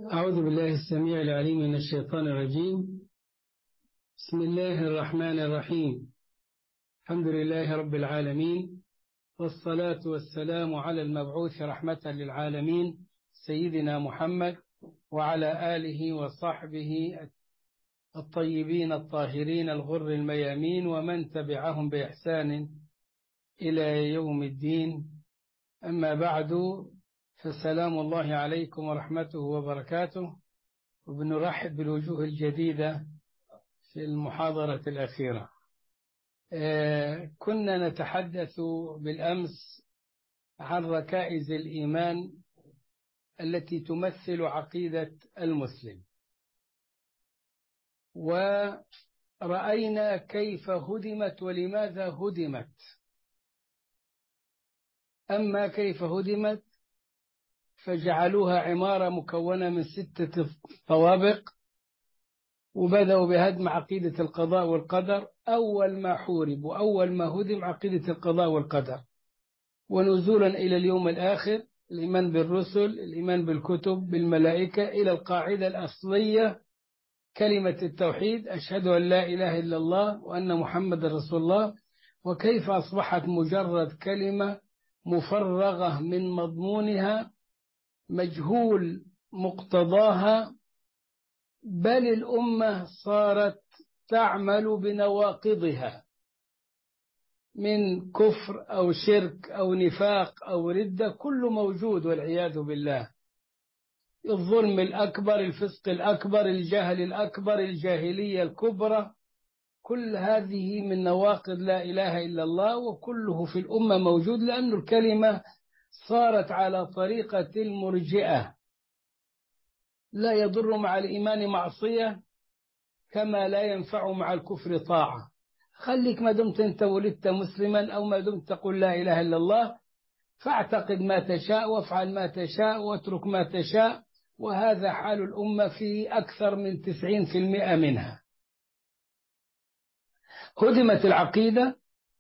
أعوذ بالله السميع العليم من الشيطان الرجيم. بسم الله الرحمن الرحيم. الحمد لله رب العالمين، والصلاة والسلام على المبعوث رحمة للعالمين سيدنا محمد وعلى آله وصحبه الطيبين الطاهرين الغر الميامين ومن تبعهم بإحسان إلى يوم الدين. أما بعد، فسلام الله عليكم ورحمته وبركاته، وبنرحب بالوجوه الجديدة في المحاضرة الأخيرة. كنا نتحدث بالأمس عن ركائز الإيمان التي تمثل عقيدة المسلم، ورأينا كيف هدمت ولماذا هدمت. أما كيف هدمت فجعلوها عمارة مكونة من 6 طوابق، وبدأوا بهدم عقيدة القضاء والقدر. أول ما حورب وأول ما هدم عقيدة القضاء والقدر، ونزولا إلى اليوم الآخر، الإيمان بالرسل، الإيمان بالكتب، بالملائكة، إلى القاعدة الأصلية كلمة التوحيد، أشهد أن لا إله إلا الله وأن محمد رسول الله، وكيف أصبحت مجرد كلمة مفرغة من مضمونها، مجهول مقتضاها، بل الأمة صارت تعمل بنواقضها من كفر أو شرك أو نفاق أو ردة، كله موجود والعياذ بالله. الظلم الأكبر، الفسق الأكبر، الجهل الأكبر، الجاهلية الكبرى، كل هذه من نواقض لا إله إلا الله، وكله في الأمة موجود، لأن الكلمة صارت على طريقة المرجئة، لا يضر مع الإيمان معصية كما لا ينفع مع الكفر طاعة. خليك ما دمت أنت ولدت مسلما، أو ما دمت تقول لا إله إلا الله، فاعتقد ما تشاء وافعل ما تشاء واترك ما تشاء، وهذا حال الأمة في أكثر من 90% منها. هدمت العقيدة،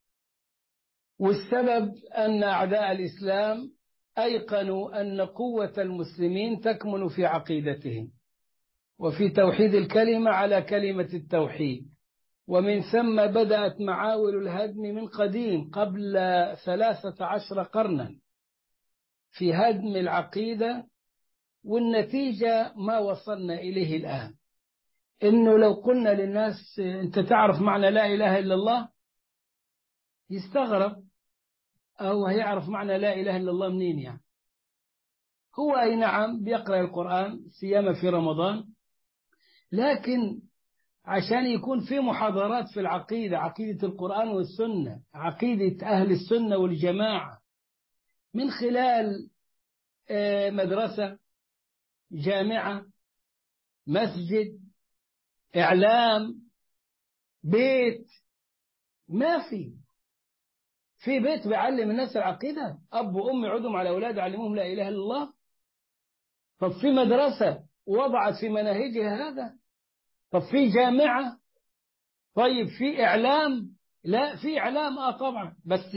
والسبب أن أعداء الإسلام أيقنوا أن قوة المسلمين تكمن في عقيدتهم وفي توحيد الكلمة على كلمة التوحيد، ومن ثم بدأت معاول الهدم من قديم قبل 13 قرنا في هدم العقيدة، والنتيجة ما وصلنا إليه الآن. إنه لو قلنا للناس أنت تعرف معنى لا إله إلا الله، يستغرب، أو هيعرف معنى لا إله إلا الله منين يعني؟ هو أي نعم بيقرأ القرآن سيما في رمضان، لكن عشان يكون في محاضرات في العقيدة، عقيدة القرآن والسنة، عقيدة أهل السنة والجماعة، من خلال مدرسة، جامعة، مسجد، إعلام، بيت، ما في بيت بيعلم الناس العقيدة؟ أب وأم يقعدوا مع الأولاد يعلموهم لا إله إلا الله؟ طب في مدرسة وضعت في مناهجها هذا؟ طب في جامعة؟ طيب في إعلام؟ لا، في إعلام طبعا، بس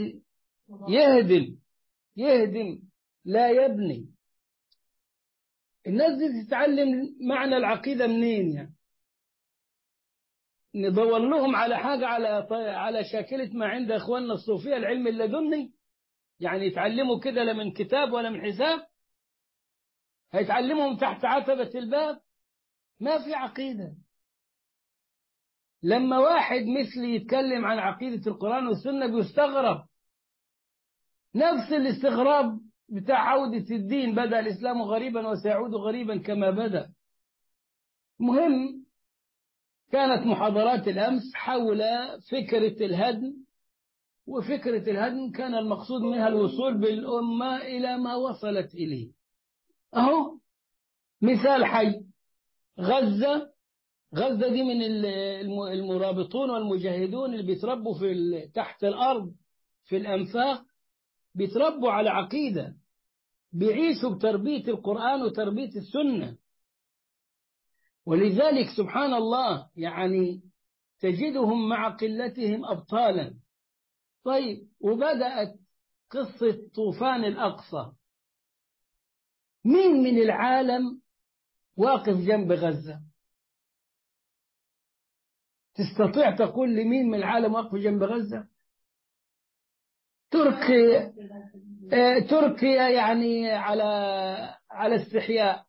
يهدم لا يبني. الناس دي تتعلم معنى العقيدة منين يعني؟ ندور لهم على حاجة على شاكلة ما عند إخواننا الصوفية، العلم اللدني، يعني يتعلموا كده لا من كتاب ولا من حساب، هيتعلمهم تحت عتبة الباب. ما في عقيدة. لما واحد مثلي يتكلم عن عقيدة القرآن والسنة بيستغرب، نفس الاستغراب بتاع عودة الدين، بدأ الإسلام غريبا وسيعود غريبا كما بدأ. مهم، كانت محاضرات الأمس حول فكرة الهدم، وفكرة الهدم كان المقصود منها الوصول بالأمة إلى ما وصلت إليه. أهو مثال حي، غزة دي من المرابطون والمجاهدون اللي بيتربوا تحت الأرض في الأنفاق، بيتربوا على عقيدة، بيعيشوا بتربية القرآن وتربية السنة، ولذلك سبحان الله يعني تجدهم مع قلتهم أبطالا. طيب، وبدأت قصة طوفان الأقصى. مين من العالم واقف جنب غزة. تستطيع تقول لي مين من العالم واقف جنب غزة؟ تركيا. تركيا يعني على استحياء.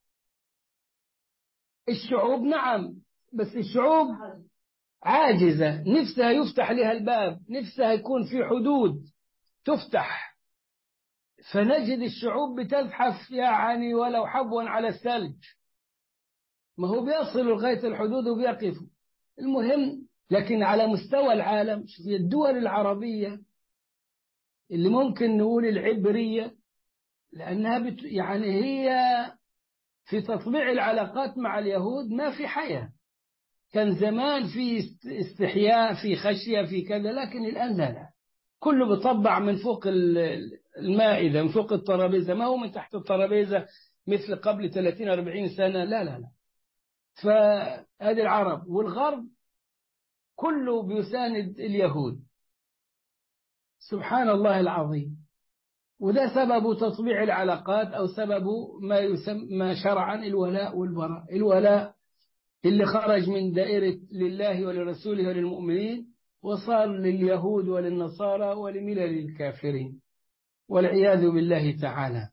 الشعوب نعم، بس الشعوب عاجزة، نفسها يفتح لها الباب، نفسها يكون في حدود تفتح. فنجد الشعوب بتزحف يعني ولو حبوا على الثلج، ما هو بيصلوا لغاية الحدود وبيقفوا. المهم، لكن على مستوى العالم، في الدول العربية اللي ممكن نقول العبرية، لأنها يعني هي في تطبيع العلاقات مع اليهود ما في حياة. كان زمان في استحياء، في خشية، في كذا، لكن الآن لا، كله بيطبع من فوق المائدة، من فوق الترابيزة، ما هو من تحت الترابيزة مثل قبل 30-40 سنة. لا لا لا. فهذه العرب والغرب كله بيساند اليهود، سبحان الله العظيم. وده سبب تطبيع العلاقات، أو سبب ما يسمى شرعا الولاء والبراء. الولاء اللي خرج من دائرة لله ولرسوله وللمؤمنين وصار لليهود وللنصارى ولملل الكافرين والعياذ بالله تعالى.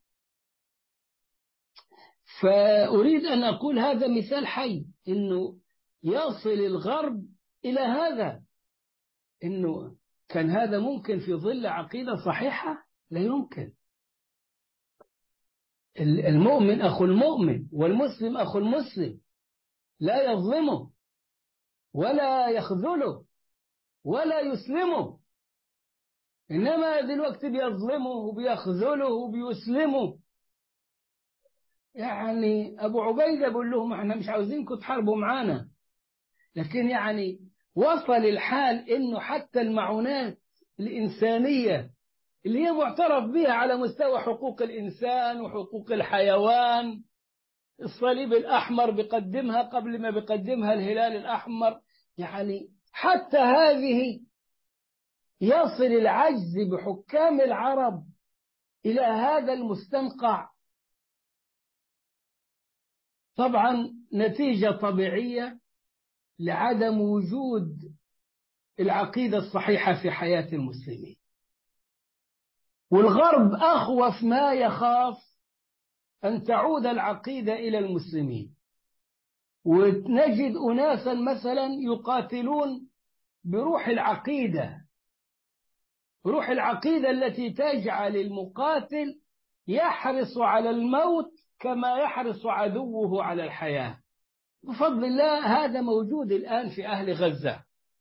فأريد أن أقول هذا مثال حي، أنه يصل الغرب إلى هذا. أنه كان هذا ممكن في ظل عقيدة صحيحة؟ لا يمكن. المؤمن أخو المؤمن والمسلم أخو المسلم، لا يظلمه ولا يخذله ولا يسلمه، إنما دلوقتي بيظلمه وبيخذله وبيسلمه. يعني أبو عبيدة بيقول لهم احنا مش عاوزينكم تحاربوا معانا، لكن يعني وصل الحال إنه حتى المعونات الإنسانية اللي هي معترف بها على مستوى حقوق الإنسان وحقوق الحيوان، الصليب الأحمر بيقدمها قبل ما بيقدمها الهلال الأحمر، يعني حتى هذه يصل العجز بحكام العرب إلى هذا المستنقع. طبعا نتيجة طبيعية لعدم وجود العقيدة الصحيحة في حياة المسلمين. والغرب أخوف ما يخاف أن تعود العقيدة إلى المسلمين، ونجد أناسا مثلا يقاتلون بروح العقيدة، روح العقيدة التي تجعل المقاتل يحرص على الموت كما يحرص عدوه على الحياة. بفضل الله هذا موجود الآن في أهل غزة.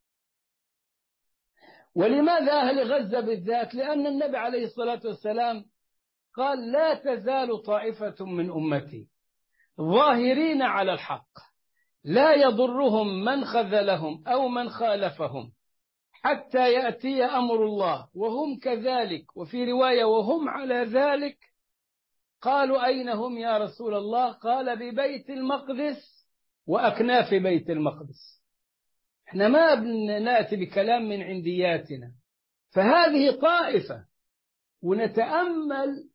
ولماذا أهل غزة بالذات؟ لأن النبي عليه الصلاة والسلام قال لا تزال طائفة من أمتي ظاهرين على الحق لا يضرهم من خذلهم أو من خالفهم حتى يأتي أمر الله وهم كذلك، وفي رواية وهم على ذلك. قالوا أين هم يا رسول الله؟ قال ببيت المقدس وأكناف بيت المقدس. احنا ما بنأتي بكلام من عندياتنا. فهذه طائفة. ونتأمل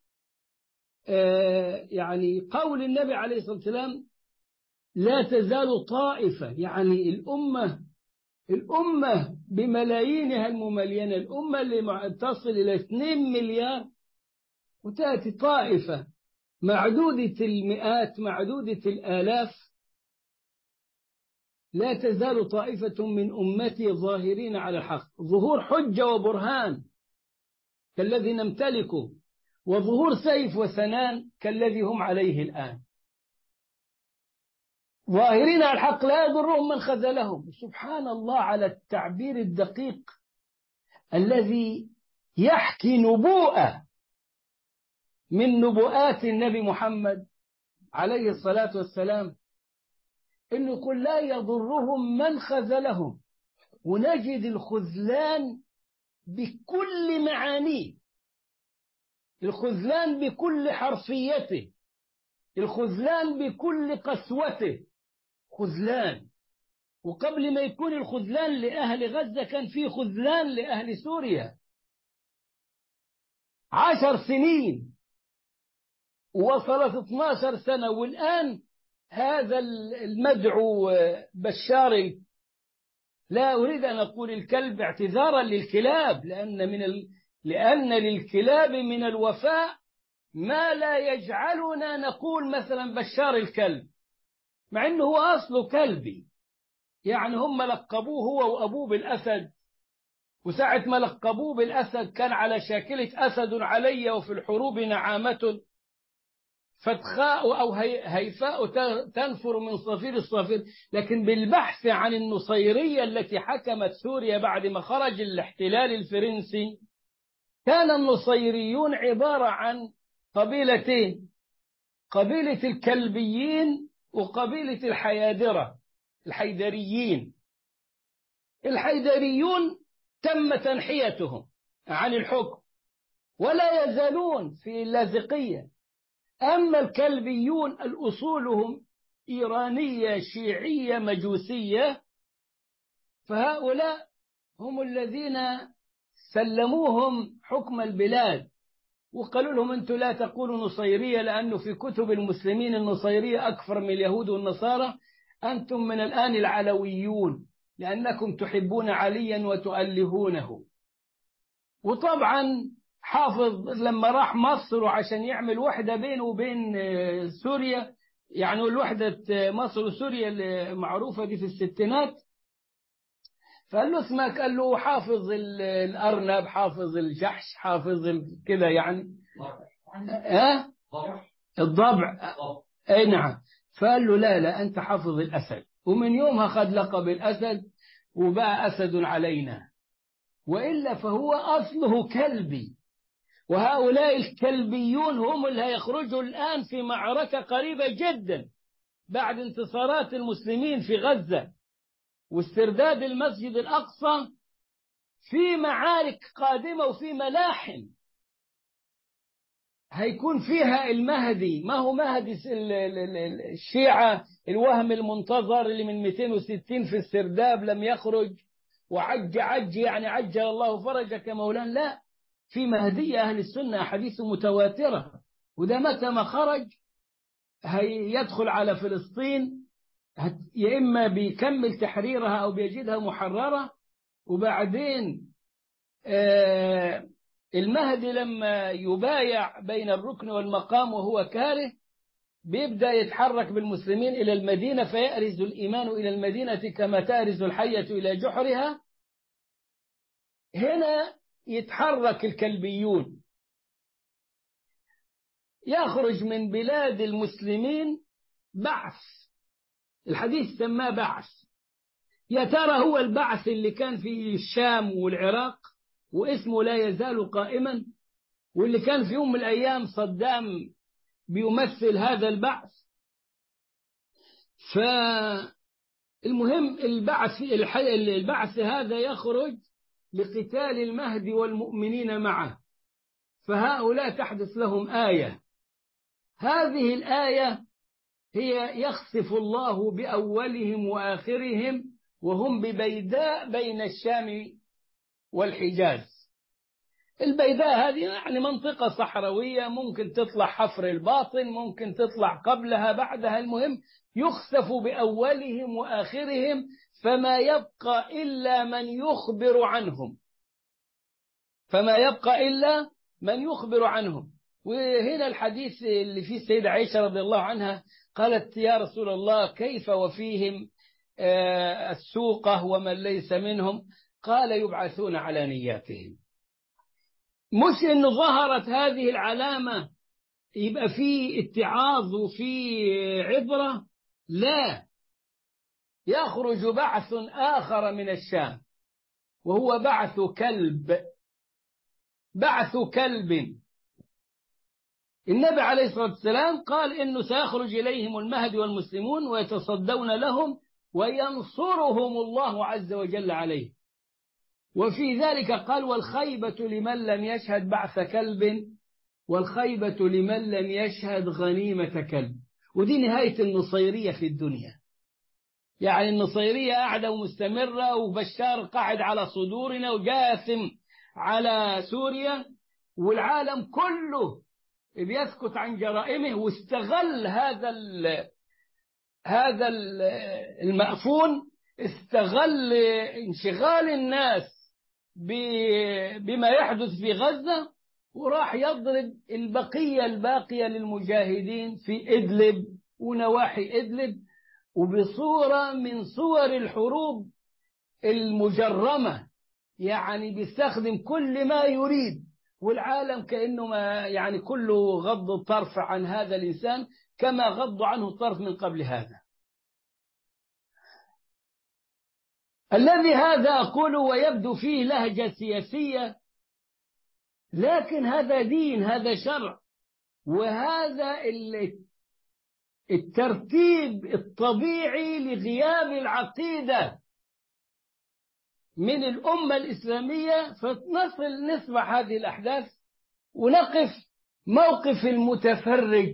يعني قول النبي عليه الصلاة والسلام لا تزال طائفة، يعني الأمة بملايينها المملينة، الأمة اللي تصل إلى 2 مليار، وتأتي طائفة معدودة المئات معدودة الآلاف. لا تزال طائفة من أمتي ظاهرين على الحق، ظهور حجة وبرهان كالذي نمتلكه، وظهور سيف وسنان كالذي هم عليه الآن. ظاهرين على الحق لا يضرهم من خذلهم. سبحان الله على التعبير الدقيق الذي يحكي نبوءة من نبوءات النبي محمد عليه الصلاة والسلام، إنه يقول لا يضرهم من خذلهم. ونجد الخذلان بكل معانيه، الخذلان بكل حرفيته، الخذلان بكل قسوته، خذلان. وقبل ما يكون الخذلان لأهل غزة كان في خذلان لأهل سوريا. 10 سنين وصلت 12 سنة، والآن هذا المدعو بشار، لا أريد أن أقول الكلب اعتذارا للكلاب، لأن للكلاب من الوفاء ما لا يجعلنا نقول مثلا بشار الكلب، مع أنه هو أصله كلبي. يعني هم لقبوه هو وأبوه بالأسد، وساعة ما لقبوه بالأسد كان على شاكلة أسد علي وفي الحروب نعامة، فتخاء أو هيفاء تنفر من صفير الصفير. لكن بالبحث عن النصيرية التي حكمت سوريا بعد ما خرج الاحتلال الفرنسي، كان النصيريون عبارة عن قبيلتين: قبيلة الكلبيين وقبيلة الحيدريين. الحيدريون تم تنحيتهم عن الحكم ولا يزالون في اللاذقية. أما الكلبيون الأصولهم إيرانية شيعية مجوسية، فهؤلاء هم الذين سلموهم حكم البلاد، وقالوا لهم أنتم لا تقولوا نصيرية، لأنه في كتب المسلمين النصيرية أكثر من اليهود والنصارى. أنتم من الآن العلويون لأنكم تحبون عليا وتؤلهونه. وطبعا حافظ لما راح مصر عشان يعمل وحدة بينه وبين سوريا، يعني الوحدة مصر وسوريا المعروفة دي في الستينات، فقال له اسمك، قال له حافظ الأرنب، حافظ الجحش، حافظ كده يعني. الضبع. اي نعم. فقال له لا أنت حافظ الأسد. ومن يومها خد لقب الأسد وبقى أسد علينا، وإلا فهو أصله كلبي. وهؤلاء الكلبيون هم اللي هيخرجوا الآن في معركة قريبة جدا بعد انتصارات المسلمين في غزة واسترداد المسجد الأقصى، في معارك قادمة وفي ملاحم هيكون فيها المهدي. ما هو مهدي الشيعة الوهم المنتظر اللي من 260 في السرداب لم يخرج، وعج يعني عجل الله فرجك مولانا. لا، في مهدي أهل السنة حديث متواترة، وده متى ما خرج هيدخل على فلسطين، يا إما بيكمل تحريرها أو بيجدها محررة. وبعدين المهدي لما يبايع بين الركن والمقام وهو كاره، بيبدأ يتحرك بالمسلمين إلى المدينة، فيأرز الإيمان إلى المدينة كما تأرز الحية إلى جحرها. هنا يتحرك الكلبيون، يخرج من بلاد المسلمين بعث. الحديث سماه بعث. يا ترى هو البعث اللي كان في الشام والعراق واسمه لا يزال قائما، واللي كان في يوم من الأيام صدام بيمثل هذا البعث؟ فالمهم البعث هذا يخرج لقتال المهدي والمؤمنين معه، فهؤلاء تحدث لهم آية. هذه الآية هي يخسف الله بأولهم وآخرهم وهم ببيداء بين الشام والحجاز. البيداء هذه يعني منطقة صحراوية، ممكن تطلع حفر الباطن، ممكن تطلع قبلها بعدها. المهم يخسف بأولهم وآخرهم فما يبقى إلا من يخبر عنهم، فما يبقى إلا من يخبر عنهم. وهنا الحديث اللي فيه السيدة عائشة رضي الله عنها قالت يا رسول الله كيف وفيهم السوقة ومن ليس منهم؟ قال يبعثون على نياتهم. مش إنه ظهرت هذه العلامة يبقى في اتعاظ وفي عبرة، لا، يخرج بعث آخر من الشام وهو بعث كلب. بعث كلب. النبي عليه الصلاة والسلام قال إنه سيخرج إليهم المهدي والمسلمون ويتصدون لهم وينصرهم الله عز وجل عليه. وفي ذلك قال والخيبة لمن لم يشهد بعث كلب، والخيبة لمن لم يشهد غنيمة كلب. ودي نهاية النصيرية في الدنيا. يعني النصيرية قاعدة ومستمرة، وبشار قاعد على صدورنا وجاثم على سوريا، والعالم كله بيسكت عن جرائمه. واستغل هذا هذا المأفون استغل انشغال الناس بما يحدث في غزة، وراح يضرب البقية الباقية للمجاهدين في إدلب ونواحي إدلب، وبصورة من صور الحروب المجرمة، يعني بيستخدم كل ما يريد، والعالم كأنه ما يعني كله غض الطرف عن هذا الإنسان كما غضوا عنه الطرف من قبل هذا. الذي هذا أقوله ويبدو فيه لهجة سياسية، لكن هذا دين، هذا شرع، وهذا الترتيب الطبيعي لغياب العقيدة من الأمة الإسلامية. نسمع هذه الأحداث ونقف موقف المتفرج،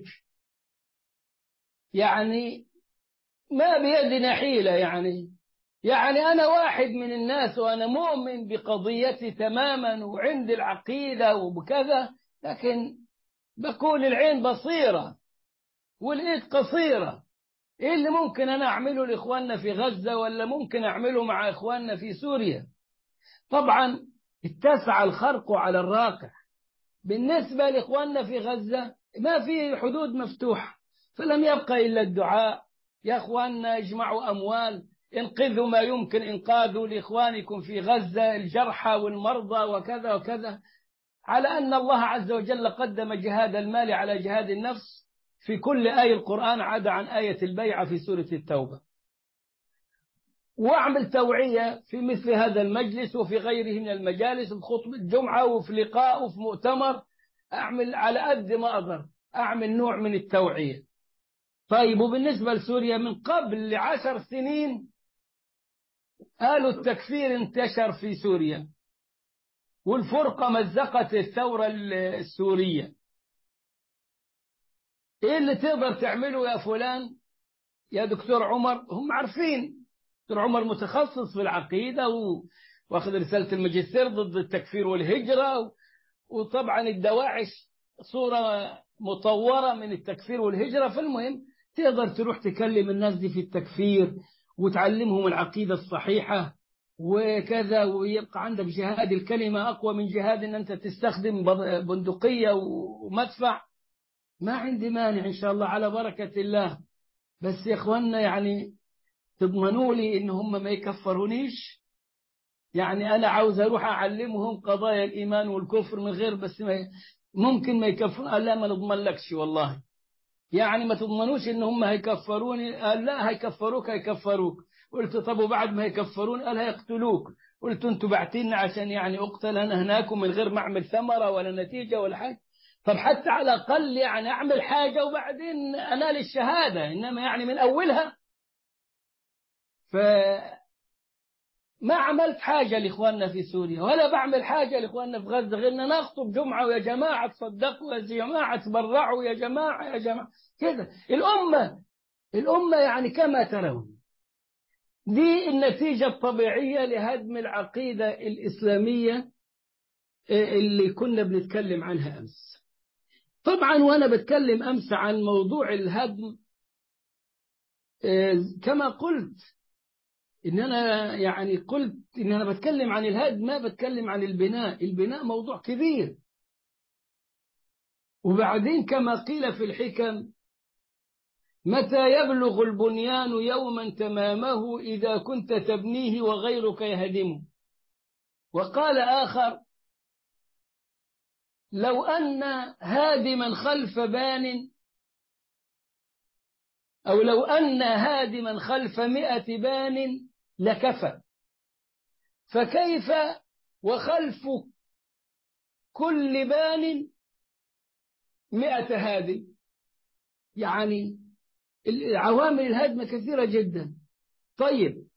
يعني ما بيدنا حيلة. يعني أنا واحد من الناس وأنا مؤمن بقضيتي تماما وعندي العقيدة وبكذا، لكن بقول العين بصيرة والإيد قصيرة. إيه اللي ممكن أنا أعمله لإخواننا في غزة ولا ممكن أعمله مع إخواننا في سوريا؟ طبعا اتسع الخرق على الراقع. بالنسبة لإخواننا في غزة ما في حدود مفتوحة، فلم يبقى إلا الدعاء. يا إخواننا اجمعوا أموال، انقذوا ما يمكن إنقاذه لإخوانكم في غزة، الجرحى والمرضى وكذا وكذا، على أن الله عز وجل قدم جهاد المال على جهاد النفس في كل آية القرآن عدا عن آية البيعة في سورة التوبة. واعمل توعية في مثل هذا المجلس وفي غيره من المجالس، في خطبة الجمعة وفي لقاء وفي مؤتمر، أعمل على قد ما أقدر أعمل نوع من التوعية. طيب، وبالنسبة لسوريا من قبل 10 سنين قالوا التكفير انتشر في سوريا والفرقة مزقت الثورة السورية. إيه اللي تقدر تعمله يا فلان يا دكتور عمر؟ هم عارفين دكتور عمر متخصص في العقيدة واخذ رسالة الماجستير ضد التكفير والهجرة، وطبعا الدواعش صورة مطورة من التكفير والهجرة. فالمهم تقدر تروح تكلم الناس دي في التكفير وتعلمهم العقيدة الصحيحة وكذا، ويبقى عندك جهاد الكلمة أقوى من جهاد أن أنت تستخدم بندقية ومدفع. ما عندي مانع إن شاء الله على بركة الله، بس يا إخواننا يعني تضمنوا لي إن هم ما يكفرونيش. يعني أنا عاوز أروح أعلمهم قضايا الإيمان والكفر من غير بس ممكن ما يكفرون. قال لا ما نضمن لكش والله، يعني ما تضمنوش إن هم هيكفروني. قال لا هيكفروك. قلت طب وبعد ما يكفرون؟ قال هيقتلوك. قلت انتوا بعتين عشان يعني أقتل أنا هناك من غير ما أعمل ثمرة ولا نتيجة ولا حاجة؟ طب حتى على الأقل يعني أعمل حاجة وبعدين أنال الشهادة، إنما يعني من أولها. فما عملت حاجة لإخواننا في سوريا ولا بعمل حاجة لإخواننا في غزة غير أن نخطب جمعة ويا جماعة تصدقوا يا جماعة تبرعوا يا جماعة كده. الأمة يعني كما ترون دي النتيجة الطبيعية لهدم العقيدة الإسلامية اللي كنا بنتكلم عنها أمس. طبعا وأنا بتكلم أمس عن موضوع الهدم كما قلت إن أنا يعني قلت إن أنا بتكلم عن الهدم ما بتكلم عن البناء. البناء موضوع كبير. وبعدين كما قيل في الحكم متى يبلغ البنيان يوما تمامه إذا كنت تبنيه وغيرك يهدمه. وقال آخر لو أن هادما خلف بان، أو لو أن هادما خلف 100 بان لكفى، فكيف وخلف كل بان 100 هادم؟ يعني عوامل الهدم كثيرة جدا. طيب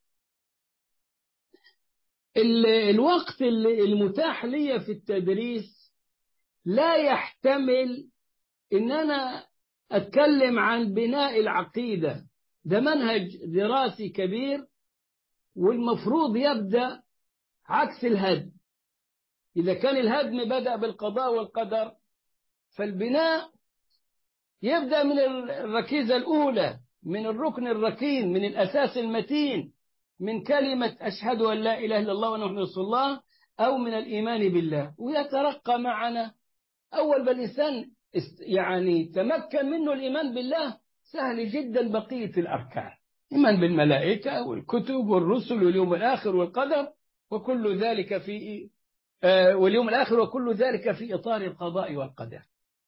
الوقت المتاح لي في التدريس لا يحتمل إن أنا أتكلم عن بناء العقيدة. ده منهج دراسي كبير والمفروض يبدأ عكس الهدم. إذا كان الهدم بدأ بالقضاء والقدر، فالبناء يبدأ من الركيزة الأولى من الركن الركين، من الأساس المتين، من كلمة أشهد أن لا إله إلا الله ونحن رسول الله، أو من الإيمان بالله، ويترقى معنا. أول ما الإنسان يعني تمكن منه الإيمان بالله، سهل جدا بقية الأركان، إيمان بالملائكة والكتب والرسل واليوم الآخر والقدر وكل ذلك في واليوم الآخر وكل ذلك في إطار القضاء والقدر.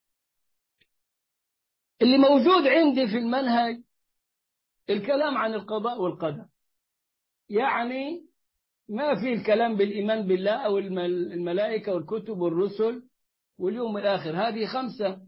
اللي موجود عندي في المنهج الكلام عن القضاء والقدر، يعني ما في الكلام بالإيمان بالله أو الملائكة والكتب والرسل واليوم الآخر، هذه 5،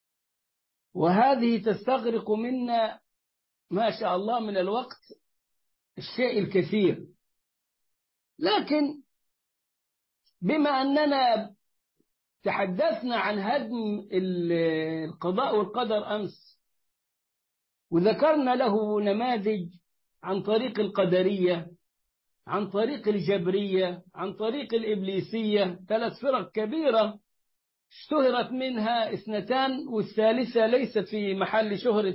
وهذه تستغرق منا ما شاء الله من الوقت الشيء الكثير. لكن بما أننا تحدثنا عن هدم القضاء والقدر أمس، وذكرنا له نماذج عن طريق القدرية، عن طريق الجبرية، عن طريق الإبليسية، 3 فرق كبيرة اشتهرت منها 2 والثالثة ليست في محل شهرة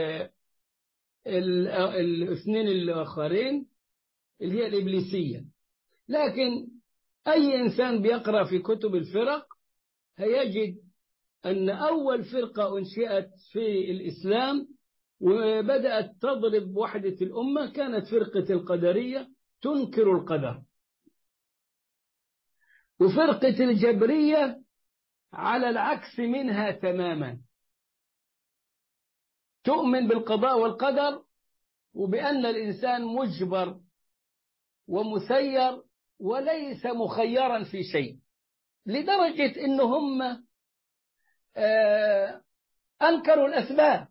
الاثنين الآخرين اللي هي الإبليسية. لكن أي إنسان بيقرأ في كتب الفرق هيجد أن أول فرقة أنشئت في الإسلام وبدأت تضرب وحدة الأمة كانت فرقة القدرية تنكر القدر، وفرقة الجبرية على العكس منها تماما، تؤمن بالقضاء والقدر وبأن الإنسان مجبر ومسير وليس مخيرا في شيء، لدرجة إنهم أنكروا الأسباب.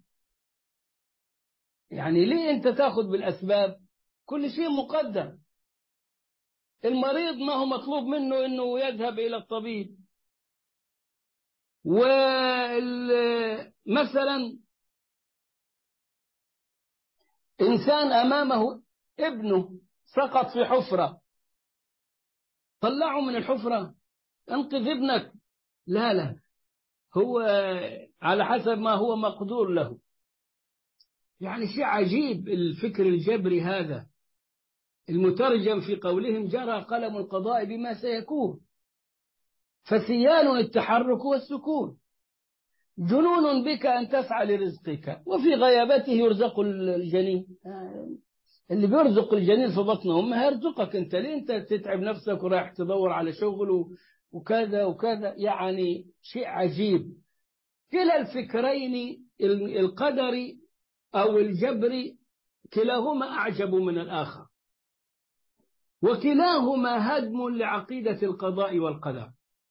يعني ليه أنت تأخذ بالأسباب؟ كل شيء مقدر. المريض ما هو مطلوب منه أنه يذهب إلى الطبيب، ومثلا إنسان أمامه ابنه سقط في حفرة، طلعه من الحفرة، انقذ ابنك، لا هو على حسب ما هو مقدور له. يعني شيء عجيب الفكر الجبري هذا، المترجم في قولهم جرى قلم القضاء بما سيكون، فسيان التحرك والسكون، جنون بك أن تسعى لرزقك وفي غيابته يرزق الجنين. اللي بيرزق الجنين في بطن أمه هيرزقك أنت، ليه أنت تتعب نفسك ورايح تدور على شغل وكذا وكذا؟ يعني شيء عجيب. كلا الفكرين القدري أو الجبري كلاهما أعجب من الآخر، وكلاهما هدم لعقيدة القضاء والقدر.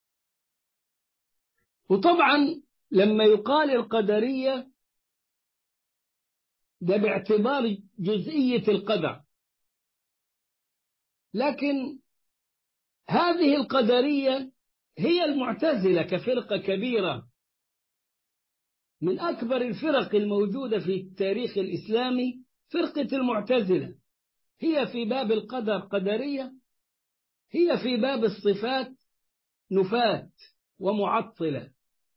وطبعا لما يقال القدرية ده باعتبار جزئية القدر، لكن هذه القدرية هي المعتزلة كفرقة كبيرة من أكبر الفرق الموجودة في التاريخ الإسلامي. فرقة المعتزلة هي في باب القدر قدرية، هي في باب الصفات نفاة ومعطلة.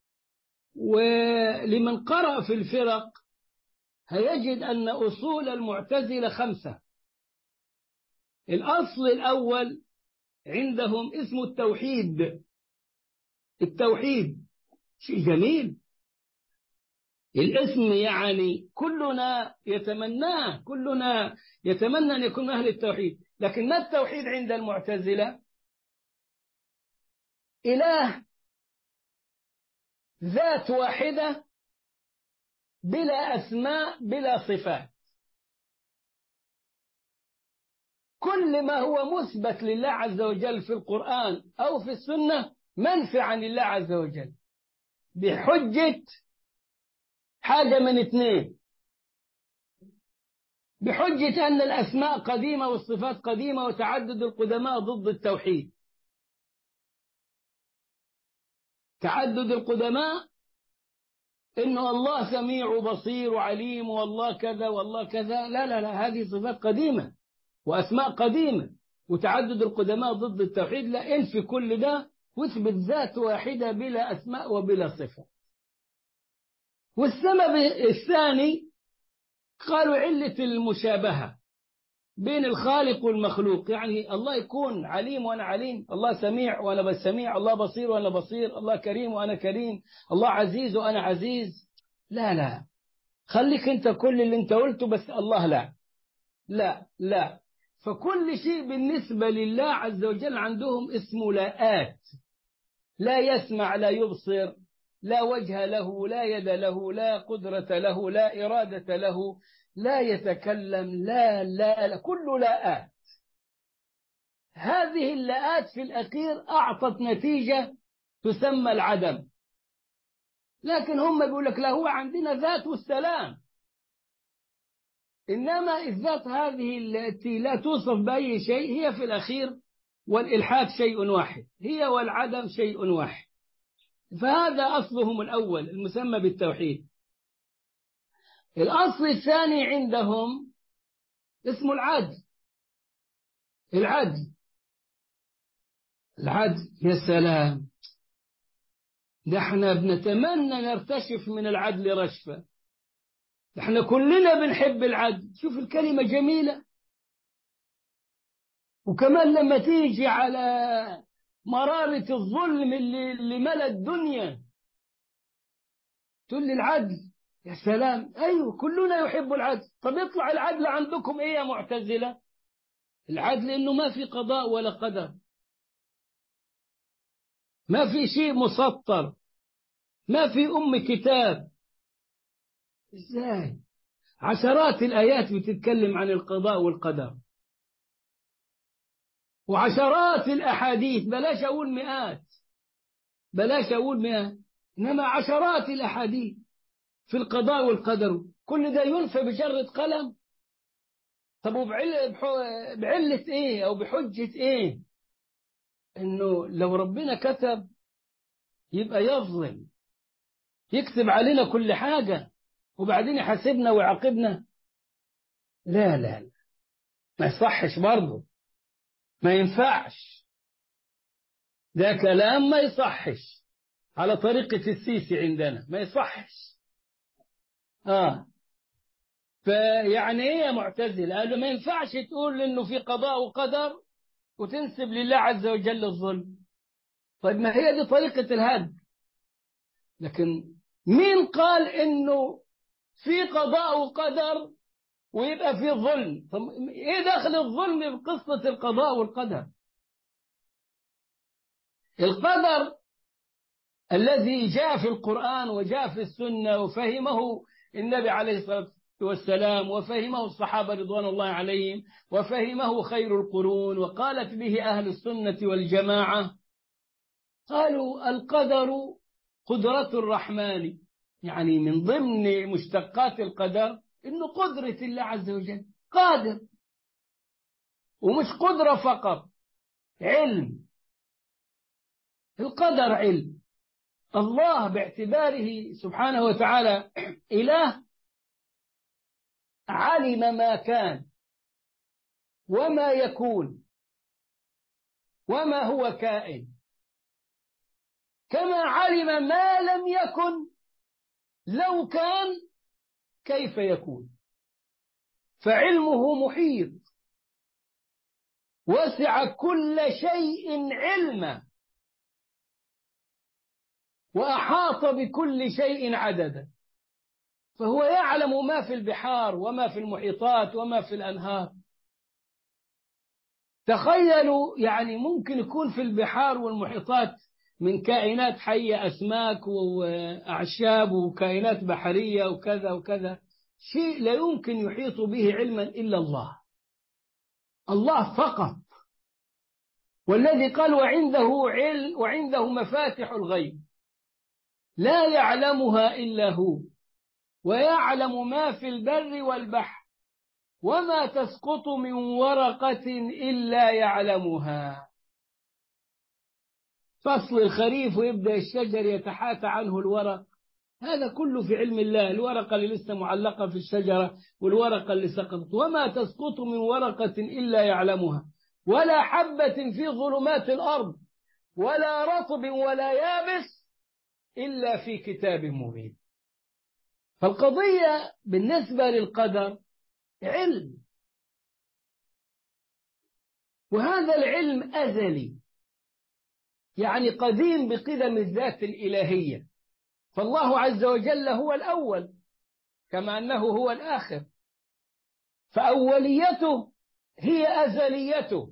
ولمن قرأ في الفرق هيجد أن أصول المعتزلة 5. الأصل الأول عندهم اسمه التوحيد. التوحيد شيء جميل، الاسم يعني كلنا يتمناه، كلنا يتمنى أن يكون أهل التوحيد. لكن ما التوحيد عند المعتزلة؟ إله ذات واحدة بلا أسماء بلا صفات، كل ما هو مثبت لله عز وجل في القرآن أو في السنة منفي عن الله عز وجل بحجة حاجة من 2، بحجة أن الأسماء قديمة والصفات قديمة وتعدد القدماء ضد التوحيد. تعدد القدماء إنه الله سميع وبصير وعليم والله كذا والله كذا، لا هذه صفات قديمة وأسماء قديمة، وتعدد القدماء ضد التوحيد. لا، انفي كل ده واثبت ذات واحدة بلا أسماء وبلا صفة. والسبب الثاني قالوا علة المشابهة بين الخالق والمخلوق، يعني الله يكون عليم وأنا عليم، الله سميع وأنا بسميع، الله بصير وأنا بصير، الله كريم وأنا كريم، الله عزيز وأنا عزيز. لا لا، خليك أنت كل اللي أنت قلته، بس الله لا لا لا. فكل شيء بالنسبة لله عز وجل عندهم اسمه لاءات. لا يسمع، لا يبصر، لا وجه له، لا يد له، لا قدرة له، لا إرادة له، لا يتكلم، لا لا لا، كل لاءات. هذه اللاءات في الأخير أعطت نتيجة تسمى العدم. لكن هم بيقول لك لا، هو عندنا ذات والسلام، إنما الذات هذه التي لا توصف بأي شيء هي في الأخير، والإلحاد شيء واحد، هي والعدم شيء واحد. فهذا أصلهم الأول المسمى بالتوحيد. الأصل الثاني عندهم اسمه العدل. العدل، العدل، يا سلام، ده احنا بنتمنى نرتشف من العدل رشفة، احنا كلنا بنحب العدل. شوف الكلمة جميلة. وكمان لما تيجي على مرارة الظلم اللي ملأ الدنيا تقول لي العدل، يا سلام، أيوه كلنا يحب العدل. طب يطلع العدل عندكم إيه يا معتزلة؟ العدل إنه ما في قضاء ولا قدر، ما في شيء مسطر، ما في كتاب. إزاي؟ عشرات الآيات بتتكلم عن القضاء والقدر، وعشرات الأحاديث، بلاش أقول مئات، بلاش أقول مئات، إنما عشرات الأحاديث في القضاء والقدر. كل ده ينفى بجرة قلم؟ طب بعلة إيه أو بحجة إيه؟ إنه لو ربنا كتب يبقى يظلم، يكتب علينا كل حاجة وبعدين يحاسبنا ويعاقبنا؟ لا لا لا، ما يصحش برضه، ما ينفعش، ده كلام ما يصحش على طريقة السيسي عندنا، ما يصحش. فيعني ايه يا معتزل؟ قالوا ما ينفعش تقول انه في قضاء وقدر وتنسب لله عز وجل الظلم. طيب ما هي دي طريقة الهدم. لكن مين قال انه في قضاء وقدر ويبقى في ظلم؟ طب ايه دخل الظلم بقصة القضاء والقدر؟ القدر الذي جاء في القرآن وجاء في السنة وفهمه النبي عليه الصلاة والسلام وفهمه الصحابة رضوان الله عليهم وفهمه خير القرون وقالت به أهل السنة والجماعة، قالوا القدر قدرة الرحمن. يعني من ضمن مشتقات القدر إنه قدرة الله عز وجل، قادر. ومش قدرة فقط، علم. القدر علم. الله باعتباره سبحانه وتعالى إله علم ما كان وما يكون وما هو كائن، كما علم ما لم يكن لو كان كيف يكون. فعلمه محيط، وسع كل شيء علما، وأحاط بكل شيء عددا. فهو يعلم ما في البحار وما في المحيطات وما في الأنهار. تخيلوا يعني ممكن يكون في البحار والمحيطات من كائنات حية، أسماك وأعشاب وكائنات بحرية وكذا وكذا، شيء لا يمكن يحيط به علما إلا الله، الله فقط. والذي قال وعنده علم، وعنده مفاتح الغيب لا يعلمها إلا هو، ويعلم ما في البر والبحر، وما تسقط من ورقة إلا يعلمها. فصل الخريف ويبدأ الشجر يتحاتى عنه الورق، هذا كله في علم الله. الورقة اللي لسه معلقة في الشجرة والورقة اللي سقطت، وما تسقط من ورقة إلا يعلمها، ولا حبة في ظلمات الأرض، ولا رطب ولا يابس إلا في كتاب مبين. فالقضية بالنسبة للقدر علم، وهذا العلم أزلي، يعني قديم بقدم الذات الإلهية. فالله عز وجل هو الأول كما أنه هو الآخر، فأوليته هي أزليته.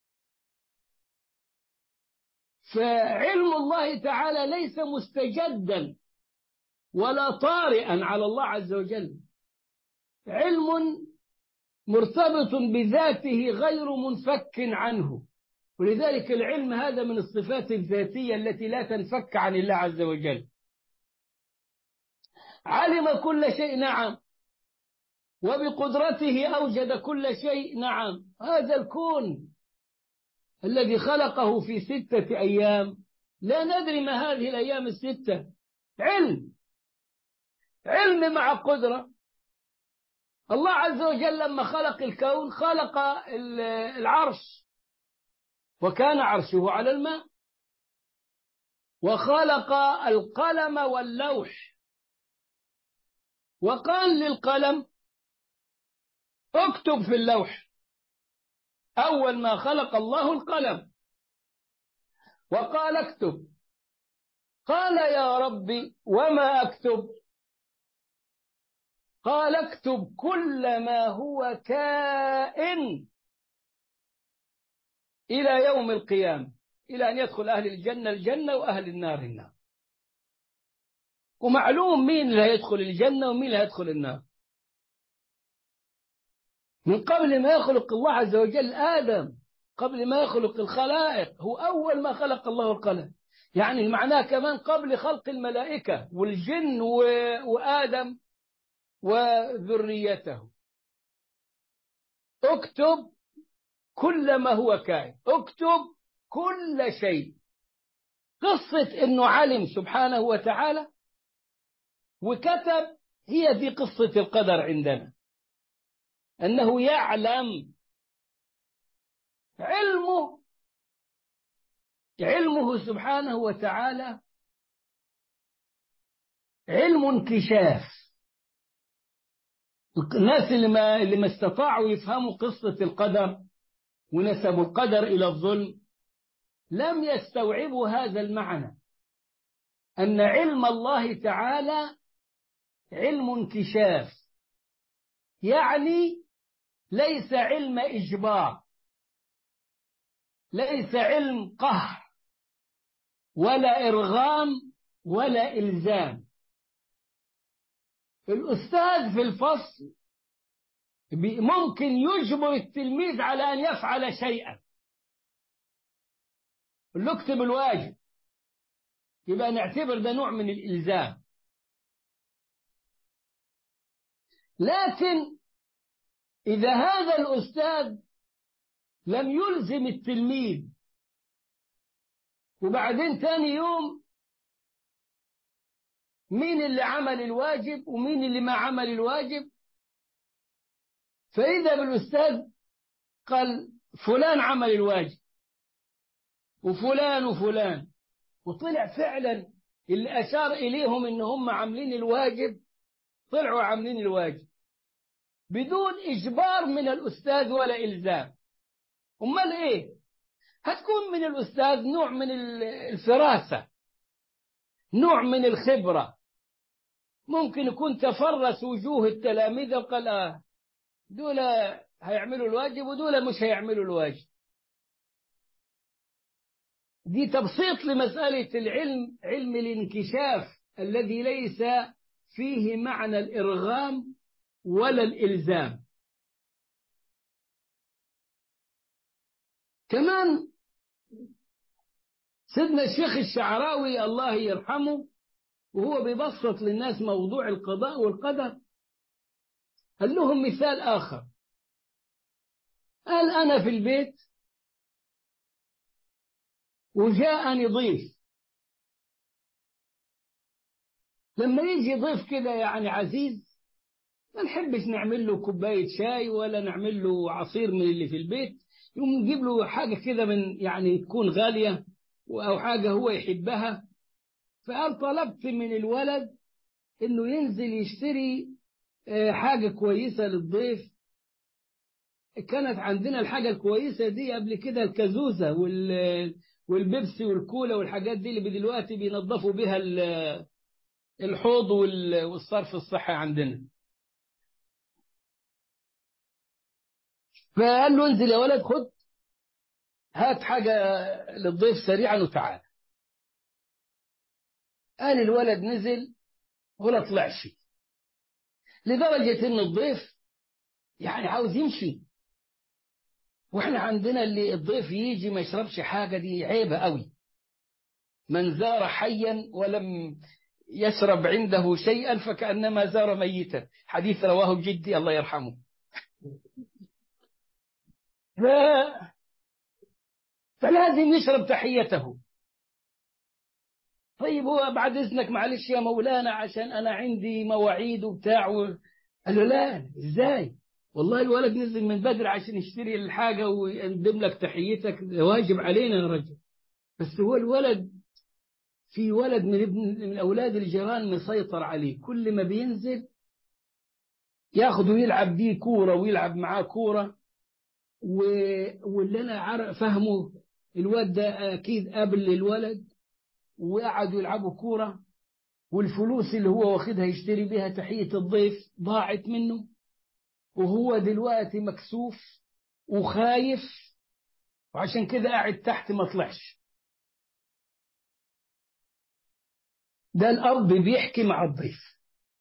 فعلم الله تعالى ليس مستجدا ولا طارئا على الله عز وجل، علم مرتبط بذاته غير منفك عنه. ولذلك العلم هذا من الصفات الذاتية التي لا تنفك عن الله عز وجل. علم كل شيء، نعم، وبقدرته أوجد كل شيء، نعم. هذا الكون الذي خلقه في 6 أيام، لا ندري ما هذه الأيام ال6. علم مع قدرة. الله عز وجل لما خلق الكون خلق العرش، وكان عرشه على الماء، وخلق القلم واللوح، وقال للقلم اكتب في اللوح. أول ما خلق الله القلم وقال اكتب. قال يا ربي وما أكتب؟ قال اكتب كل ما هو كائن إلى يوم القيامة، إلى أن يدخل أهل الجنة الجنة وأهل النار النار. ومعلوم مين اللي هيدخل الجنة ومين اللي هيدخل النار. من قبل ما يخلق الله عز وجل آدم، قبل ما يخلق الخلائق، هو أول ما خلق الله القلم. يعني معناه كمان قبل خلق الملائكة والجن وآدم وذريته. اكتب كل ما هو كائن، اكتب كل شيء. قصة انه علم سبحانه وتعالى وكتب، هي دي قصة القدر عندنا، انه يعلم. علمه سبحانه وتعالى علم انكشاف. الناس اللي ما استطاعوا يفهموا قصة القدر ونسبوا القدر إلى الظلم لم يستوعبوا هذا المعنى، أن علم الله تعالى علم انكشاف. يعني ليس علم إجبار، ليس علم قهر ولا إرغام ولا إلزام. الأستاذ في الفصل ممكن يجبر التلميذ على أن يفعل شيئا، اللي اكتب الواجب، يبقى نعتبر ده نوع من الإلزام. لكن إذا هذا الأستاذ لم يلزم التلميذ وبعدين ثاني يوم مين اللي عمل الواجب ومين اللي ما عمل الواجب، فإذا بالأستاذ قال فلان عمل الواجب وفلان وفلان، وطلع فعلا اللي أشار إليهم إن هم عاملين الواجب طلعوا عاملين الواجب بدون إجبار من الأستاذ ولا إلزام. أمال إيه؟ هتكون من الأستاذ نوع من الفراسة، نوع من الخبرة. ممكن يكون تفرس وجوه التلاميذ وقال دول هيعملوا الواجب ودول مش هيعملوا الواجب. دي تبسيط لمسألة العلم، علم الانكشاف الذي ليس فيه معنى الإرغام ولا الإلزام. كمان سيدنا الشيخ الشعراوي الله يرحمه وهو بيبسط للناس موضوع القضاء والقدر قال لهم مثال آخر. قال أنا في البيت وجاءني ضيف، لما يجي ضيف كده يعني عزيز ما نحبش نعمل له كوباية شاي ولا نعمل له عصير من اللي في البيت، يوم نجيب له حاجة كده من يعني تكون غالية أو حاجة هو يحبها. فقال طلبت من الولد إنه ينزل يشتري حاجة كويسة للضيف. كانت عندنا الحاجة الكويسة دي قبل كده الكازوزة والبيبسي والكولا والحاجات دي اللي دلوقتي بينظفوا بها الحوض والصرف الصحي عندنا. فقال له انزل يا ولد، خد هات حاجة للضيف سريعا وتعال. قال الولد نزل ولا طلعش، لدرجة ان الضيف يعني عاوز يمشي. واحنا عندنا اللي الضيف يجي ما يشربش حاجة دي عيبة قوي. من زار حيا ولم يشرب عنده شيئا فكأنما زار ميتا، حديث رواه جدي الله يرحمه. ف... فلازم يشرب تحيته. طيب هو بعد إذنك معلش يا مولانا عشان أنا عندي مواعيد وبتاع قال له لا، إزاي؟ والله الولد نزل من بدري عشان يشتري الحاجة ويقدم لك تحيتك، واجب علينا يا رجل. بس هو الولد في ولد من أولاد الجيران مسيطر عليه، كل ما بينزل ياخده ويلعب بيه كورة ويلعب معاه كورة. واللي أنا فهمه الواد ده أكيد قابل الولد وقعدوا يلعبوا كورة، والفلوس اللي هو واخدها يشتري بها تحية الضيف ضاعت منه، وهو دلوقتي مكسوف وخايف، وعشان كده قاعد تحت ما طلعش. ده الأب بيحكي مع الضيف.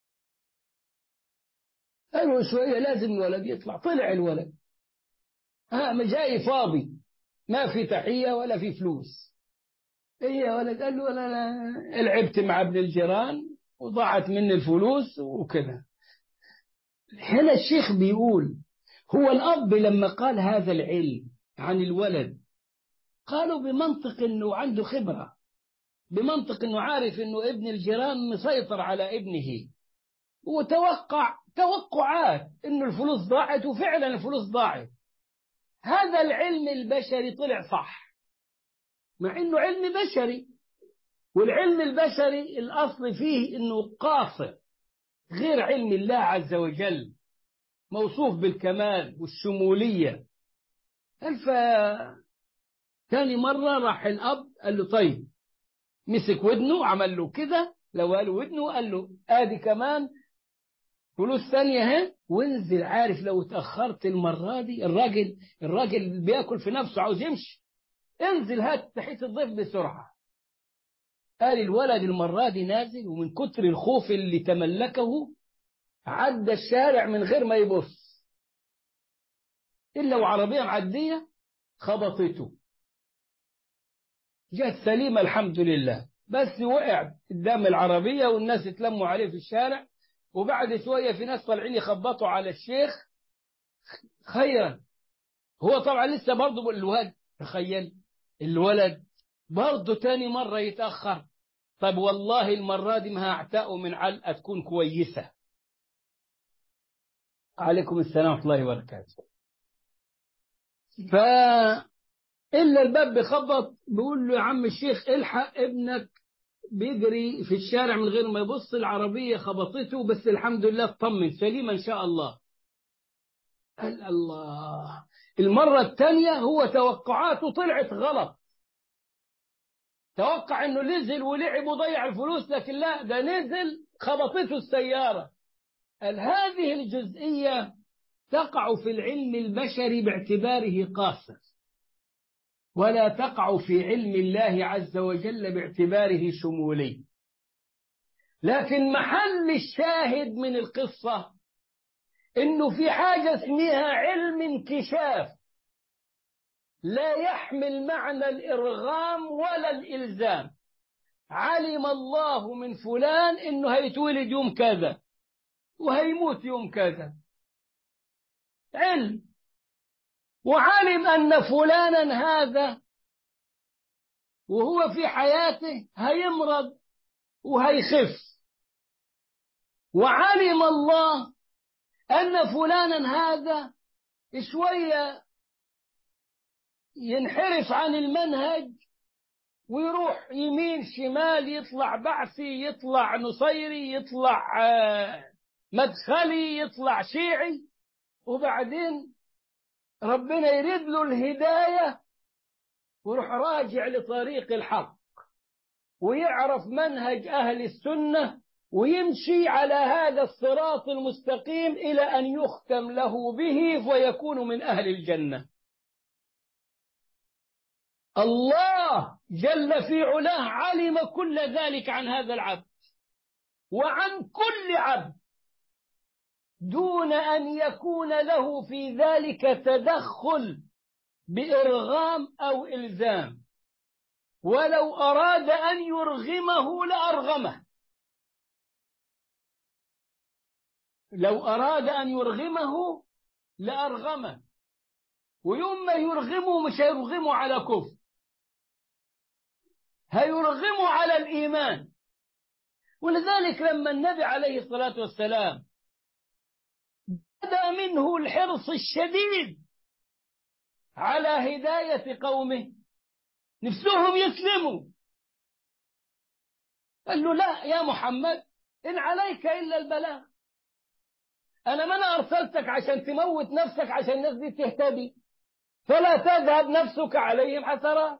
قالوا شوية لازم الولد يطلع، طلع الولد ما جاي فاضي، ما في تحية ولا في فلوس. ايه يا ولد؟ قال له انا لعبت مع ابن الجيران وضاعت مني الفلوس وكذا. هنا الشيخ بيقول هو الأب لما قال هذا العلم عن الولد قالوا بمنطق انه عنده خبرة، بمنطق انه عارف انه ابن الجيران مسيطر على ابنه، وتوقع توقعات انه الفلوس ضاعت، وفعلا الفلوس ضاعت. هذا العلم البشري طلع صح، مع انه علم بشري، والعلم البشري الاصل فيه انه قاصر، غير علم الله عز وجل موصوف بالكمال والشمولية. تاني مرة راح الأب قال له طيب، مسك ودنه عمل له كده، لو قال ودنه قال له ادي كمان فلوس ثانية اهي، وانزل. عارف لو اتأخرت المرة دي الراجل بياكل في نفسه عاوز يمشي، انزل هات تحية الضيف بسرعة. قال الولد المرة دي نازل، ومن كتر الخوف اللي تملكه عدى الشارع من غير ما يبص، إلا وعربية معدية خبطته، جت سليمة الحمد لله، بس وقع قدام العربية والناس اتلموا عليه في الشارع. وبعد شوية في ناس طالعين يخبطوا على الشيخ خيرا. هو طبعا لسه برضه الواد، تخيل الولد برضه تاني مرة يتأخر. طب والله المرة دي ما هعتقه من علقة تكون كويسة. عليكم السلام ورحمة الله وبركاته. إلا الباب بيخبط، بيقول له يا عم الشيخ الحق ابنك بيجري في الشارع من غير ما يبص، العربية خبطته بس الحمد لله اطمن سليم إن شاء الله. قال الله. المرة الثانية هو توقعاته طلعت غلط، توقع انه نزل ولعب وضيع الفلوس، لكن لا، ده نزل خبطته السيارة. قال هذه الجزئية تقع في العلم البشري باعتباره قاصر، ولا تقع في علم الله عز وجل باعتباره شمولي. لكن محل الشاهد من القصة إنه في حاجة اسمها علم انكشاف، لا يحمل معنى الإرغام ولا الإلزام. علم الله من فلان إنه هيتولد يوم كذا وهيموت يوم كذا، علم. وعلم أن فلانا هذا وهو في حياته هيمرض وهيخف. وعلم الله أن فلانا هذا شوية ينحرف عن المنهج ويروح يمين شمال، يطلع بعثي، يطلع نصيري، يطلع مدخلي، يطلع شيعي، وبعدين ربنا يريد له الهداية ويروح راجع لطريق الحق ويعرف منهج أهل السنة ويمشي على هذا الصراط المستقيم إلى أن يختم له به ويكون من أهل الجنة. الله جل في علاه علم كل ذلك عن هذا العبد وعن كل عبد دون أن يكون له في ذلك تدخل بإرغام أو إلزام، ولو أراد أن يرغمه لأرغمه، لو أراد أن يرغمه لأرغمه، ويوم ما يرغمه مش هيرغمه على كفر، هيرغمه على الإيمان. ولذلك لما النبي عليه الصلاة والسلام بدأ منه الحرص الشديد على هداية قومه نفسهم يسلموا، قال له لا يا محمد، إن عليك إلا البلاغ، أنا من أرسلتك عشان تموت نفسك عشان الناس دي تهتدي، فلا تذهب نفسك عليهم حسرات،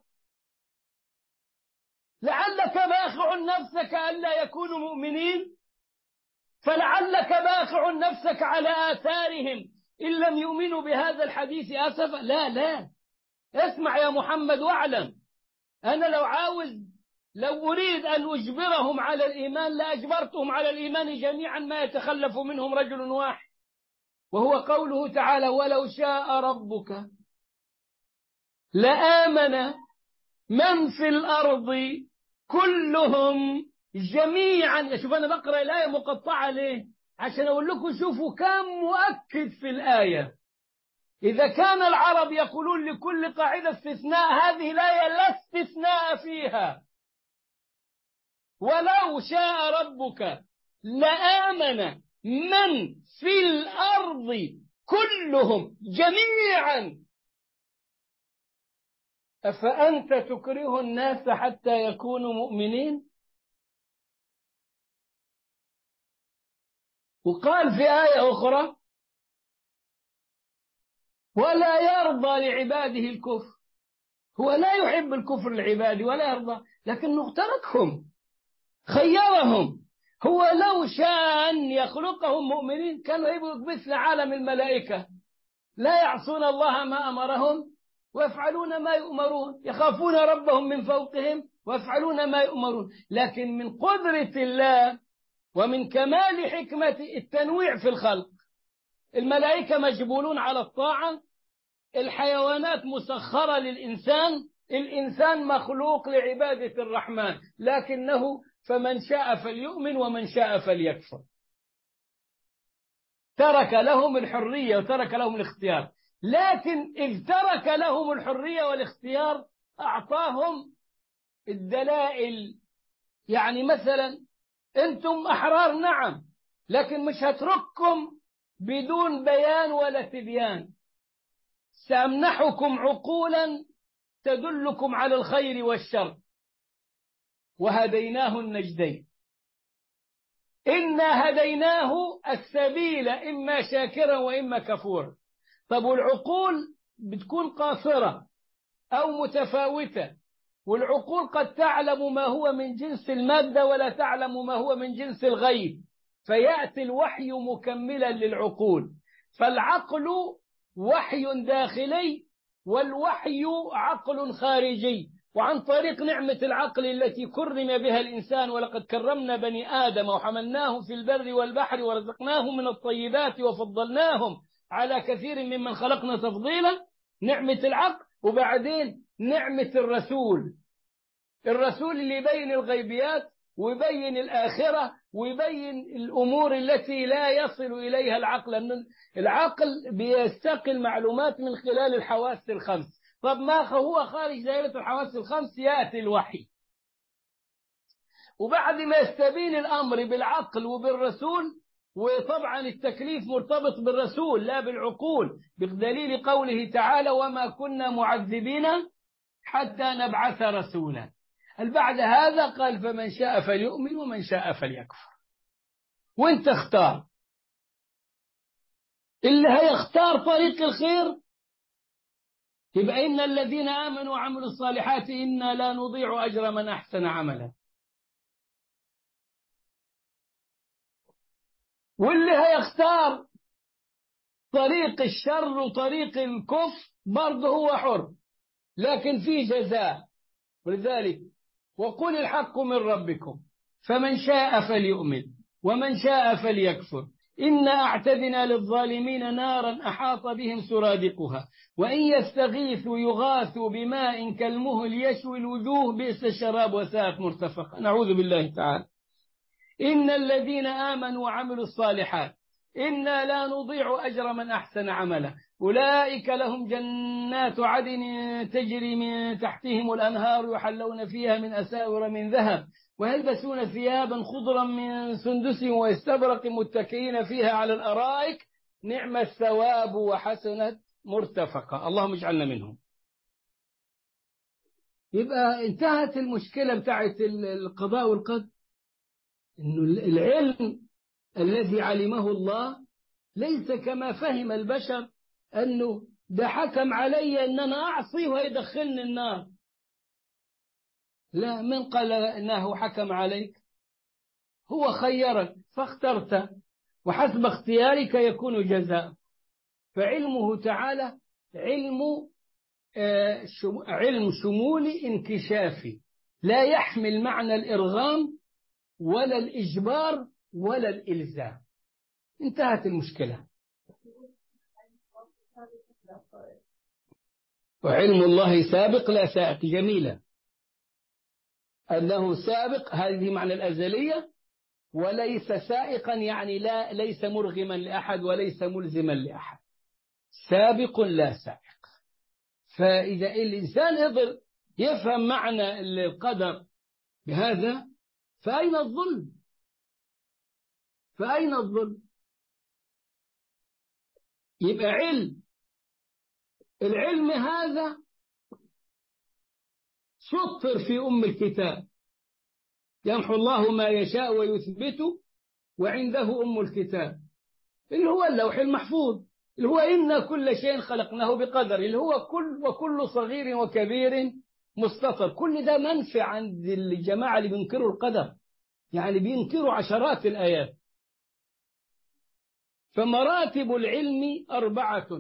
لعلك باخع نفسك ألا يكونوا مؤمنين، فلعلك باخع نفسك على آثارهم إن لم يؤمنوا بهذا الحديث أسفا. لا لا، اسمع يا محمد واعلم، أنا لو أريد أن أجبرهم على الإيمان لأجبرتهم على الإيمان جميعا ما يتخلف منهم رجل واحد، وهو قوله تعالى ولو شاء ربك لآمن من في الأرض كلهم جميعا. شوف أنا بقرأ الآية مقطعة ليه؟ عشان أقول لكم شوفوا كم مؤكد في الآية. إذا كان العرب يقولون لكل قاعدة استثناء، هذه الآية لا استثناء فيها. ولو شاء ربك لآمن من في الأرض كلهم جميعا أفأنت تكره الناس حتى يكونوا مؤمنين؟ وقال في آية أخرى ولا يرضى لعباده الكفر، هو لا يحب الكفر لعباده ولا يرضى، لكنه تركهم خيرهم. هو لو شاء أن يخلقهم مؤمنين كانوا يبقوا مثل عالم الملائكة، لا يعصون الله ما أمرهم ويفعلون ما يؤمرون، يخافون ربهم من فوقهم ويفعلون ما يؤمرون. لكن من قدرة الله ومن كمال حكمة التنويع في الخلق، الملائكة مجبولون على الطاعة، الحيوانات مسخرة للإنسان، الإنسان مخلوق لعبادة الرحمن، لكنه فمن شاء فليؤمن ومن شاء فليكفر. ترك لهم الحرية وترك لهم الاختيار، لكن إذ ترك لهم الحرية والاختيار أعطاهم الدلائل. يعني مثلا أنتم أحرار نعم، لكن مش هترككم بدون بيان ولا تبيان، سأمنحكم عقولا تدلكم على الخير والشر وهديناه النجدين، إنا هديناه السبيل إما شاكرا وإما كفورا. طب والعقول بتكون قاصرة أو متفاوتة، والعقول قد تعلم ما هو من جنس المادة ولا تعلم ما هو من جنس الغيب، فيأتي الوحي مكملا للعقول. فالعقل وحي داخلي والوحي عقل خارجي، وعن طريق نعمة العقل التي كرم بها الإنسان، ولقد كرمنا بني آدم وحملناهم في البر والبحر ورزقناهم من الطيبات وفضلناهم على كثير ممن خلقنا تفضيلا، نعمة العقل. وبعدين نعمة الرسول اللي يبين الغيبيات ويبين الآخرة ويبين الأمور التي لا يصل إليها العقل، لأن العقل بيستقي المعلومات من خلال الحواس الخمس. طب ما هو خارج دائرة الحواس الخمس؟ يأتي الوحي، وبعد ما يستبين الأمر بالعقل وبالرسول، وطبعا التكليف مرتبط بالرسول لا بالعقول، بدليل قوله تعالى وما كنا معذبين حتى نبعث رسولا. بعد هذا قال فمن شاء فليؤمن ومن شاء فليكفر، وانت اختار. اللي هيختار طريق الخير يبقى إن الذين آمنوا وعملوا الصالحات إنا لا نضيع أجر من أحسن عملا. واللي هيختار طريق الشر وطريق الكفر برضه هو حر، لكن في جزاء. ولذلك وقل الحق من ربكم فمن شاء فليؤمن ومن شاء فليكفر إنا أعتدنا للظالمين نارا أحاط بهم سرادقها وإن يستغيثوا يغاثوا بماء كالمهل يشوي الوجوه بئس الشراب وساءت مرتفقا. نعوذ بالله تعالى. إن الذين آمنوا وعملوا الصالحات إنا لا نضيع أجر من أحسن عملا أولئك لهم جنات عدن تجري من تحتهم الأنهار يحلون فيها من أساور من ذهب ويلبسون ثيابا خضرا من سندس واستبرق متكئين فيها على الأرائك نعم الثواب وحسنت مرتفقة. اللهم اجعلنا منهم. يبقى انتهت المشكلة بتاعت القضاء والقدر، إنه العلم الذي علمه الله ليس كما فهم البشر، أنه ده حكم علي أن أنا أعصي ويدخلني النار. لا، من قال أنه حكم عليك؟ هو خيرك فاخترت، وحسب اختيارك يكون جزاء. فعلمه تعالى علم شمولي انكشافي، لا يحمل معنى الإرغام ولا الإجبار ولا الإلزام. انتهت المشكلة. وعلم الله سابق لا سائق. جميلة أنه سابق، هذه معنى الأزلية، وليس سائقا يعني ليس مرغما لأحد وليس ملزما لأحد. سابق لا سائق. فإذا الإنسان قدر يفهم معنى القدر بهذا فأين الظلم؟ فأين الظلم؟ يبقى العلم هذا سطر في أم الكتاب، يمحو الله ما يشاء ويثبت وعنده أم الكتاب، اللي هو اللوح المحفوظ، اللي هو إن كل شيء خلقناه بقدر، اللي هو وكل صغير وكبير مستطر. كل ده منفي عند الجماعة اللي بينكروا القدر، يعني بينكروا عشرات الآيات. فمراتب العلم 4: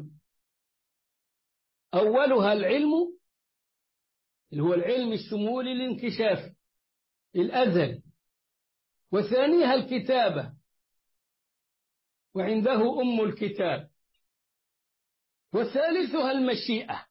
أولها العلم اللي هو العلم الشمولي الانكشافي الأزلي، وثانيها الكتابة وعنده أم الكتاب، وثالثها المشيئة،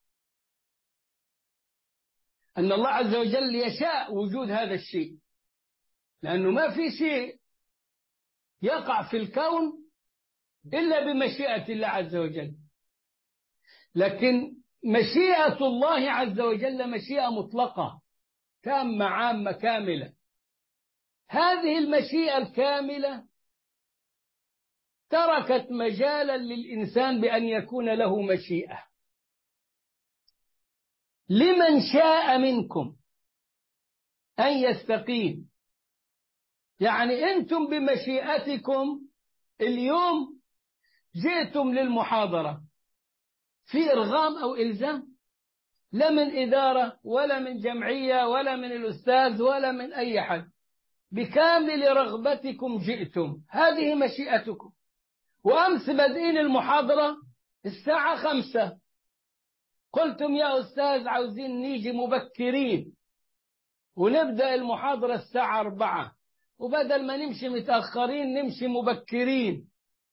أن الله عز وجل يشاء وجود هذا الشيء، لأنه ما في شيء يقع في الكون إلا بمشيئة الله عز وجل. لكن مشيئة الله عز وجل مشيئة مطلقة تامة عامة كاملة. هذه المشيئة الكاملة تركت مجالا للإنسان بأن يكون له مشيئة. لمن شاء منكم أن يستقيم، يعني أنتم بمشيئتكم اليوم جئتم للمحاضرة في إرغام أو إلزام، لا من إدارة ولا من جمعية ولا من الأستاذ ولا من أي حد، بكامل رغبتكم جئتم، هذه مشيئتكم. وأمس بدئين المحاضرة الساعة 5، قلتم يا أستاذ عاوزين نيجي مبكرين ونبدأ المحاضرة الساعة 4، وبدل ما نمشي متأخرين نمشي مبكرين.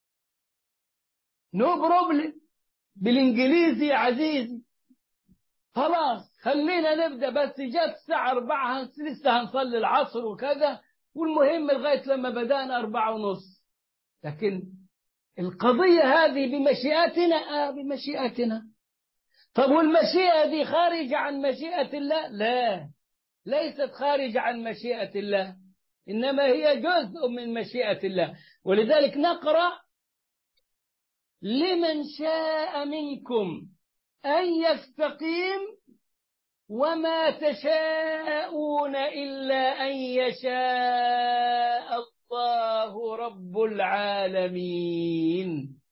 نو بروبلم بالإنجليزي يا عزيزي، خلاص خلينا نبدأ. بس جت الساعة 4 لسه هنصلي العصر وكذا، والمهم لغاية لما بدأنا 4:30. لكن القضية هذه بمشيئتنا بمشيئتنا. طب والمشيئة دي خارجة عن مشيئة الله؟ لا، ليست خارجة عن مشيئة الله، إنما هي جزء من مشيئة الله. ولذلك نقرأ لمن شاء منكم أن يستقيم وما تشاءون إلا أن يشاء الله رب العالمين.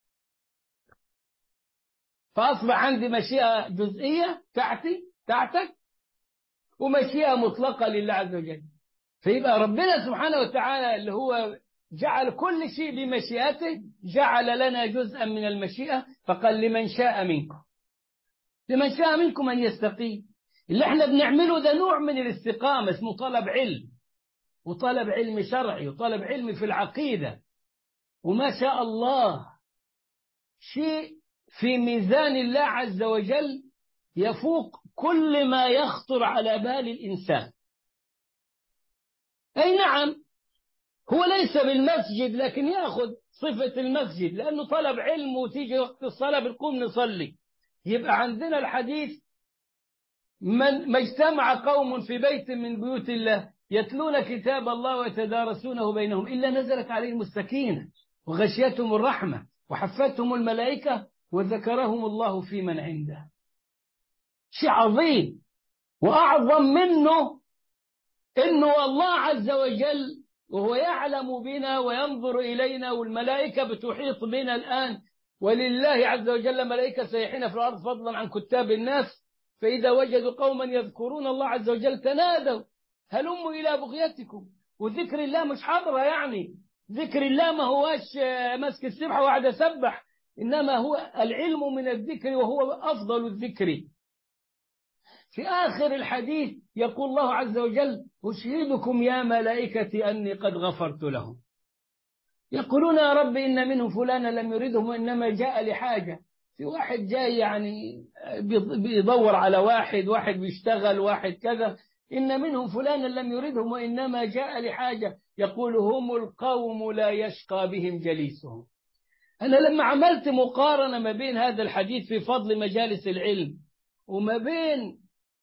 فأصبح عندي مشيئة جزئية تحتك ومشيئة مطلقة لله عز وجل. فيبقى ربنا سبحانه وتعالى اللي هو جعل كل شيء بمشيئته جعل لنا جزءا من المشيئة، فقال لمن شاء منكم أن يستقيم. اللي احنا بنعمله ده نوع من الاستقامة، اسمه طلب علم، وطلب علم شرعي، وطلب علم في العقيدة. وما شاء الله شيء في ميزان الله عز وجل يفوق كل ما يخطر على بال الإنسان. أي نعم، هو ليس بالمسجد لكن يأخذ صفة المسجد لأنه طلب علم، وتيجي وقت الصلاة بنقوم نصلي. يبقى عندنا الحديث ما اجتمع قوم في بيت من بيوت الله يتلون كتاب الله ويتدارسونه بينهم إلا نزلت عليهم السكينة وغشيتهم الرحمة وحفتهم الملائكة وذكرهم الله في من عنده. شيء عظيم. وأعظم منه إنه الله عز وجل وهو يعلم بنا وينظر إلينا، والملائكة بتحيط بنا الآن، ولله عز وجل ملائكة سيحين في الأرض فضلا عن كتاب الناس، فإذا وجدوا قوما يذكرون الله عز وجل تنادوا هلموا إلى بغيتكم. وذكر الله مش حضرة، يعني ذكر الله ما هواش مسك السبحة وقعد أسبح، إنما هو العلم من الذكر وهو أفضل الذكر. في آخر الحديث يقول الله عز وجل أشهدكم يا ملائكتي أني قد غفرت لهم. يقولون يا رب إن منهم فلانا لم يردهم وإنما جاء لحاجة. في واحد جاي يعني بيدور على واحد بيشتغل، واحد كذا. إن منهم فلانا لم يردهم وإنما جاء لحاجة. يقول هم القوم لا يشقى بهم جليسهم. أنا لما عملت مقارنة ما بين هذا الحديث في فضل مجالس العلم وما بين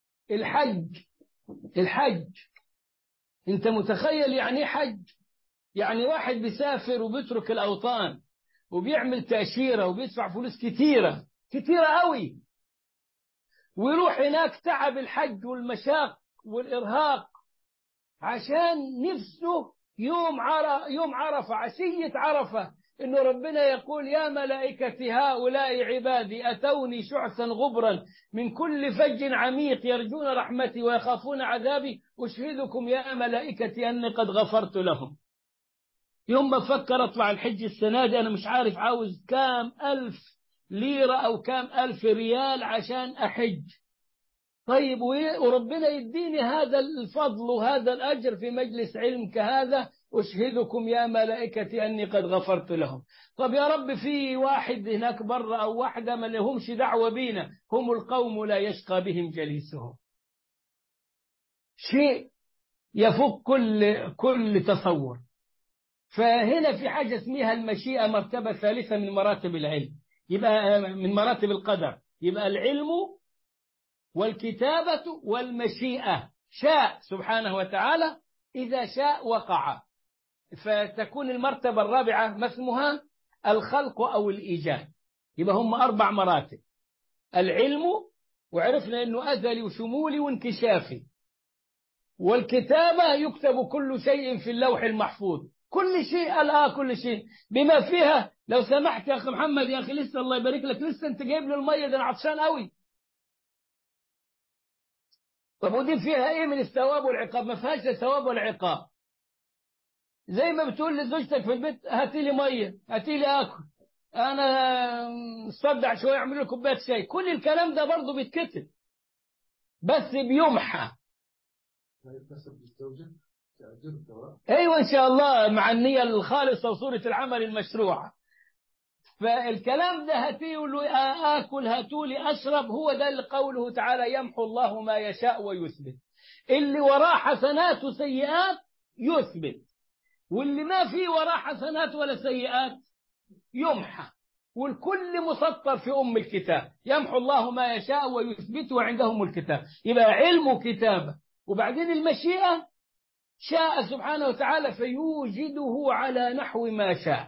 الحج، انت متخيل يعني ايه حج؟ يعني واحد بيسافر وبيترك الأوطان وبيعمل تأشيرة وبيدفع فلوس كتيرة قوي، ويروح هناك تعب الحج والمشاق والإرهاق عشان نفسه يوم عرفة، عشية عرفة، إنه ربنا يقول يا ملائكتي هؤلاء عبادي أتوني شعثا غبرا من كل فج عميق يرجون رحمتي ويخافون عذابي أشهدكم يا ملائكتي أني قد غفرت لهم. يوم ما أفكر أطلع الحج السنة دي أنا مش عارف عاوز كام ألف ليرة أو كام ألف ريال عشان أحج. طيب وربنا يديني هذا الفضل وهذا الأجر في مجلس علم كهذا، أشهدكم يا ملائكتي أني قد غفرت لهم. طب يا رب في واحد هناك برا أو واحدة ما لهمش دعوة بينا، هم القوم لا يشقى بهم جليسهم. شيء يفوق كل تصور. فهنا في حاجة اسمها المشيئة، مرتبة ثالثة من مراتب العلم، يبقى من مراتب القدر. يبقى العلم والكتابة والمشيئة. شاء سبحانه وتعالى، إذا شاء وقع. فتكون المرتبة الرابعة ما اسمها الخلق أو الإيجاد. يبقى هم 4 مراتب: العلم، وعرفنا أنه أزلي وشمولي وانكشافي، والكتابة يكتب كل شيء في اللوح المحفوظ، كل شيء كل شيء بما فيها. لو سمحت يا أخي محمد، يا أخي لسه الله يبارك لك، لسه أنت جايب له المية ده، أنا عطشان قوي. طب ودي فيها ايه من الثواب والعقاب؟ ما فيهاش الثواب والعقاب. زي ما بتقول لزوجتك في البيت هاتي لي ميه، هاتي لي اكل، انا مصدع شويه اعمل لي كوبايه شاي، كل الكلام ده برضه بيتكتب بس بيمحى. ايوه ان شاء الله، مع النيه الخالصه وصوره العمل المشروعه. فالكلام ده هاتي له آكل، هاتوا لي أشرب، هو ده اللي قوله تعالى يمحو الله ما يشاء ويثبت. اللي وراه حسنات وسيئات يثبت، واللي ما فيه وراه حسنات ولا سيئات يمحى. والكل مسطر في أم الكتاب، يمحو الله ما يشاء ويثبت وعندهم الكتاب. يبقى علم وكتابة. وبعدين المشيئة، شاء سبحانه وتعالى فيوجده على نحو ما شاء،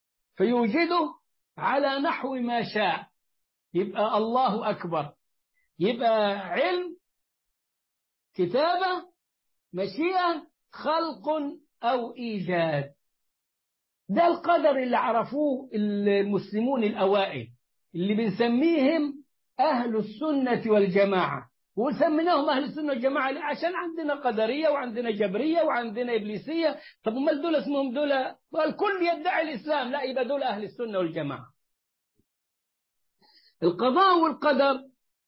فيوجده على نحو ما شاء. يبقى الله أكبر. يبقى علم، كتابة، مشيئة، خلق أو إيجاد. ده القدر اللي عرفوه المسلمون الأوائل اللي بنسميهم أهل السنة والجماعة. وسميناهم أهل السنة والجماعة عشان عندنا قدرية وعندنا جبرية وعندنا إبليسية. طب امال دول اسمهم دول؟ الكل يدعي الإسلام، لا، يبقى دول أهل السنة والجماعة. القضاء والقدر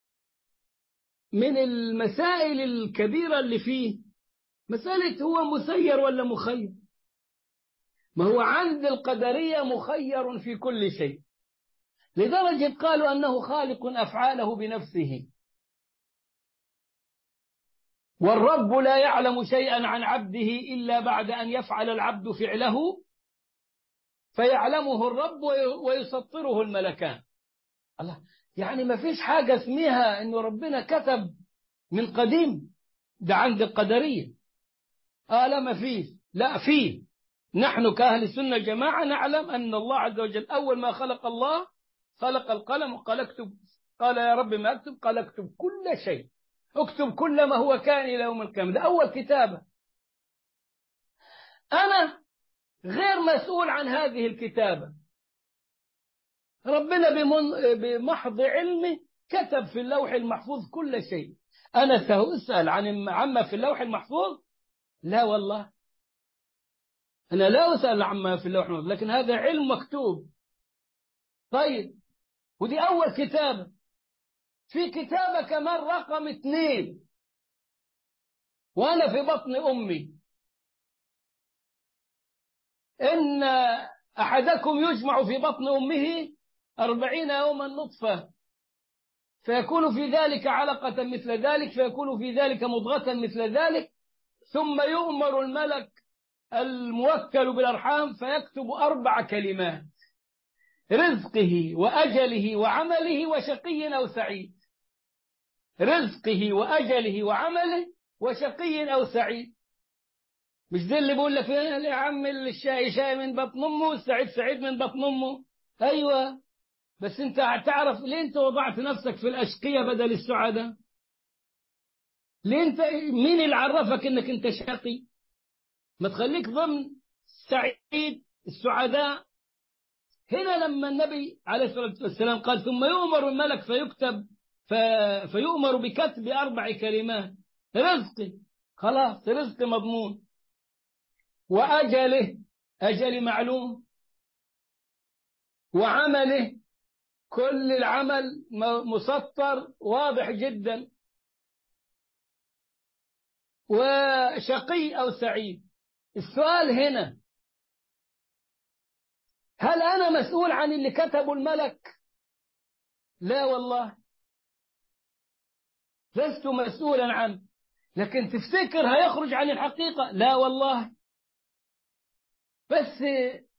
من المسائل الكبيرة اللي فيه مسألة هو مسير ولا مخير. ما هو عند القدرية مخير في كل شيء، لدرجة قالوا أنه خالق أفعاله بنفسه، والرب لا يعلم شيئا عن عبده إلا بعد أن يفعل العبد فعله فيعلمه الرب ويسطره الملكان. الله، يعني ما فيش حاجة اسمها أنه ربنا كتب من قديم. ده عند القدرية. لا ما فيش، لا فيه. نحن كأهل السنة الجماعة نعلم أن الله عز وجل أول ما خلق الله خلق القلم وقال اكتب. قال يا رب ما أكتب؟ قال اكتب كل شيء، اكتب كل ما هو كان إلى يوم القيامة. ده أول كتابة. أنا غير مسؤول عن هذه الكتابة. ربنا بمحض علمه كتب في اللوح المحفوظ كل شيء. أنا سأسأل عما في اللوح المحفوظ؟ لا والله، أنا لا أسأل عما في اللوح المحفوظ، لكن هذا علم مكتوب. طيب، ودي أول كتابة. في كتابة كمان رقم 2 وأنا في بطن أمي، إن أحدكم يجمع في بطن أمه 40 يوما نطفة، فيكون في ذلك علقة مثل ذلك، فيكون في ذلك مضغة مثل ذلك، ثم يؤمر الملك الموكل بالأرحام فيكتب 4 كلمات: رزقه وأجله وعمله وشقي أو سعيد. رزقه وأجله وعمله وشقي أو سعيد. مش ده اللي بيقول لك يا عم الشاي شاي من بطن أمه والسعيد سعيد من بطن أمه؟ أيوة، بس أنت تعرف ليه أنت وضعت نفسك في الأشقية بدل السعادة؟ ليه أنت؟ مين اللي عرفك أنك أنت شقي؟ ما تخليك ضمن السعيد السعداء. هنا لما النبي عليه الصلاة والسلام قال ثم يؤمر الملك فيكتب فيؤمر بكتب 4 كلمات: رزقي، خلاص رزق مضمون، وأجله، أجل معلوم، وعمله، كل العمل مسطر واضح جدا، وشقي أو سعيد. السؤال هنا: هل أنا مسؤول عن اللي كتبه الملك؟ لا والله، لست مسؤولا عنه. لكن تفتكر هيخرج عن الحقيقة؟ لا والله. بس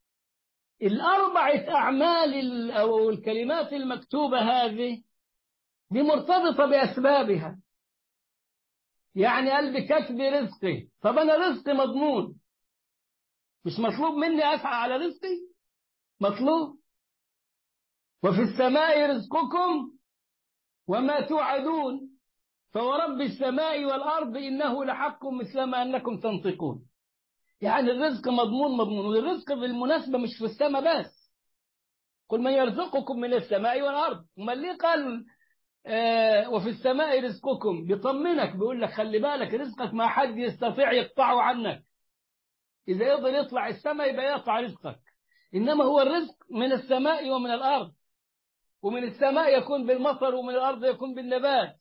4 أعمال أو الكلمات المكتوبة هذه دي مرتبطة بأسبابها. يعني قال بكتب رزقي، طب أنا رزقي مضمون، مش مطلوب مني أسعى على رزقي؟ مطلوب. وفي السماء رزقكم وما توعدون فورب السماء والأرض إنه لحق مثل ما أنكم تنطقون. يعني الرزق مضمون. والرزق بالمناسبة مش في السماء بس، قل من يرزقكم من السماء والأرض. وما اللي قال وفي السماء رزقكم بيطمنك، بيقول لك خلي بالك رزقك ما حد يستطيع يقطعه عنك. إذا يقدر يطلع السماء يبقى يقطع رزقك. إنما هو الرزق من السماء ومن الأرض، ومن السماء يكون بالمطر ومن الأرض يكون بالنبات.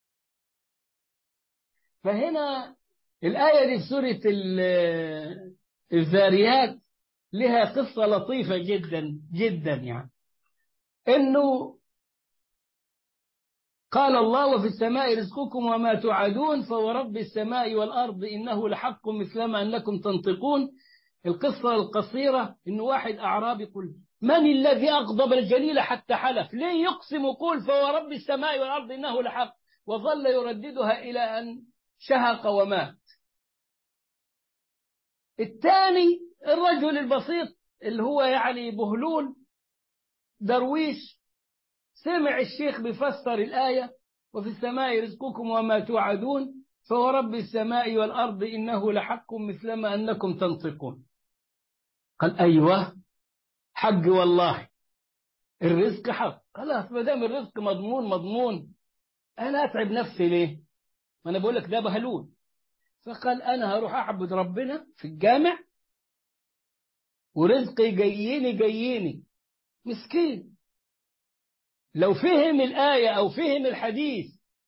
فهنا الآية دي في سورة الذاريات لها قصة لطيفة جدا جدا. يعني إنه قال الله وفي السماء رزقكم وما توعدون فورب السماء والأرض إنه لحق مثل ما أنكم تنطقون. القصة القصيرة إن واحد أعرابي يقول: من الذي أغضب الجليل حتى حلف؟ ليه يقسم يقول فورب السماء والأرض إنه لحق؟ وظل يرددها إلى أن شهق ومات. الثاني الرجل البسيط اللي هو يعني بهلول درويش سمع الشيخ بيفسر الآية وفي السماء رزقكم وما توعدون فهو رب السماء والأرض إنه لحق مثلما أنكم تنطقون. قال أيوة حق والله، الرزق حق، خلاص ما دام الرزق مضمون أنا أتعب نفسي ليه؟ ما أنا بقول لك ده بهلول. فقال أنا هروح أعبد ربنا في الجامع ورزقي جيني مسكين. لو فهم الآية أو فهم الحديث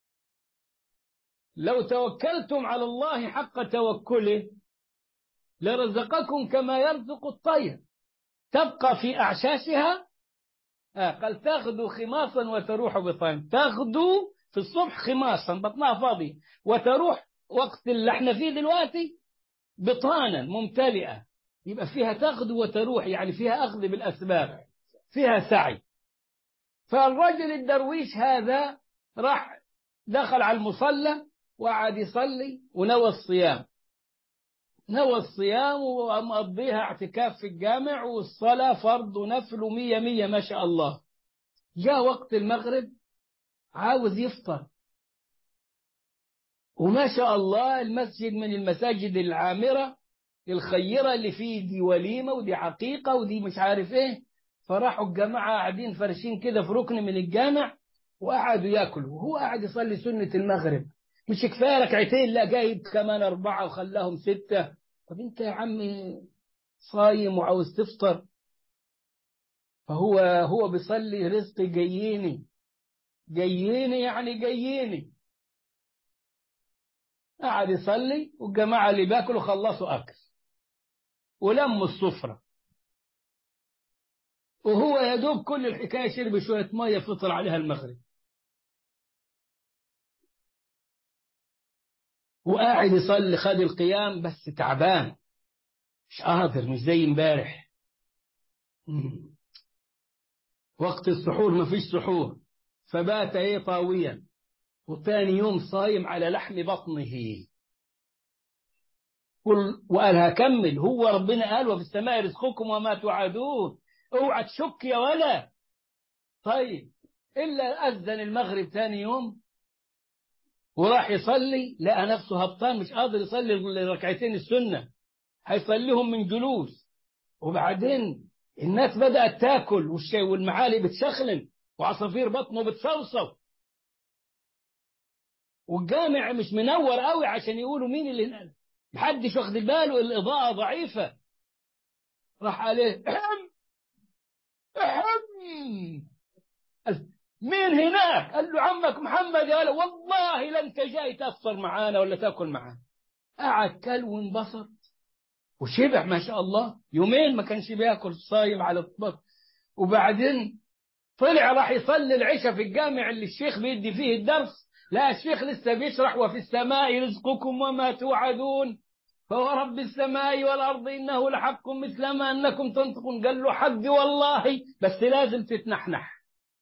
لو توكلتم على الله حق توكله لرزقكم كما يرزق الطير تبقى في أعشاشها. قال تغدو خماصا وتروح بطانا، تغدو في الصبح خماصا بطنها فاضي، وتروح وقت اللي احنا فيه دلوقتي بطانا ممتلئة. يبقى فيها تغدو وتروح، يعني فيها أخذ بالأسباب، فيها سعي. فالرجل الدرويش هذا راح دخل على المصلى وقعد يصلي ونوى الصيام، نوى الصيام ومقضيها اعتكاف في الجامع، والصلاة فرض ونفل ومية مية ما شاء الله. جاء وقت المغرب عاوز يفطر، وما شاء الله المسجد من المساجد العامرة الخيرة اللي فيه دي وليمة ودي عقيقة ودي مش عارف ايه. فراحوا الجماعة قاعدين فرشين كده في ركن من الجامع وقعدوا ياكلوا، وهو قاعد يصلي سنة المغرب. مش كفاية ركعتين، لا جايب كمان 4 وخلاهم 6. طب انت يا عمي صايم وعاوز تفطر. فهو بيصلي رزقي جيني يعني جيني. قعد يصلي والجماعة اللي باكلوا خلصوا أكل ولموا السفرة، وهو يا دوب كل الحكاية شرب شوية مية فطر عليها المغرب. وقاعد يصلي خد القيام بس تعبان مش قادر، مش زي امبارح. وقت السحور ما فيش سحور، فبات ايه طاويا، وثاني يوم صايم على لحم بطنه. وقال هكمل، هو ربنا قال وفي السماء رزقكم وما توعدون، اوعى تشك يا ولا. طيب إلا أذن المغرب ثاني يوم وراح يصلي لقى نفسه هبطان مش قادر يصلي الركعتين السنة، هيصليهم من جلوس. وبعدين الناس بدأت تاكل والمعالي بتشخلن وعصافير بطنه بتصوصو، والجامع مش منور قوي عشان يقولوا مين اللي محدش واخد باله، الإضاءة ضعيفة. راح عليه احم مين هناك؟ قال له عمك محمد. قال والله لا انت جاي تفطر معانا ولا تاكل معانا. قعد كل وانبسط وشبع ما شاء الله، يومين ما كانش بياكل صايم على الطبق. وبعدين طلع راح يصلي العشاء في الجامع اللي الشيخ بيدي فيه الدرس، لا الشيخ لسه بيشرح وفي السماء رزقكم وما توعدون فهو رب السماء والأرض إنه لحق مثل ما أنكم تنطقون. قال له حق والله بس لازم تتنحنح.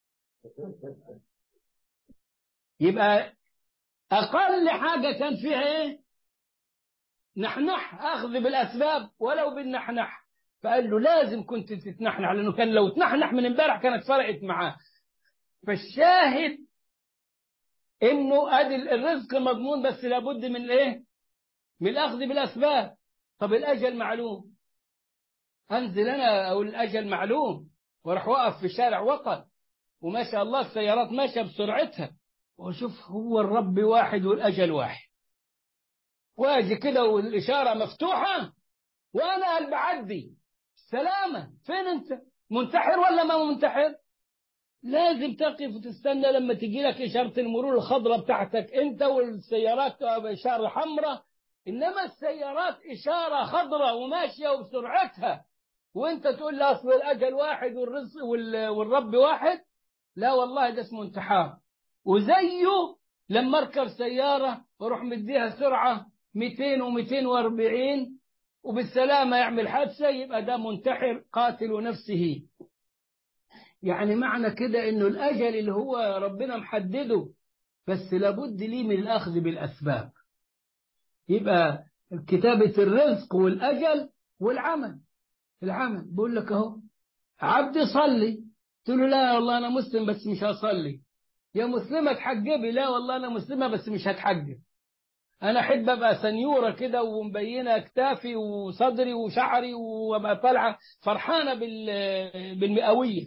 يبقى أقل حاجة كان فيها إيه؟ نحنح، أخذ بالأسباب ولو بالنحنح. فقال له لازم كنت تتنحنح، لأنه كان لو تنحنح من امبارح كانت فرقت معاه. فالشاهد إنه أدي الرزق مضمون بس لابد من إيه؟ من الأخذ بالأسباب. طب الأجل معلوم، أنزل أنا أو الأجل معلوم وراح وقف في شارع وطن وما شاء الله السيارات ماشية بسرعتها، وشوف هو الرب واحد والأجل واحد، واجي كده والإشارة مفتوحة وأنا قلب بعدي سلامة. فين أنت؟ منتحر ولا ما منتحر؟ لازم تقف وتستنى لما تجي لك إشارة المرور الخضراء بتاعتك أنت، والسيارات إشارة حمراء. إنما السيارات إشارة خضراء وماشية وبسرعتها وأنت تقول لي أصل الأجل واحد والرزق والرب واحد. لا والله ده اسمه انتحار. وزيه لما اركب سيارة واروح مديها سرعة 200 و240 وبالسلامة يعمل حادثة، يبقى ده منتحر قاتل نفسه. يعني معنى كده انه الاجل اللي هو ربنا محدده بس لابد ليه من الاخذ بالاسباب. يبقى كتابة الرزق والاجل والعمل. العمل بقول لك اهو عبد صلي، قلت له لا والله انا مسلم بس مش هصلي. يا مسلمة تحجبي، لا والله أنا مسلمة بس مش هتحجب، أنا أحب أبقى سنيورة كده ومبينة أكتافي وصدري وشعري وأبقى طالعة فرحانة بالمئوية.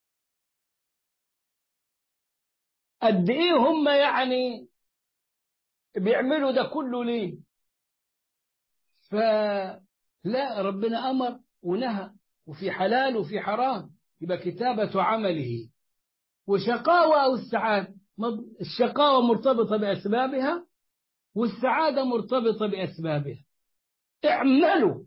قد إيه هم يعني بيعملوا ده كله ليه؟ فلا، ربنا أمر ونهى، وفي حلال وفي حرام، يبقى كتابة عمله. وشقاوة أو السعادة، الشقاوة مرتبطة بأسبابها والسعادة مرتبطة بأسبابها. اعملوا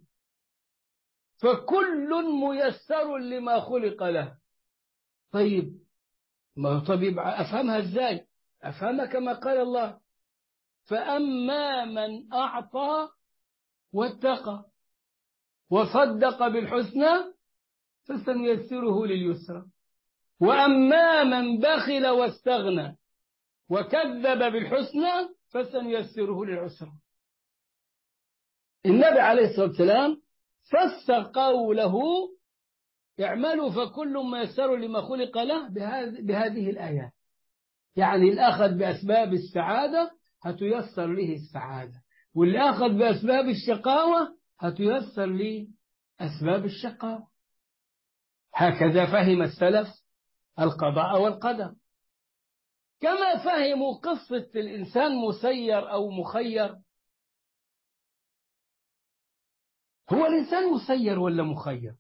فكل ميسر لما خلق له. طيب، ما طيب أفهمها إزاي؟ أفهمها كما قال الله: فأما من أعطى واتقى وصدق بالحسنى فسنيسره لليسرى، وأما من بخل واستغنى وكذب بالحسنى فسنيسره للعسرى. النبي عليه الصلاة والسلام فسر قوله اعملوا فكل ميسر لما خلق له بهذه الآيات. يعني الأخذ بأسباب السعادة هتيسر له السعادة، واللي أخذ بأسباب الشقاوة هتيسر له أسباب الشقاوة. هكذا فهم السلف القضاء والقدر. كما فهموا قصة الإنسان مسير أو مخير. هو الإنسان مسير ولا مخير؟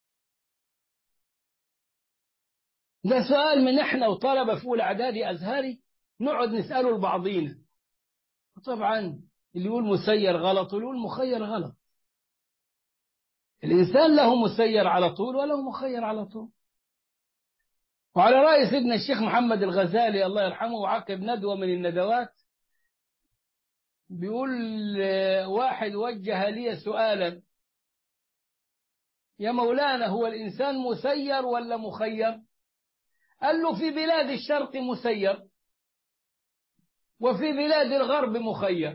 ده سؤال من إحنا وطلبة في أولى إعدادي أزهري نقعد نسأله لبعضينا. طبعا اللي يقول مسير غلط واللي يقول مخير غلط. الإنسان له مسير على طول وله مخير على طول. وعلى رأي سيدنا الشيخ محمد الغزالي الله يرحمه، وعقب ندوة من الندوات بيقول واحد وجه لي سؤالا: يا مولانا، هو الإنسان مسير ولا مخير؟ قال له: في بلاد الشرق مسير وفي بلاد الغرب مخير.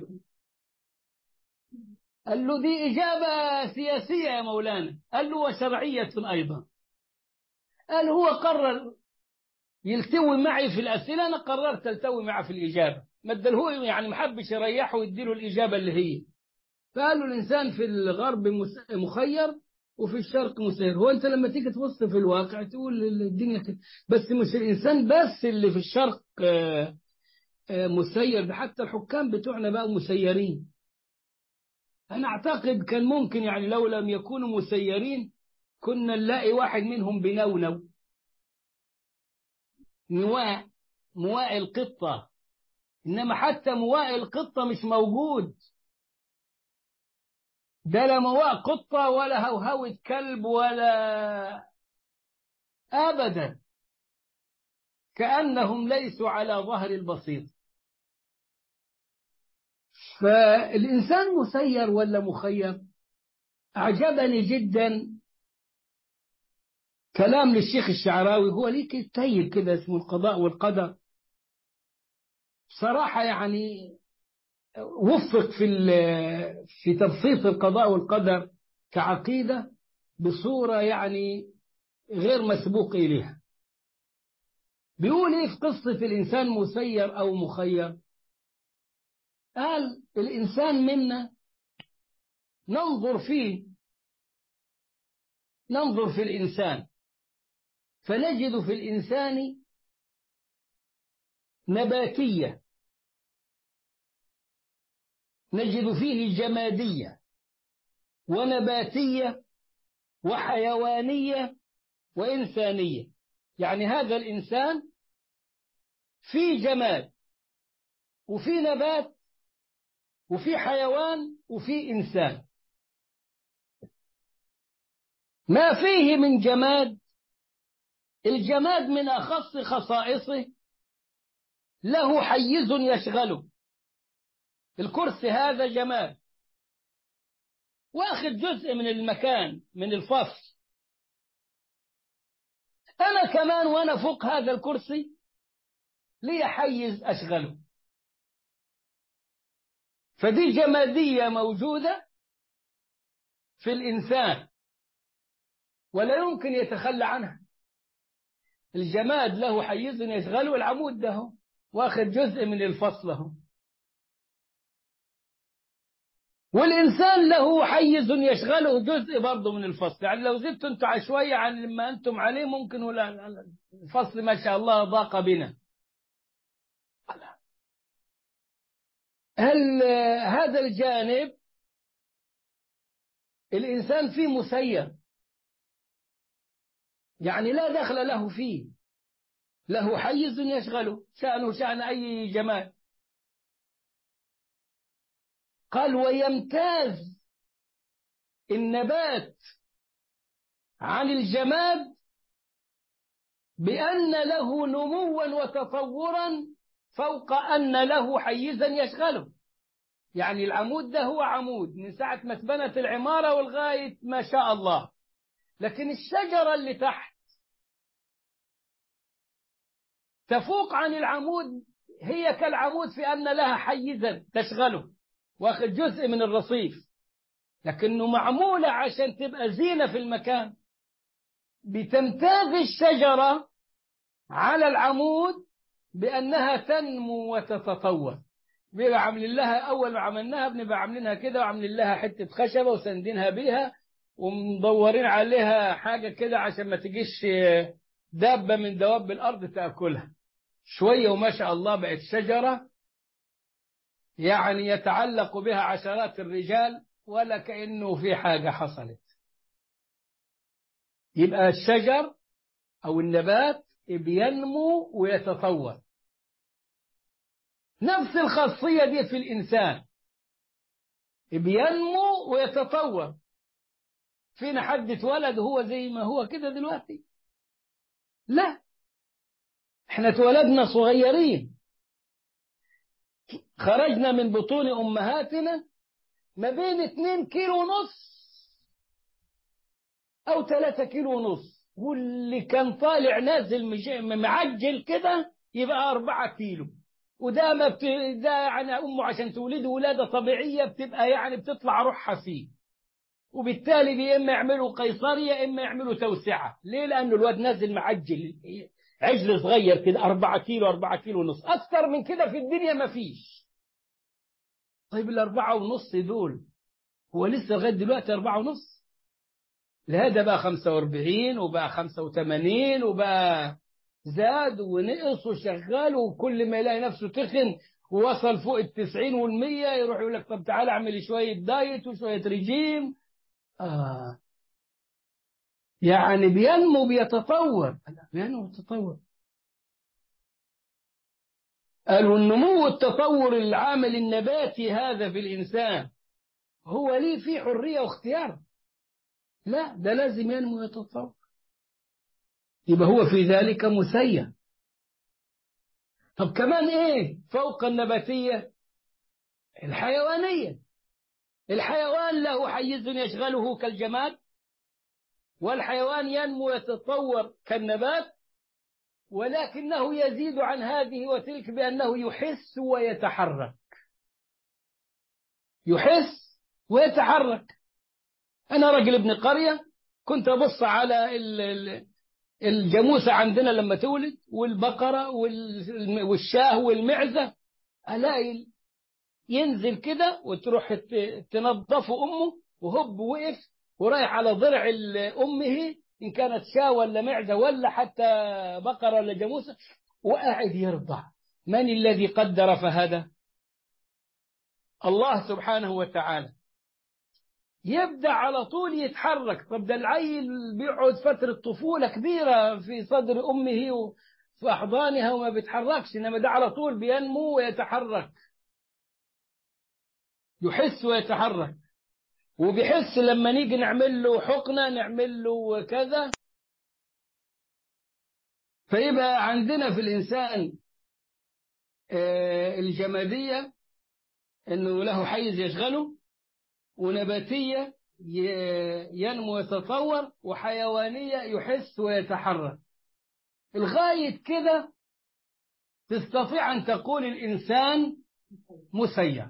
قال له: دي إجابة سياسية يا مولانا. قال له: وشرعية أيضا. قال: هو قرر يلتوي معي في الأسئلة، أنا قررت التوي معه في الإجابة. ما ادالهو يعني محبش يريحه ويديله الإجابة اللي هي. فقال له: الإنسان في الغرب مخير وفي الشرق مسير. هو أنت لما تيجي تبص في الواقع تقول الدنيا كده، بس مش الإنسان بس اللي في الشرق مسير، ده حتى الحكام بتوعنا بقوا مسيرين. أنا أعتقد كان ممكن يعني لو لم يكونوا مسيرين كنا نلاقي واحد منهم بنونو، نواء، مواء القطة. إنما حتى مواء القطة مش موجود. ده لا مواء قطة ولا هوهوة كلب ولا أبدا، كأنهم ليسوا على ظهر البسيط. فالإنسان مسير ولا مخير؟ أعجبني جدا كلام للشيخ الشعراوي، هو ليه كتيب كده اسمه القضاء والقدر. بصراحة يعني وفق في تبسيط القضاء والقدر كعقيدة بصورة يعني غير مسبوق إليها. بيقول إيه في قصة الإنسان مسير أو مخير؟ قال: الإنسان منا ننظر في الإنسان فنجد في الإنسان نباتية، نجد فيه جمادية ونباتية وحيوانية وإنسانية. يعني هذا الإنسان فيه جماد وفي نبات وفي حيوان وفي إنسان. ما فيه من جماد، الجماد من أخص خصائصه له حيز يشغله. الكرسي هذا جماد واخد جزء من المكان من الفصل. أنا كمان وأنا فوق هذا الكرسي لي حيز أشغله. فدي جمادية موجودة في الإنسان ولا يمكن يتخلى عنها. الجماد له حيز يشغله، العمود ده واخد جزء من الفصل اهو. والإنسان له حيز يشغله جزء برضه من الفصل. يعني لو زدتوا انتم شوية عن ما أنتم عليه ممكن، ولا الفصل ما شاء الله ضاق بنا. هل هذا الجانب الإنسان فيه مسير، يعني لا دخل له فيه، له حيز يشغله شأنه شأن أي جماد. قال ويمتاز النبات عن الجماد بأن له نموا وتطورا فوق أن له حيزا يشغله. يعني العمود ده هو عمود من ساعة ما اتبنت العمارة والغاية ما شاء الله، لكن الشجرة اللي تحت تفوق عن العمود، هي كالعمود في أن لها حيزا تشغله، واخد جزء من الرصيف، لكنه معمولة عشان تبقى زينة في المكان. بتمتاز الشجرة على العمود بأنها تنمو وتتطور. بيبقى عاملين لها، أول ما عملناها بنبقى عاملينها كده، وعاملين لها حتة خشبة وسندينها بيها، ومدورين عليها حاجة كده عشان ما تجيش دابة من دواب الأرض تأكلها. شوية وما شاء الله بقت شجرة يعني يتعلق بها عشرات الرجال ولا كأنه في حاجة حصلت. يبقى الشجر أو النبات بينمو ويتطور. نفس الخاصية دي في الإنسان، بينمو ويتطور. فينا حد اتولد هو زي ما هو كده دلوقتي؟ لا، احنا اتولدنا صغيرين، خرجنا من بطون أمهاتنا ما بين 2 كيلو ونص أو 3 كيلو ونص، واللي كان طالع نازل معجل كده يبقى 4 كيلو. وده ما بت... ده يعني أمه عشان تولده ولادة طبيعية بتبقى يعني بتطلع روحها فيه، وبالتالي يا إما يعملوا قيصرية يا إما يعملوا توسعة. ليه؟ لأنه الواد نازل معجل، عجل صغير كده 4 كيلو 4 كيلو ونص، أكثر من كده في الدنيا ما فيش. طيب الأربعة ونص دول هو لسه لغاية دلوقتي 4 ونص؟ لهذا بقى 45 وبقى 85 وبقى زاد ونقص وشغال، وكل ما يلاقي نفسه تخن ووصل فوق 90 والمية يروح يقول لك طب تعالى اعمل شوية دايت وشوية رجيم. يعني بينمو بيتطور، بينمو ويتطور. قالوا النمو والتطور العامل النباتي هذا في الإنسان هو ليه فيه حرية واختيار؟ لا، ده لازم ينمو ويتطور، يبقى هو في ذلك مسير. طب كمان ايه فوق النباتية؟ الحيوانية. الحيوان له حيز يشغله كالجماد، والحيوان ينمو ويتطور كالنبات، ولكنه يزيد عن هذه وتلك بأنه يحس ويتحرك. يحس ويتحرك. أنا رجل ابن قرية، كنت أبص على الجاموسة عندنا لما تولد، والبقرة والشاه والمعزة، ألاقي ينزل كده وتروح تنظفه أمه، وهب وقف ورايح على ضلع أمه إن كانت شاه ولا معزة ولا حتى بقرة ولا جاموسة، وقاعد يرضع. من الذي قدر فهذا؟ الله سبحانه وتعالى. يبدأ على طول يتحرك. طب ده العيل بيقعد فترة طفولة كبيرة في صدر أمه وفي أحضانها وما بيتحركش، إنما ده على طول بينمو ويتحرك، يحس ويتحرك. وبيحس لما نيجي نعمل له حقنة نعمل له كذا. فيبقى عندنا في الإنسان الجمادية أنه له حيز يشغله، ونباتية ينمو ويتطور، وحيوانية يحس ويتحرك. الغاية كده تستطيع أن تقول الإنسان مسير.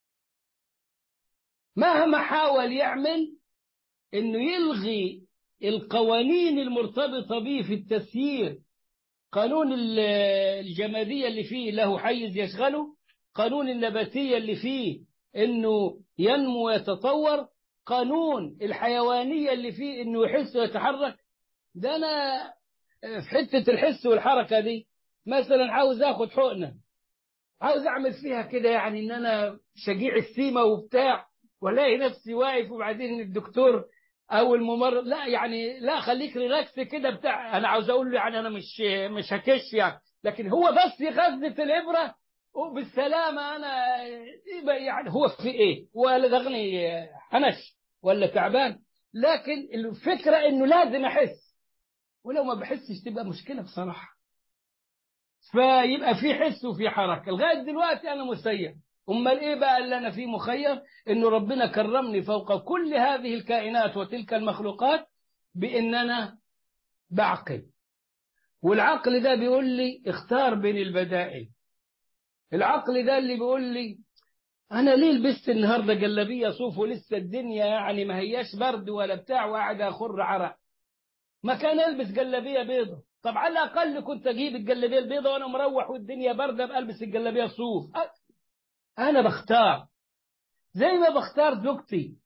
مهما حاول يعمل أنه يلغي القوانين المرتبطة به في التسيير قانون الجمادية اللي فيه له حيز يشغله، قانون النباتية اللي فيه إنه ينمو ويتطور، قانون الحيوانية اللي فيه إنه يحس ويتحرك. ده أنا في حتة الحس والحركة دي مثلا عاوز آخد حقنة، عاوز أعمل فيها كده يعني إن أنا شجيع السيمة وبتاع، والاقي نفسي واقف وبعدين الدكتور او الممرض لا يعني لا خليك ريلاكس كده بتاع. انا عاوز اقول له يعني انا مش هكش يعني، لكن هو بس يغذف الابره وبالسلامه. انا يعني هو في ايه ولا دغني حنش ولا تعبان؟ لكن الفكره انه لازم احس، ولو ما بحسش تبقى مشكله بصراحه. فيبقى في حس وفي حركه. لغايه دلوقتي انا مسير. امال ايه بقى اللي انا فيه مخير؟ انه ربنا كرمني فوق كل هذه الكائنات وتلك المخلوقات بان انا بعقل، والعقل ده بيقول لي اختار بين البدائل. العقل ده اللي بيقول لي انا ليه لبست النهارده جلابيه صوف ولسه الدنيا يعني ما هياش برد ولا بتاع وقاعد اخر عرق، ما كان البس جلابيه بيضه. طب على الاقل كنت اجيب الجلابيه البيضه وانا مروح والدنيا بارده بلبس الجلابيه الصوف. انا بختار، زي ما بختار زوجتي،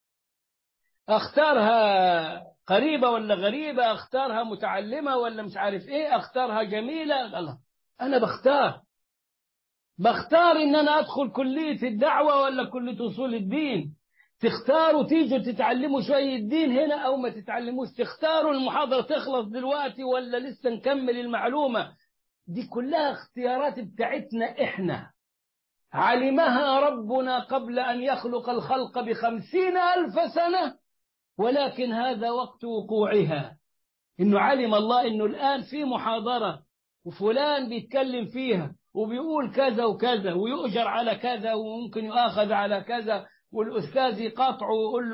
اختارها قريبه ولا غريبه، اختارها متعلمه ولا مش عارف ايه، اختارها جميله. الله، انا بختار ان انا ادخل كليه الدعوه ولا كليه اصول الدين. تختاروا تيجوا تتعلموا شويه دين هنا او ما تتعلموش، تختاروا المحاضره تخلص دلوقتي ولا لسه نكمل المعلومه. دي كلها اختيارات بتاعتنا احنا، علمها ربنا قبل أن يخلق الخلق ب50,000 سنة، ولكن هذا وقت وقوعها. إنه علم الله إنه الآن في محاضرة وفلان بيتكلم فيها وبيقول كذا وكذا ويؤجر على كذا وممكن يؤاخذ على كذا، والأستاذ يقاطعه ويقول له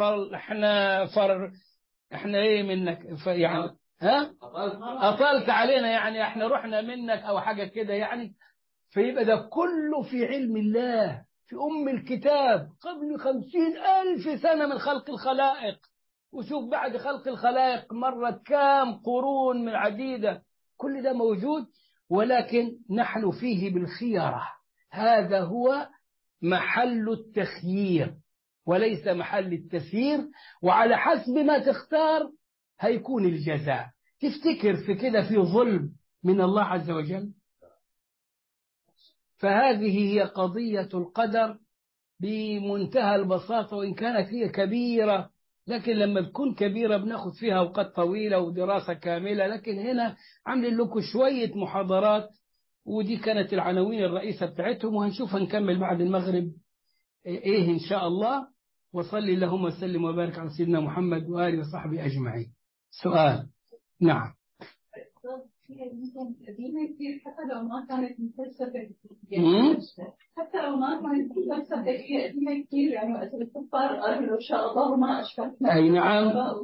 احنا ايه منك يعني ها أطلت علينا يعني احنا رحنا منك أو حاجة كده يعني. فيبقى ده كله في علم الله في أم الكتاب قبل 50,000 سنة من خلق الخلائق. وشوف بعد خلق الخلائق مرت كام قرون من عديدة، كل ده موجود، ولكن نحن فيه بالخيرة. هذا هو محل التخيير وليس محل التسيير، وعلى حسب ما تختار هيكون الجزاء. تفتكر في كده في ظلم من الله عز وجل؟ فهذه هي قضية القدر بمنتهى البساطة، وإن كانت هي كبيرة، لكن لما تكون كبيرة بناخد فيها أوقات طويلة ودراسة كاملة. لكن هنا عاملين لكم شوية محاضرات، ودي كانت العناوين الرئيسة بتاعتهم، وهنشوف هنكمل بعد المغرب إيه إن شاء الله. وصلي اللهم وسلم وبارك على سيدنا محمد وآله وصحبه أجمعين. سؤال؟ نعم. قديمة كثير حتى لو ما كانت مفلسفة، يعني حتى لو ما كانت مفلسفة هي قديمة كثير، يعني وقت الكفار قالوا لو شاء الله ما أشركنا. أي نعم،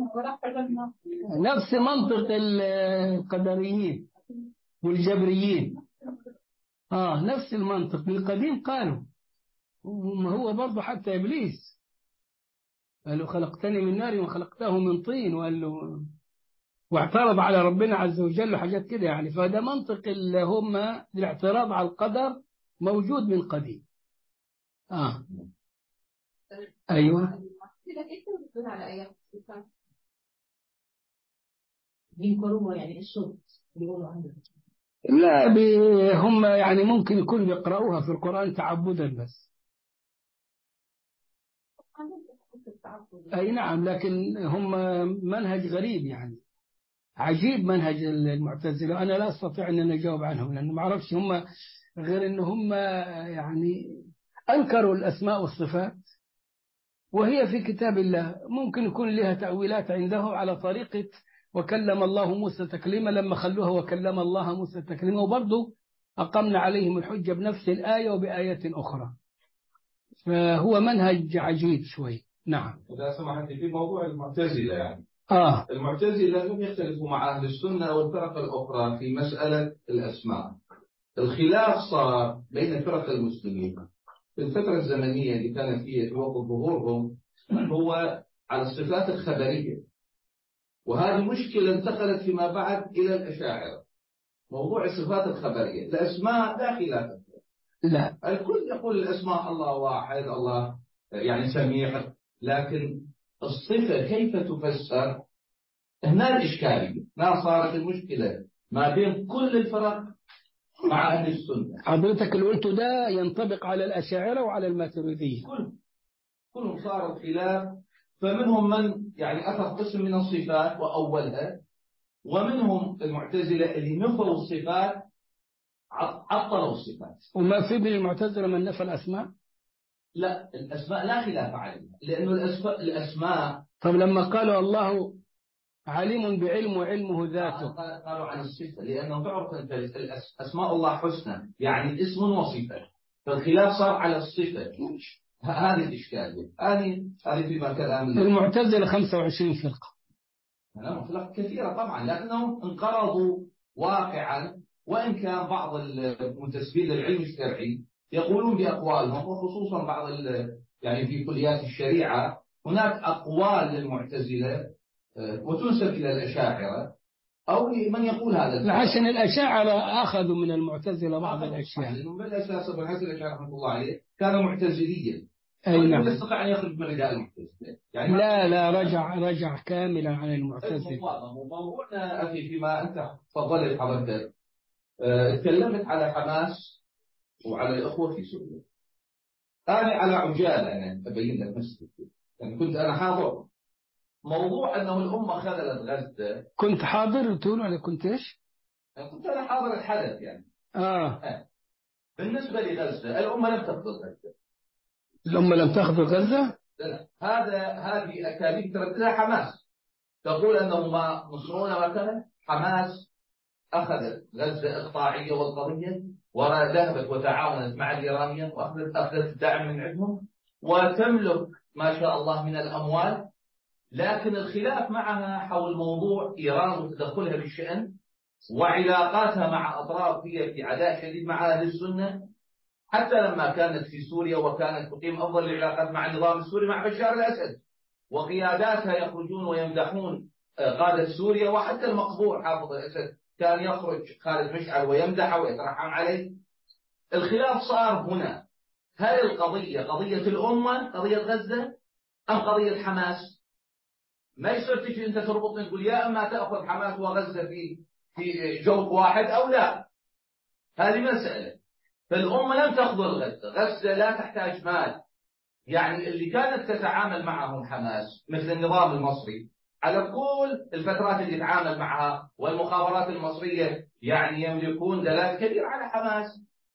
نفس منطق القدريين والجبريين. نفس المنطق القديم قالوا. هو برضه حتى إبليس قال له خلقتني من نار وخلقته من طين، وقال له واعترض على ربنا عز وجل وحاجات كده يعني. فده منطق اللي هم الاعتراض على القدر موجود من قديم. أيوة. يعني الصوت بيقولوا عنده لا هم يعني ممكن يكون يقرأوها في القرآن تعبدا بس. أي نعم، لكن هم منهج غريب يعني، عجيب منهج المعتزلة. أنا لا أستطيع أن أنا أجاوب عنهم لأنه ما أعرفش هم غير أن هم يعني أنكروا الأسماء والصفات وهي في كتاب الله. ممكن يكون لها تأويلات عندهم على طريقة وكلم الله موسى تكليما، لما خلوها وكلم الله موسى تكليما، وبرضه أقمنا عليهم الحجة بنفس الآية وبآية أخرى. فهو منهج عجيب شوي. نعم. إذا سمحت في موضوع المعتزلة يعني المعتزلة لم يختلفوا مع أهل السنة والفرق الأخرى في مسألة الأسماء. الخلاف صار بين فرق المسلمين في الفترة الزمنية اللي كانت فيها في وقت ظهورهم هو على الصفات الخبرية، وهذه مشكلة انتقلت فيما بعد إلى الأشاعرة. موضوع الصفات الخبرية، الأسماء لا خلاف. لا، الكل يقول الأسماء الله واحد، الله يعني سميع، لكن الصفة كيف تفسر؟ هنا الإشكالية، هنا صارت المشكلة ما بين كل الفرق مع أهل السنة. حضرتك اللي قلته ده ينطبق على الأشاعرة وعلى الماتريدية. كلهم صار الخلاف. فمنهم من يعني أخذ قسم من الصفات وأولها، ومنهم المعتزلة اللي نفوا الصفات، عطلوا الصفات. وما في من المعتزلة من نفى الأسماء؟ لا، الأسماء لا خلاف عليها، لأنه الأسماء طب لما قالوا الله عليم بعلم وعلمه ذاته، قالوا عن الصفة، لأنه تعرف أنت أسماء الله حسنى يعني اسم وصفة، فالخلاف صار على الصفة. هذه الإشكالية، هذه فيما كلام المعتزلة 25 فرقة. فرق كثيرة طبعا، لكنهم انقرضوا واقعا، وإن كان بعض المنتسبين للعلم الشرعي يقولون بأقوالهم، وخصوصا بعض يعني في كليات الشريعة هناك أقوال للمعتزلة وتنسب إلى الأشاعرة، أو من يقول هذا عشان الأشاعرة أخذوا من المعتزلة بعض الأشياء. لأنه بالأساس أبو الحسن الأشاعرة رحمه الله عليه كان معتزليا، أي نعم. يستطيع أن يخرج من رداء المعتزلة يعني. لا، رجع كاملا عن المعتزلة. موضوعنا أخي فيما أنت تفضلت حضرتك، تكلمت على حماس وعلى الأخوة في سوريا. أنا على عجالة أنا أبين لك نفسي، يعني كنت أنا حاضر موضوع أنه الأمة خذلت غزة. كنت حاضر تقول ولا كنت إيش؟ كنت أنا حاضر الحدث يعني. بالنسبة لغزة الأمة لم تخذل غزة. الأمة لم تخذل غزة؟ لا، هذه أكاذيب ترددها حماس، تقول أنه ما مصرون ما كان. حماس أخذت غزة إقطاعية والقضية، وذهبت وتعاونت مع الإيرانيين وأخذت الدعم من عندهم، وتملك ما شاء الله من الأموال. لكن الخلاف معها حول موضوع إيران وتدخلها بالشأن وعلاقاتها مع أطراف هي في عداء شديد مع أهل السنة، حتى لما كانت في سوريا وكانت تقيم أفضل العلاقات مع النظام السوري مع بشار الأسد، وقياداتها يخرجون ويمدحون قادة سوريا، وحتى المقبور حافظ الأسد كان يخرج خالد مشعل ويمدحه ويترحم عليه. الخلاف صار هنا، هل القضية قضية الأمة قضية غزة أم قضية حماس؟ ما يصير تجي أنت تربطني تقول يا أما تأخذ حماس وغزة في جوف واحد أو لا. هذه مسألة. فالأمة لم تخذل غزة، غزة لا تحتاج مال. يعني اللي كانت تتعامل معهم حماس مثل النظام المصري على كل الفترات اللي تعامل معها، والمخابرات المصرية يعني يملكون دلال كبير على حماس،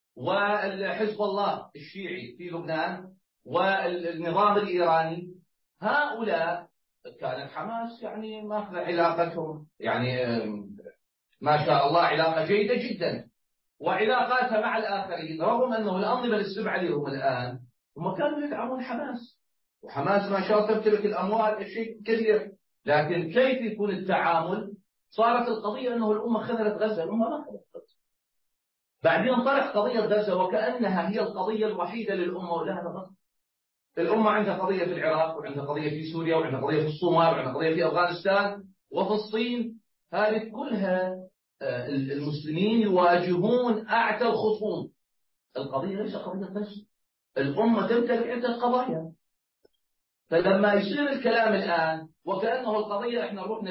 وحزب الله الشيعي في لبنان، والنظام الإيراني. هؤلاء كانت حماس يعني ماخذ علاقتهم يعني ما شاء الله علاقة جيدة جدا، وعلاقاتها مع الآخرين، رغم أنه الأنظمة السبعة اليوم الآن هم كانوا يدعمون حماس، وحماس ما شاء الله تمتلك الأموال شيء كبير. لكن كيف يكون التعامل؟ صارت القضية أنه الأمة خذلت غزة، الأمة ما خذلت غزة. بعدين طرح قضية غزة وكأنها هي القضية الوحيدة للأمة، ولا هذا غلط. الأمة عندها قضية في العراق، وعندها قضية في سوريا، وعندها قضية في الصومال، وعندها قضية في أفغانستان وفي الصين. هذه كلها المسلمين يواجهون أعتى الخصوم. القضية ليس قضية غزة، الأمة تمتلك عدة قضايا. فلما يصير الكلام الآن وكأنه القضية إحنا نروح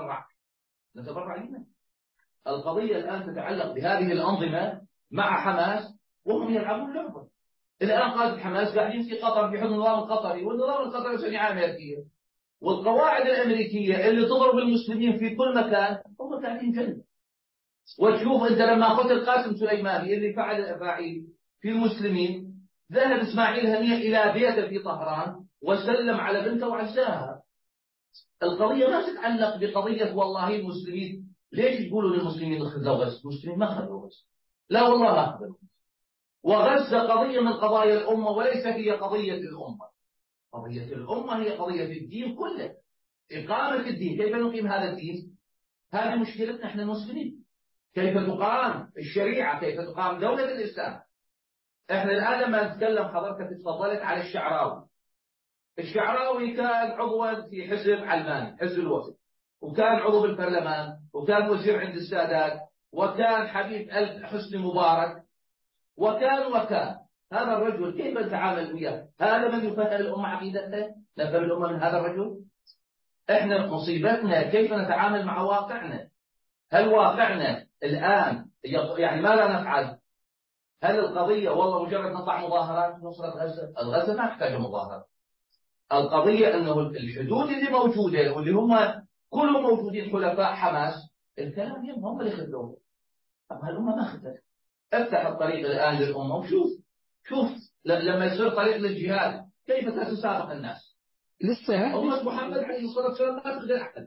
نتبرع لنا. القضية الآن تتعلق بهذه الأنظمة مع حماس، وهم يلعبون لعبة. الآن قادة حماس قاعدين في قطر بحضن النظام القطري، والنظام القطري صناعة أمريكية، والقواعد الأمريكية اللي تضرب المسلمين في كل مكان هم قاعدين جنب. وتشوف أنت لما قتل قاسم سليماني اللي فعل الأفاعيل في المسلمين، ذهب إسماعيل هنية إلى بيته في طهران وسلم على بنته وعزاها. القضية ما تتعلق بقضية والله المسلمين ليش يقولوا للمسلمين خذوا غزة؟ المسلمين ما خذوا غزة، لا والله ما خذوا. وغزة قضية من قضايا الأمة وليس هي قضية الأمة. قضية الأمة هي قضية الدين كله، إقامة الدين. كيف نقيم هذا الدين؟ هذه مشكلتنا احنا المسلمين. كيف تقام الشريعة؟ كيف تقام دولة الإسلام؟ احنا الآن لما نتكلم حضرتك تفضلت على الشعراوي. الشعراوي كان عضوا في حزب علماني، حزب الوفد، وكان عضو بالبرلمان، وكان وزير عند السادات، وكان حبيب قلب حسني مبارك، وكان هذا الرجل كيف نتعامل وياه؟ هذا من يفهم الأمة عقيدته؟ نفهم الأمة من هذا الرجل؟ إحنا مصيبتنا كيف نتعامل مع واقعنا. هل واقعنا الآن يعني ماذا نفعل؟ هل القضية والله مجرد نطلع مظاهرات نصرة غزة؟ الغزة ما تحتاج مظاهرات. القضية أنه الحدود اللي موجودة واللي هم كلهم موجودين حلفاء حماس، الكلام هم اللي خذوه. أما الأمة ما خذت. افتح الطريق الآن للأمة وشوف لما يصير طريق للجهاد كيف تتسابق الناس. لسه أمة محمد عليه الصلاة والسلام ما تقدر أحد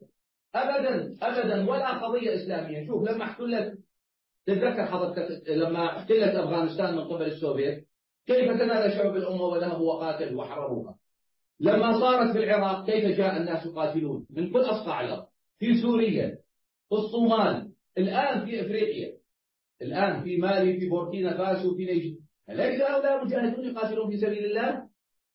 أبدا ولا قضية إسلامية. شوف لما احتلت، تتذكر حضرتك لما احتلت أفغانستان من قبل السوفيت كيف تنادى شعب الأمة وذهبوا وقاتلوا وحرروها. لما صارت في العراق كيف جاء الناس يقاتلون من كل أصقاع الأرض، في سوريا، في الصومال، الآن في إفريقيا، الآن في مالي، في بوركينا فاسو، في نيجيريا. أليس هؤلاء مجاهدون يقاتلون في سبيل الله؟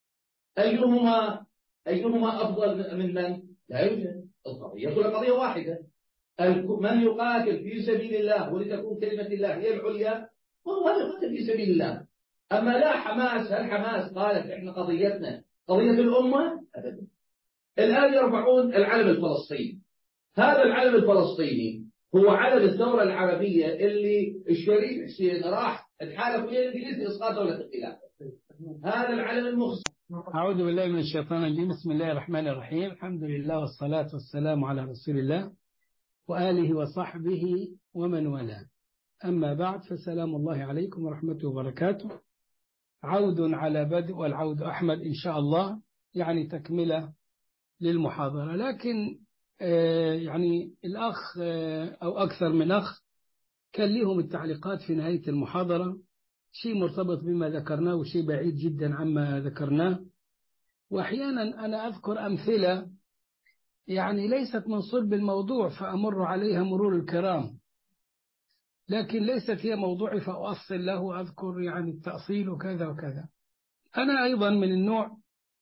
أيهما أفضل من من؟ لا يوجد. القضية واحدة. من يقاتل في سبيل الله ولتكون كلمة الله هي العليا وهو يقاتل في سبيل الله. أما لا حماس، هل حماس قالت إحنا قضيتنا قضية الأمة؟ أبدا. الآن يرفعون العلم الفلسطيني. هذا العلم الفلسطيني هو علم الثورة العربية اللي الشريف حسين راح اتحالف ويا الإنجليز لإسقاط دولة الخلافة. هذا العلم المخزن. أعوذ بالله من الشيطان الرجيم. بسم الله الرحمن الرحيم. الحمد لله والصلاة والسلام على رسول الله وآله وصحبه ومن والاه. أما بعد، فسلام الله عليكم ورحمته وبركاته. عود على بدء، والعود أحمد إن شاء الله، يعني تكملة للمحاضرة. لكن يعني الأخ أو أكثر من أخ كان لهم التعليقات في نهاية المحاضرة، شيء مرتبط بما ذكرناه وشيء بعيد جدا عما ذكرناه. وأحيانا أنا أذكر أمثلة يعني ليست من صلب الموضوع فأمر عليها مرور الكرام، لكن ليست هي موضوعي فأؤصل له وأذكر يعني التأصيل وكذا وكذا. أنا أيضا من النوع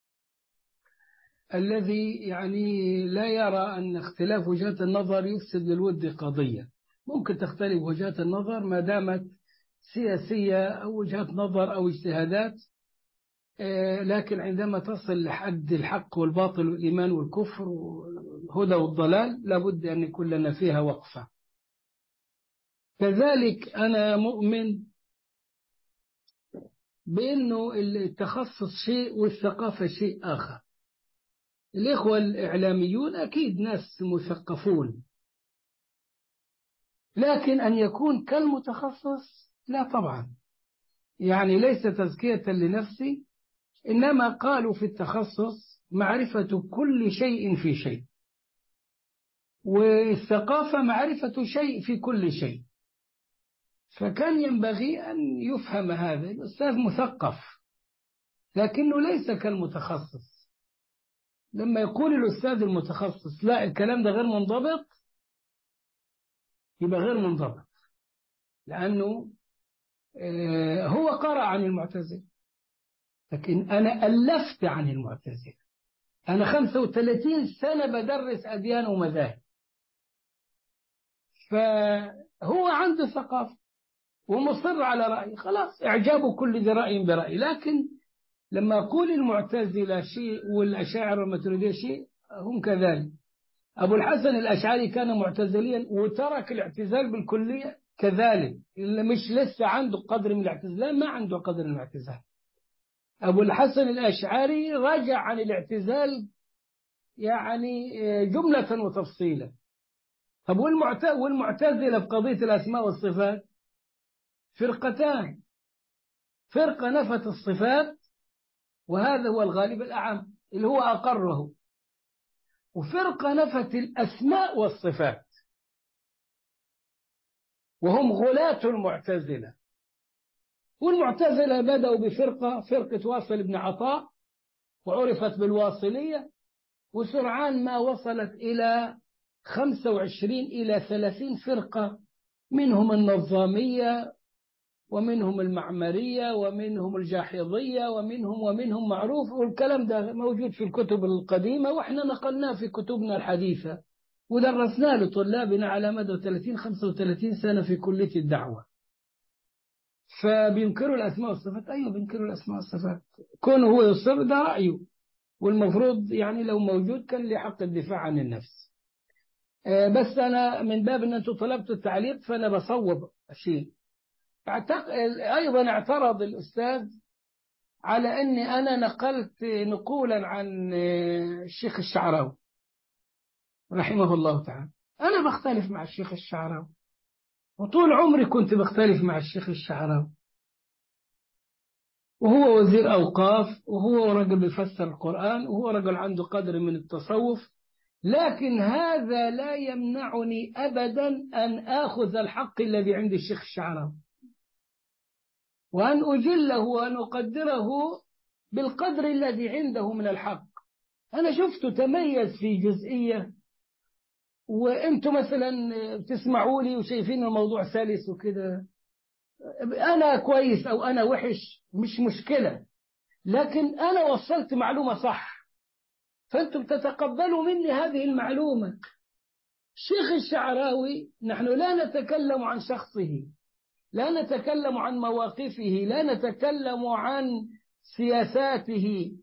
الذي يعني لا يرى أن اختلاف وجهات النظر يفسد للود قضية. ممكن تختلف وجهات النظر ما دامت سياسية أو وجهات نظر أو اجتهادات، لكن عندما تصل لحد الحق والباطل والإيمان والكفر والهدى والضلال لابد أن يكون لنا فيها وقفة. كذلك أنا مؤمن بأنه التخصص شيء والثقافة شيء آخر. الإخوة الإعلاميون أكيد ناس مثقفون، لكن أن يكون كالمتخصص لا طبعا، يعني ليس تزكية لنفسي، إنما قالوا في التخصص معرفة كل شيء في شيء، والثقافة معرفة شيء في كل شيء. فكان ينبغي أن يفهم هذا. الأستاذ مثقف لكنه ليس كالمتخصص. لما يقول الأستاذ المتخصص لا الكلام ده غير منضبط، يبقى غير منضبط، لأنه هو قرأ عن المعتزلة، لكن أنا ألفت عن المعتزلة. أنا 35 سنة بدرس أديان ومذاهب، فهو عنده ثقافة ومصر على رأيه، خلاص إعجاب كل ذي رأي برأي. لكن لما أقول المعتزلة شيء والأشاعرة والماتريدية شيء، هم كذلك. أبو الحسن الأشعري كان معتزليا وترك الاعتزال بالكلية كذلك، اللي مش لسه عنده قدر من الاعتزال ما عنده قدر من الاعتزال. أبو الحسن الأشعري رجع عن الاعتزال يعني جملة وتفصيلا. طب والمعتزلة في قضية الأسماء والصفات فرقتان، فرقة نفت الصفات وهذا هو الغالب الأعم اللي هو أقره، وفرقة نفت الأسماء والصفات وهم غلاة المعتزلة. والمعتزلة بدأوا فرقة واصل بن عطاء وعرفت بالواصلية، وسرعان ما وصلت إلى 25 إلى 30 فرقة، منهم النظامية ومنهم المعمرية ومنهم الجاحظية ومنهم معروف. والكلام ده موجود في الكتب القديمة وإحنا نقلناه في كتبنا الحديثة ودرسنا لطلابنا على مدى 30-35 سنة في كلية الدعوة. فبينكروا الأسماء والصفات. أيوة بينكروا الأسماء والصفات، كونه هو يصر ده رأيه، والمفروض يعني لو موجود كان لي حق الدفاع عن النفس. بس أنا من باب أن أنتم طلبتوا التعليق فأنا بصوب شيء. أيضا اعترض الأستاذ على أني أنا نقلت نقولا عن الشيخ الشعراوي رحمه الله تعالى. أنا بختلف مع الشيخ الشعراوي، وطول عمري كنت بختلف مع الشيخ الشعراوي، وهو وزير أوقاف، وهو رجل بيفسر القرآن، وهو رجل عنده قدر من التصوف. لكن هذا لا يمنعني أبدا أن آخذ الحق الذي عند الشيخ الشعراوي، وأن أجله وأن أقدره بالقدر الذي عنده من الحق. أنا شفته تميز في جزئية، وأنتم مثلا بتسمعوا لي وشايفين الموضوع سلس وكده. أنا كويس أو أنا وحش مش مشكلة، لكن أنا وصلت معلومة صح، فأنتم تتقبلوا مني هذه المعلومة. الشيخ الشعراوي نحن لا نتكلم عن شخصه، لا نتكلم عن مواقفه، لا نتكلم عن سياساته.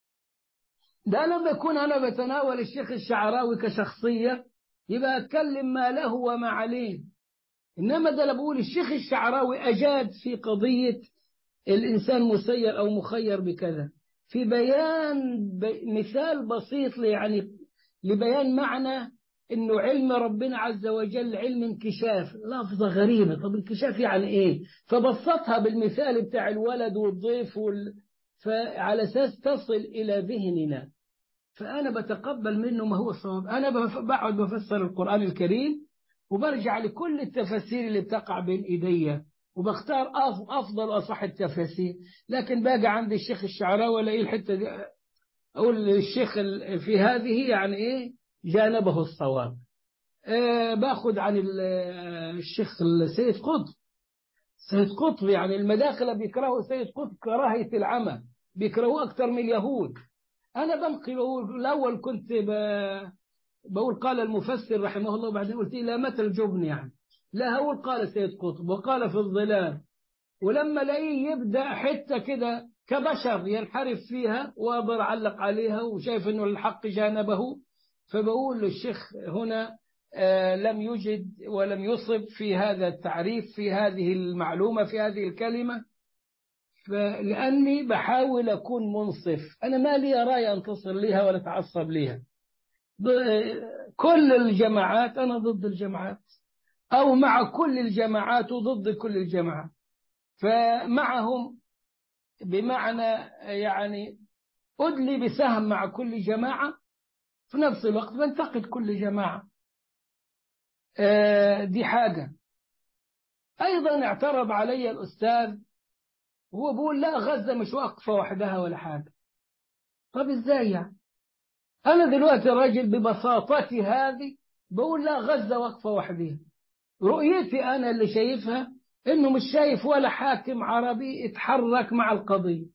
ده لما يكون أنا بتناول الشيخ الشعراوي كشخصية يبقى أتكلم ما له وما عليه. إنما ده بقول الشيخ الشعراوي أجاد في قضية الإنسان مسير أو مخير بكذا، في بيان مثال بسيط يعني لبيان معنى إنه علم ربنا عز وجل علم انكشاف. لفظة غريبة، طب انكشاف يعني إيه؟ فبسطها بالمثال بتاع الولد والضيف فعلى أساس تصل إلى ذهننا. فأنا بتقبل منه ما هو الصواب. أنا بقعد بفسر القرآن الكريم وبرجع لكل التفاسير اللي بتقع بين إيدي وبختار أفضل وأصح التفاسير. لكن باجي عند الشيخ الشعراوي الاقي الحتة دي أقول الشيخ في هذه يعني إيه جانبه الصواب. باخد عن الشيخ السيد قطب. سيد قطب يعني المداخلة بيكرهوا سيد قطب كراهية العمى، بيكرهوه أكثر من اليهود. أنا بنقل الأول كنت بقول قال المفسر رحمه الله، وبعدين قلت لا متى الجبن يعني. لا هو قال سيد قطب وقال في الظلال، ولما لاقيه يبدأ حتة كده كبشر ينحرف فيها وأقدر أعلق عليها وشايف إنه الحق جانبه، فبقول للشيخ هنا لم يجد ولم يصب في هذا التعريف، في هذه المعلومة، في هذه الكلمة. لأني بحاول أكون منصف. أنا ما لي رأي أنتصر لها ولا أتعصب لها. كل الجماعات أنا ضد الجماعات، أو مع كل الجماعات وضد كل الجماعات. فمعهم بمعنى يعني أدلي بسهم مع كل جماعة، في نفس الوقت بنتقد كل جماعة. دي حاجة. أيضا اعترض علي الأستاذ وهو بيقول لا غزة مش واقفة وحدها ولا حاجة. طب إزاي يعني؟ أنا دلوقتي راجل ببساطتي هذه بقول لا غزة واقفة وحدها. رؤيتي أنا اللي شايفها إنه مش شايف ولا حاكم عربي اتحرك مع القضية.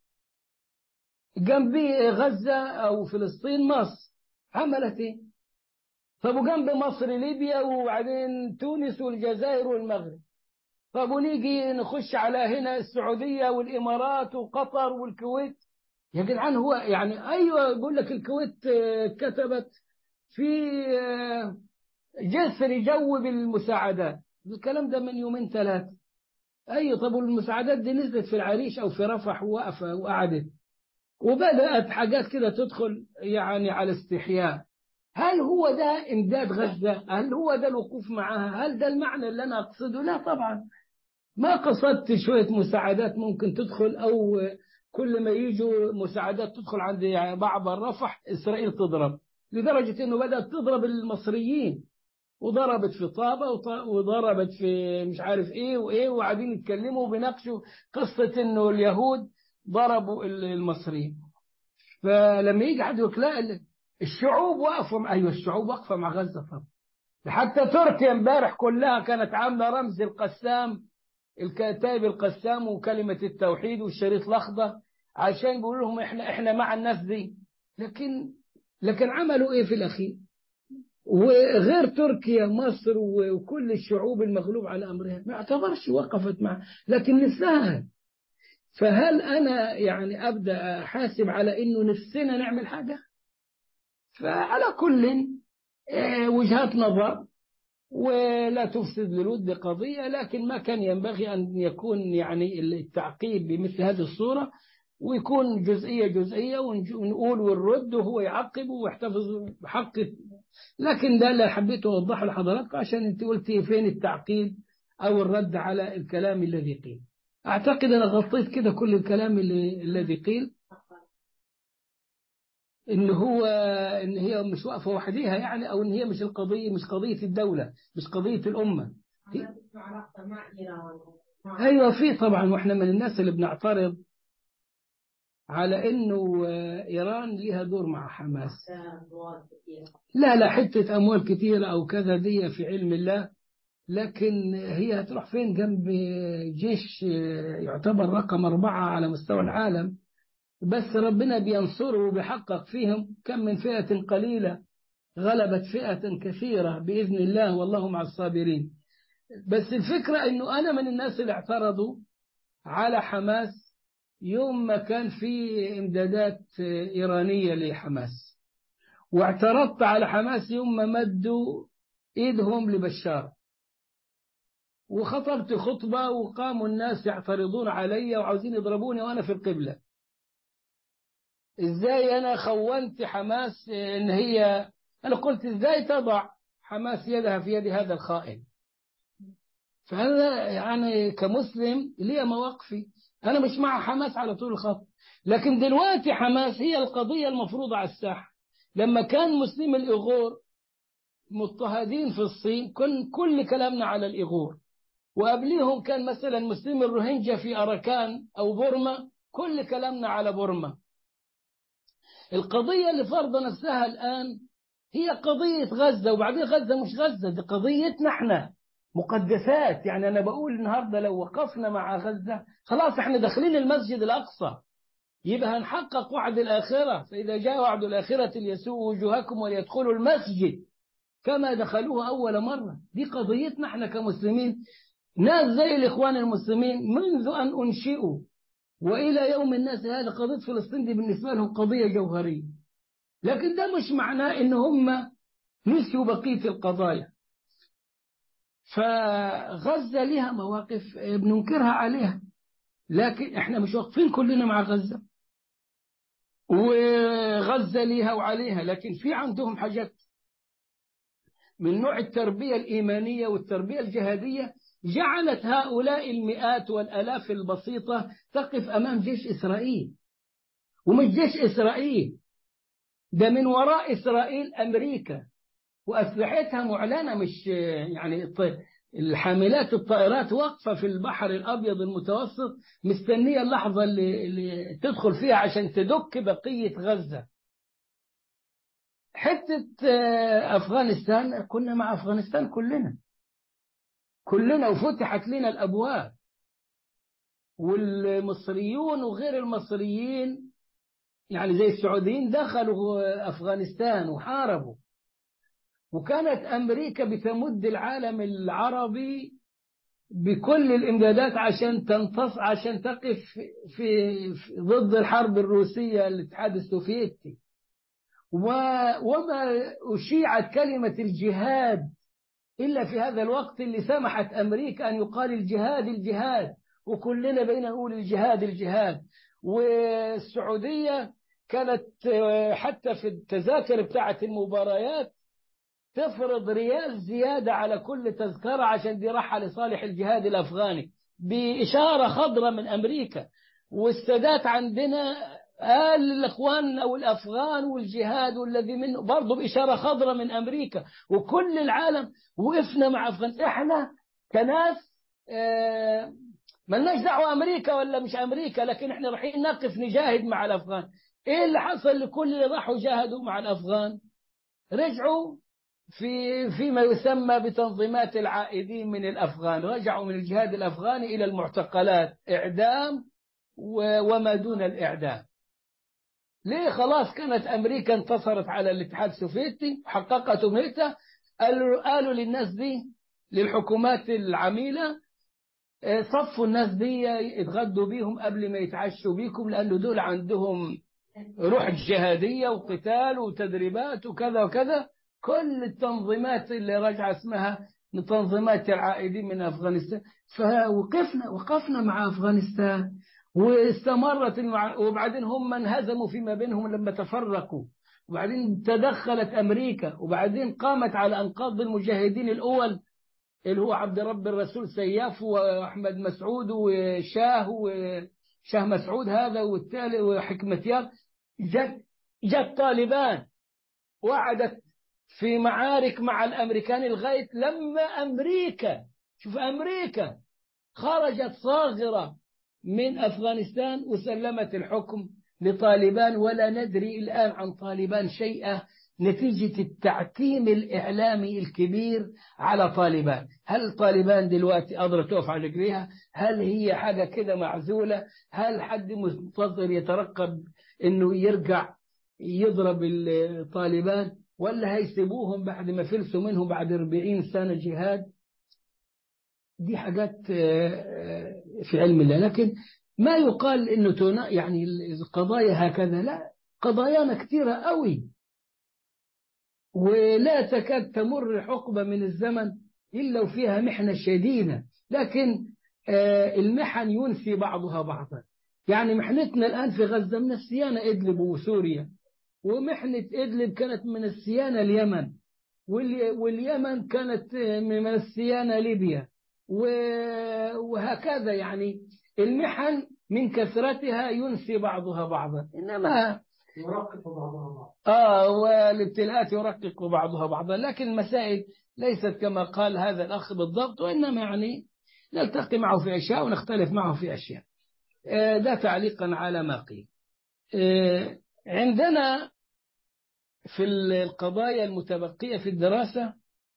جنبي غزة أو فلسطين مصر عملت إيه؟ طب وجنب مصر ليبيا، وبعدين تونس والجزائر والمغرب. طب ونيجي نخش على هنا السعودية والإمارات وقطر والكويت. يا جدعان هو يعني أيوة بقول لك الكويت كتبت في جسر جو بالمساعدات. الكلام ده من يومين ثلاثة. أيوة طب والمساعدات دي نزلت في العريش أو في رفح وقفة وقعدت، وبدأت حاجات كده تدخل يعني على استحياء. هل هو ده إمداد غزة؟ هل هو ده الوقوف معها؟ هل ده المعنى اللي أنا أقصده؟ لا طبعا، ما قصدت شوية مساعدات ممكن تدخل، أو كل ما يجوا مساعدات تدخل عند بعض الرفح إسرائيل تضرب، لدرجة أنه بدأت تضرب المصريين، وضربت في طابة وضربت في مش عارف إيه وإيه، وقاعدين يتكلموا وبيناقشوا قصة أنه اليهود ضربوا المصريين. فلما يجي حد يقول لا الشعوب واقفة، أيوة الشعوب واقفة مع غزة طبعا. حتى تركيا امبارح كلها كانت عاملة رمز القسام، الكتائب القسام وكلمة التوحيد والشريط الأخضر، عشان بيقول لهم احنا مع الناس دي. لكن عملوا ايه في الأخير؟ وغير تركيا مصر وكل الشعوب المغلوب على أمرها ما اعتبرش وقفت معه، لكن نفسها. فهل أنا يعني أبدأ أحاسب على إنه نفسنا نعمل حاجة؟ فعلى كل وجهات نظر، ولا تفسد للود قضية، لكن ما كان ينبغي أن يكون يعني التعقيب بمثل هذه الصورة، ويكون جزئية جزئية ونقول ونرد وهو يعقب ويحتفظ بحقه. لكن ده اللي حبيت أوضحه لحضراتكم، عشان أنت قلتي فين التعقيب أو الرد على الكلام الذي قيل. أعتقد أنا غطيت كده كل الكلام الذي قيل، إن هي مش واقفة وحديها يعني، أو إن هي مش القضية، مش قضية الدولة، مش قضية الأمة. أيوة في طبعا، وإحنا من الناس اللي بنعترض على إنه إيران لها دور مع حماس. لا حتة أموال كثيرة أو كذا دي في علم الله، لكن هي هتروح فين جنب جيش يعتبر رقم 4 على مستوى العالم، بس ربنا بينصره وبيحقق فيهم. كم من فئة قليلة غلبت فئة كثيرة بإذن الله، والله مع الصابرين. بس الفكرة إنه أنا من الناس اللي اعترضوا على حماس يوم ما كان في إمدادات إيرانية لحماس، واعترضت على حماس يوم ما مدوا إيدهم لبشار، وخطبت خطبة وقاموا الناس يعترضون علي وعاوزين يضربوني وأنا في القبلة. إزاي أنا خونت حماس؟ إن هي أنا قلت إزاي تضع حماس يدها في يد هذا الخائن؟ فأنا يعني كمسلم لي مواقفي، أنا مش مع حماس على طول الخط، لكن دلوقتي حماس هي القضية المفروضة على الساحة. لما كان مسلم الإيغور مضطهدين في الصين كل كلامنا على الإيغور، وقبليهم كان مثلا مسلم الروهينجا في أراكان أو بورما، كل كلامنا على بورما. القضية اللي فرض نفسها الآن هي قضية غزة، وبعدين غزة مش غزة، دي قضيتنا احنا، مقدسات. يعني أنا بقول النهاردة لو وقفنا مع غزة خلاص احنا داخلين المسجد الأقصى، يبقى هنحقق وعد الآخرة، فإذا جاء وعد الآخرة ليسوء وجوهكم وليدخلوا المسجد كما دخلوه أول مرة. دي قضيتنا احنا كمسلمين، ناس زي الإخوان المسلمين منذ أن أنشئوا وإلى يوم الناس هذا قضية فلسطين دي بالنسبة لهم قضية جوهرية. لكن ده مش معناه إن هم نسيوا بقية القضايا. فغزة لها مواقف بننكرها عليها، لكن احنا مش واقفين كلنا مع غزة، وغزة لها وعليها، لكن في عندهم حاجات من نوع التربية الإيمانية والتربية الجهادية جعلت هؤلاء المئات والآلاف البسيطة تقف أمام جيش إسرائيل. ومش جيش إسرائيل ده، من وراء إسرائيل أمريكا وأسلحتها معلنة، مش يعني الحاملات الطائرات واقفة في البحر الأبيض المتوسط مستنية اللحظة اللي تدخل فيها عشان تدك بقية غزة. حتة أفغانستان كنا مع أفغانستان كلنا وفتحت لنا الأبواب، والمصريون وغير المصريين يعني زي السعوديين دخلوا أفغانستان وحاربوا، وكانت أمريكا بتمد العالم العربي بكل الإمدادات عشان عشان تقف ضد الحرب الروسية الاتحاد السوفيتي. وما أشيعت كلمة الجهاد إلا في هذا الوقت اللي سمحت أمريكا أن يقال الجهاد، وكلنا بقينا نقول الجهاد. والسعودية كانت حتى في التذاكر بتاعة المباريات تفرض ريال زيادة على كل تذكرة عشان دي راحة لصالح الجهاد الأفغاني بإشارة خضراء من أمريكا. والسادات عندنا قال للإخوان أو الأفغان والجهاد والذي منه برضه بإشارة خضراء من أمريكا، وكل العالم وقفنا مع أفغان. إحنا كناس ملناش دعوة أمريكا ولا مش أمريكا، لكن إحنا رايحين نقف نجاهد مع الأفغان. إيه اللي حصل لكل اللي راحوا جاهدوا مع الأفغان؟ رجعوا فيما يسمى بتنظيمات العائدين من الأفغان، رجعوا من الجهاد الأفغاني إلى المعتقلات، إعدام وما دون الإعدام. ليه؟ خلاص كانت أمريكا انتصرت على الاتحاد السوفيتي وحققت أمنيتها. قالوا للناس دي، للحكومات العميلة، صفوا الناس دي يتغدوا بيهم قبل ما يتعشوا بيكم، لأنه دول عندهم روح جهادية وقتال وتدريبات وكذا وكذا. كل التنظيمات اللي راجعة اسمها تنظيمات العائدين من أفغانستان. وقفنا مع أفغانستان واستمرت وبعدين هم انهزموا فيما بينهم لما تفرقوا، وبعدين تدخلت أمريكا، وبعدين قامت على أنقاض المجاهدين الأول اللي هو عبد رب الرسول سياف وأحمد مسعود وشاه مسعود هذا والتالي وحكمتيار. جت طالبان وعدت في معارك مع الأمريكان لغاية لما أمريكا، شوف أمريكا خرجت صاغرة من أفغانستان وسلمت الحكم لطالبان، ولا ندري الآن عن طالبان شيئا نتيجة التعتيم الإعلامي الكبير على طالبان. هل طالبان دلوقتي قادرة تقف على رجليها؟ هل هي حاجة كده معزولة؟ هل حد منتظر يترقب إنه يرجع يضرب الطالبان، ولا هيسيبوهم بعد ما فلسوا منهم بعد 40 سنة جهاد؟ دي حاجات في علم الله. لكن ما يقال إنه يعني القضايا هكذا، لا، قضايانا كثيرة قوي، ولا تكاد تمر حقبة من الزمن إلا وفيها محنة شديدة. لكن المحن ينسي بعضها بعضا. يعني محنتنا الآن في غزة من السيانة إدلب وسوريا، ومحنة إدلب كانت من السيانة اليمن، واليمن كانت من السيانة ليبيا، وهكذا. يعني المحن من كثرتها ينسي بعضها بعضا، إنما يرقق بعضها بعض. والابتلاءات يرقق بعضها بعضا. لكن المسائل ليست كما قال هذا الأخ بالضبط، وإنما يعني نلتقي معه في أشياء ونختلف معه في أشياء. ده تعليقا على ما قيل. عندنا في القضايا المتبقية في الدراسة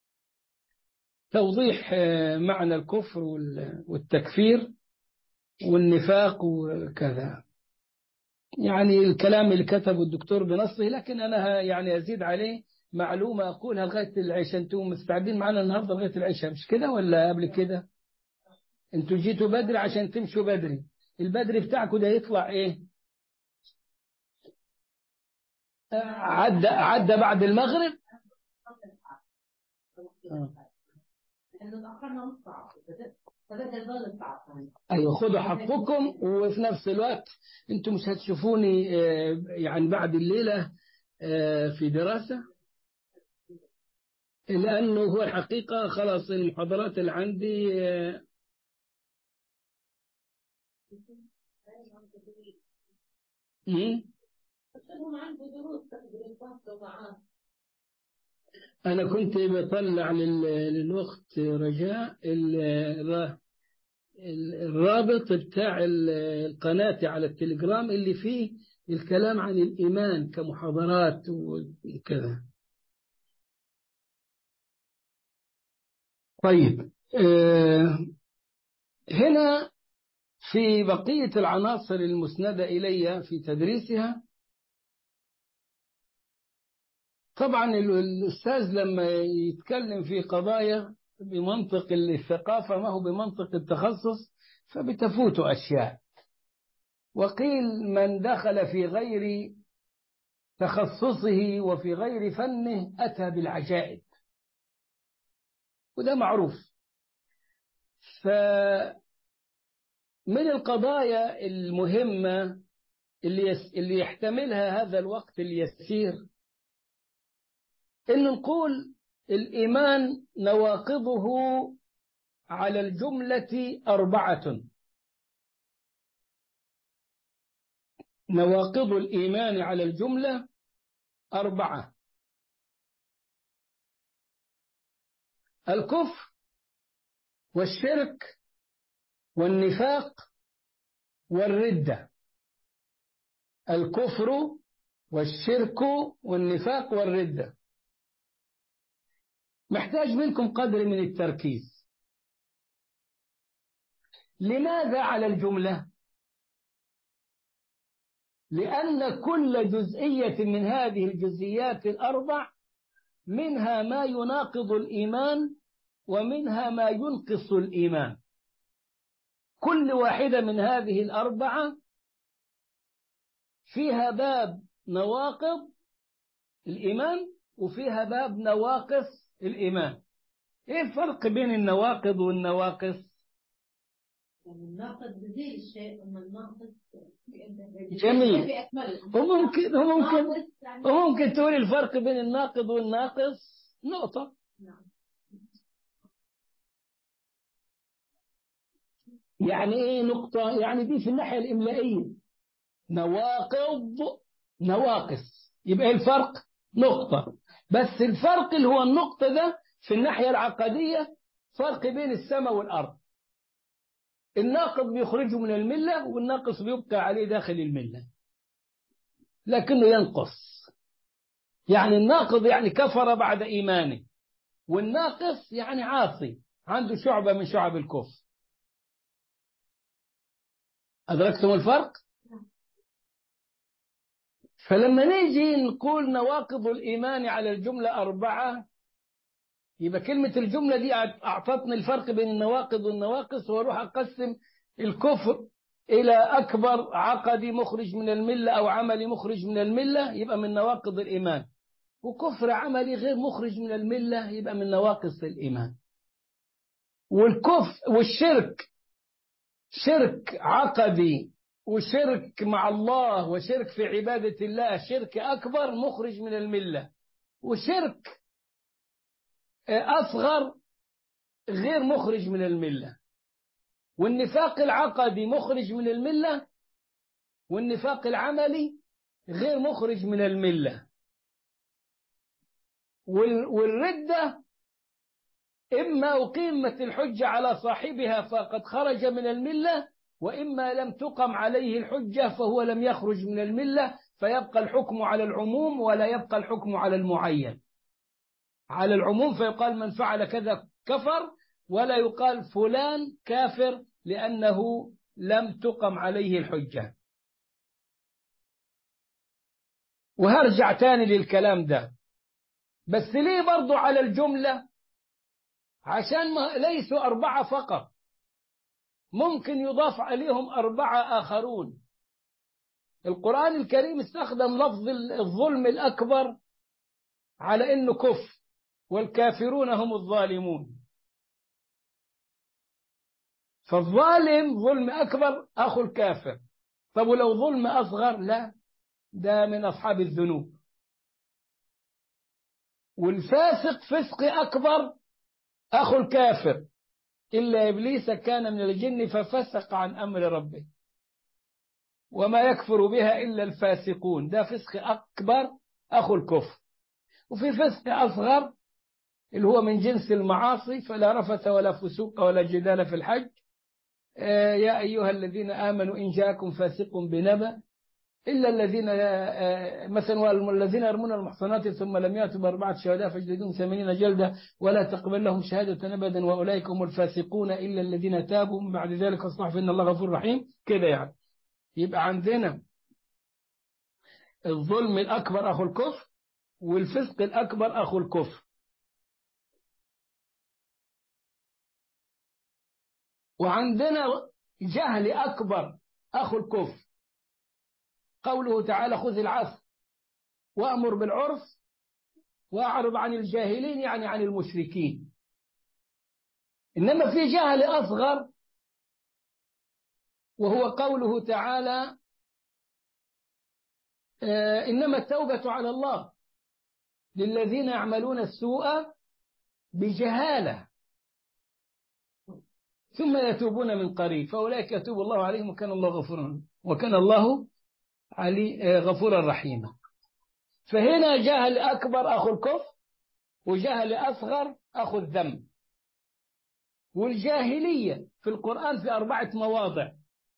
توضيح معنى الكفر والتكفير والنفاق وكذا. يعني الكلام اللي كتبه الدكتور بنصه، لكن أنا يعني أزيد عليه معلومة أقولها لغاية العشاء. أنتم مستعدين معنا النهاردة لغاية العشاء مش كده ولا قبل كده؟ أنتم جيتوا بدري عشان تمشوا بدري. البدري بتاعكم ده يطلع إيه؟ عدى بعد المغرب. أيوة، خذوا حقكم. وفي نفس الوقت أنتم مش هتشوفوني يعني بعد الليلة في دراسة، لأنه هو الحقيقة خلاص المحاضرات اللي عندي أنا كنت بطلع للوقت رجاء الرابط بتاع القناة على التليجرام اللي فيه الكلام عن الإيمان كمحاضرات وكذا. طيب، هنا في بقية العناصر المسندة إلي في تدريسها، طبعا الأستاذ لما يتكلم في قضايا بمنطق الثقافة ما هو بمنطق التخصص فبتفوته أشياء. وقيل من دخل في غير تخصصه وفي غير فنه أتى بالعجائب، وده معروف. فمن القضايا المهمة اللي يحتملها هذا الوقت اليسير إن نقول الإيمان نواقضه على الجملة 4. نواقض الإيمان على الجملة 4: الكفر والشرك والنفاق والردة. الكفر والشرك والنفاق والردة. محتاج منكم قدر من التركيز. لماذا على الجملة؟ لأن كل جزئية من هذه الجزئيات الأربع منها ما يناقض الإيمان ومنها ما ينقص الإيمان. كل واحدة من هذه الأربعة فيها باب نواقض الإيمان وفيها باب نواقص الإيمان. إيه الفرق بين النواقض والنواقص؟ يعني الناقض بزيد الشيء، أما الناقض جميل. وممكن يعني تقول الفرق بين الناقض والناقص نقطة. نعم. يعني إيه نقطة؟ يعني دي في الناحية الإملائية نواقض نواقص، يبقى إيه الفرق؟ نقطة. بس الفرق اللي هو النقطة ده في الناحية العقدية فرق بين السماء والأرض. الناقض بيخرجه من الملة والناقص بيبقى عليه داخل الملة لكنه ينقص. يعني الناقض يعني كفر بعد إيمانه، والناقص يعني عاصي عنده شعبة من شعب الكفر. أدركتم الفرق؟ فلما نيجي نقول نواقض الإيمان على الجملة 4 يبقى كلمة الجملة دي أعطتني الفرق بين النواقض والنواقص، وأروح أقسم الكفر إلى أكبر عقدي مخرج من الملة أو عملي مخرج من الملة يبقى من نواقض الإيمان، وكفر عملي غير مخرج من الملة يبقى من نواقص الإيمان. والشرك شرك عقدي وشرك مع الله وشرك في عبادة الله شرك أكبر مخرج من الملة، وشرك أصغر غير مخرج من الملة. والنفاق العقدي مخرج من الملة والنفاق العملي غير مخرج من الملة. والردة إما أقيمت الحجة على صاحبها فقد خرج من الملة، وإما لم تقم عليه الحجة فهو لم يخرج من الملة، فيبقى الحكم على العموم ولا يبقى الحكم على المعين. على العموم فيقال من فعل كذا كفر، ولا يقال فلان كافر لأنه لم تقم عليه الحجة. وهرجع تاني للكلام ده، بس ليه برضو على الجملة؟ عشان ليسوا 4 فقط، ممكن يضاف عليهم 4 آخرون. القرآن الكريم استخدم لفظ الظلم الأكبر على إنه كفر، والكافرون هم الظالمون. فالظالم ظلم أكبر أخو الكافر. طب ولو ظلم أصغر؟ لا، ده من أصحاب الذنوب. والفاسق فسق أكبر أخو الكافر، إلا إبليس كان من الجن ففسق عن أمر ربه وما يكفر بها إلا الفاسقون، ده فسق أكبر أخو الكفر. وفي فسق أصغر اللي هو من جنس المعاصي، فلا رفث ولا فسوق ولا جدال في الحج. يا أيها الذين آمنوا إن جاءكم فاسق بنبأ إلا الذين مثلا والذين يرمون المحصنات ثم لم يأتوا ب4 شهداء فاجلدوهم 80 جلدة ولا تقبل لهم شهادة أبدا وأولئك هم الفاسقون إلا الذين تابوا من بعد ذلك واصلحوا فإن الله غفور رحيم. كده يعني. يبقى عندنا الظلم الأكبر أخو الكفر والفسق الأكبر أخو الكفر. وعندنا جهل أكبر أخو الكفر، قوله تعالى خذ العفو وأمر بالعرف وأعرض عن الجاهلين، يعني عن المشركين. إنما في جهل أصغر وهو قوله تعالى إنما التوبة على الله للذين يعملون السوء بجهالة ثم يتوبون من قريب فأولئك يتوب الله عليهم وكان الله غفورا رحيما. فهنا جهل أكبر أخو الكفر وجهل أصغر أخو الذنب. والجاهلية في القرآن في 4 مواضع.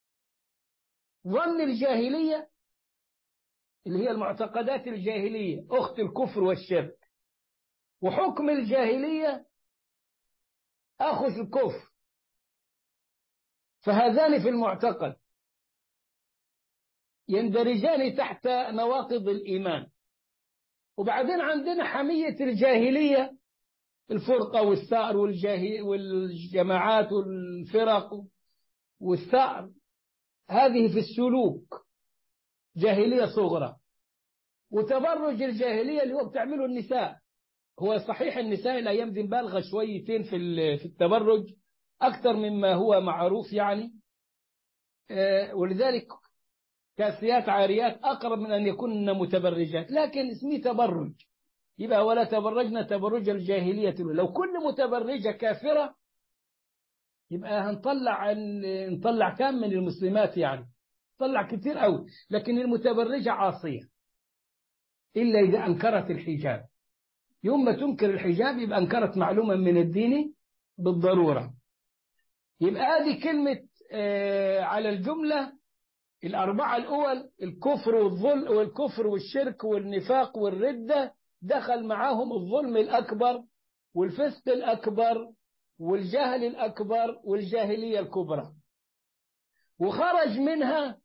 ظن الجاهلية اللي هي المعتقدات الجاهلية أخت الكفر والشرك، وحكم الجاهلية أخو الكفر، فهذان في المعتقد. يندرجان تحت نواقض الإيمان. وبعدين عندنا حمية الجاهلية، الفرقة والثأر والجماعات والفرق والثأر، هذه في السلوك جاهلية صغرى. وتبرج الجاهلية اللي هو بتعمله النساء. هو صحيح النساء الأيام دي بالغة شويتين في التبرج أكثر مما هو معروف يعني، ولذلك كاسيات عاريات أقرب من أن يكون متبرجات، لكن اسمه تبرج. يبقى ولا تبرجنا تبرج الجاهلية. لو كل متبرجة كافرة يبقى نطلع كام من المسلمات يعني، نطلع كتير قوي. لكن المتبرجة عاصية إلا إذا أنكرت الحجاب. يوم ما تنكر الحجاب يبقى أنكرت معلومة من الدين بالضرورة. يبقى هذه كلمة على الجملة الأربعة الأول: الكفر والكفر والشرك والنفاق والردة، دخل معاهم الظلم الأكبر والفسق الأكبر والجهل الأكبر والجاهلية الكبرى. وخرج منها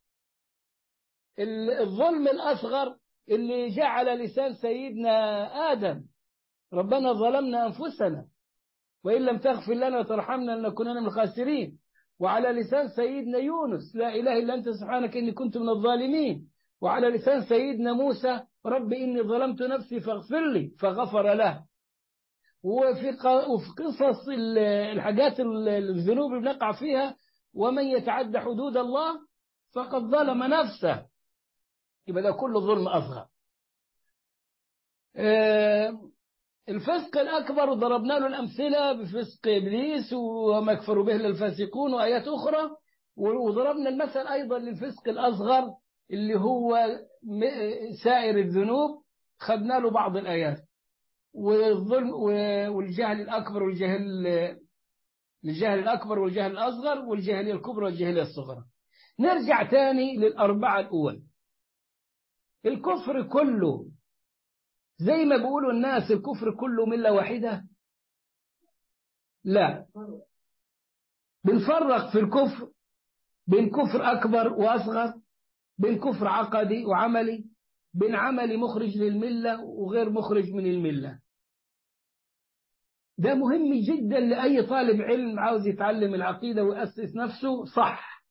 الظلم الأصغر اللي جعل لسان سيدنا آدم: ربنا ظلمنا أنفسنا وإن لم تغفر لنا وترحمنا لنكونن من الخاسرين. وعلى لسان سيدنا يونس: لا إله إلا أنت سبحانك إني كنت من الظالمين. وعلى لسان سيدنا موسى: رب إني ظلمت نفسي فاغفر لي، فغفر له. وفي قصص الحاجات الذنوب اللي بنقع فيها: ومن يتعدى حدود الله فقد ظلم نفسه. يبقى ده كله ظلم أصغر. الفسق الأكبر ضربنا له الأمثلة بفسق إبليس وما يكفر به للفاسقون وآيات أخرى. وضربنا المثل أيضا للفسق الأصغر اللي هو سائر الذنوب، خدنا له بعض الآيات. والظلم والجهل الأكبر الجهل الأكبر والجهل الأصغر والجهلية الكبرى والجهلية الصغرى. نرجع تاني للأربعة الأول. الكفر كله زي ما بيقولوا الناس الكفر كله ملة واحدة، لا، بنفرق في الكفر بين كفر أكبر وأصغر، بين كفر عقدي وعملي، بين عملي مخرج للملة وغير مخرج من الملة. ده مهم جدا لأي طالب علم عاوز يتعلم العقيدة ويأسس نفسه صح.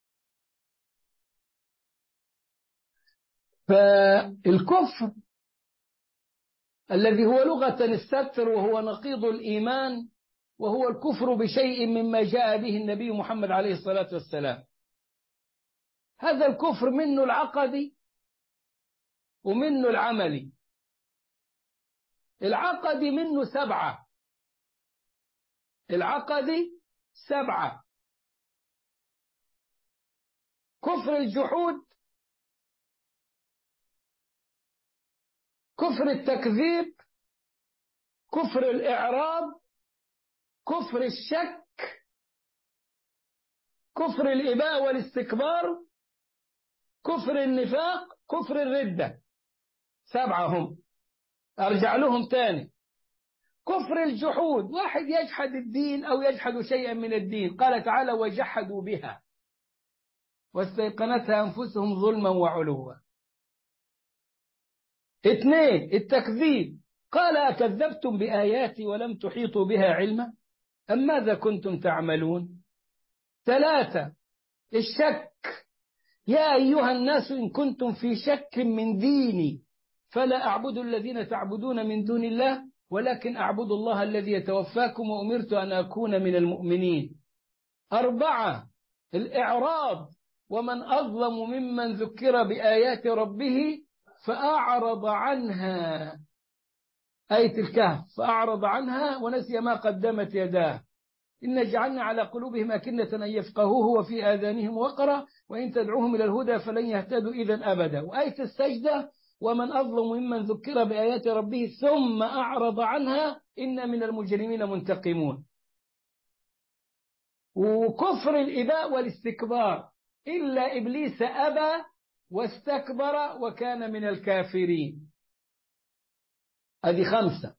فالكفر الذي هو لغة الستر وهو نقيض الإيمان، وهو الكفر بشيء مما جاء به النبي محمد عليه الصلاة والسلام. هذا الكفر منه العقدي ومنه العملي. العقدي منه 7. العقدي 7: كفر الجحود، كفر التكذيب، كفر الإعراض، كفر الشك، كفر الإباء والاستكبار، كفر النفاق، كفر الردة. 7 هم. أرجع لهم تاني: كفر الجحود، واحد يجحد الدين أو يجحد شيئا من الدين. قال تعالى: وجحدوا بها واستيقنتها أنفسهم ظلما وعلوا. 2 التكذيب، قال: أكذبتم بآياتي ولم تحيطوا بها علما أم ماذا كنتم تعملون. 3 الشك، يا أيها الناس إن كنتم في شك من ديني فلا أعبد الذين تعبدون من دون الله ولكن أعبد الله الذي يتوفاكم وأمرت أن أكون من المؤمنين. 4 الإعراض، ومن أظلم ممن ذكر بآيات ربه فأعرض عنها. آية الكهف: فأعرض عنها ونسي ما قدمت يداه إن جعلنا على قلوبهم أكنة أن يفقهوه وفي آذانهم وقرا وإن تدعوهم إلى الهدى فلن يهتدوا إذا أبدا. وآية السجدة: ومن أظلم ممن ذكر بآيات ربه ثم أعرض عنها إن من المجرمين منتقمون. وكفر الإباء والاستكبار: إلا إبليس أبى واستكبر وكان من الكافرين. هذه 5.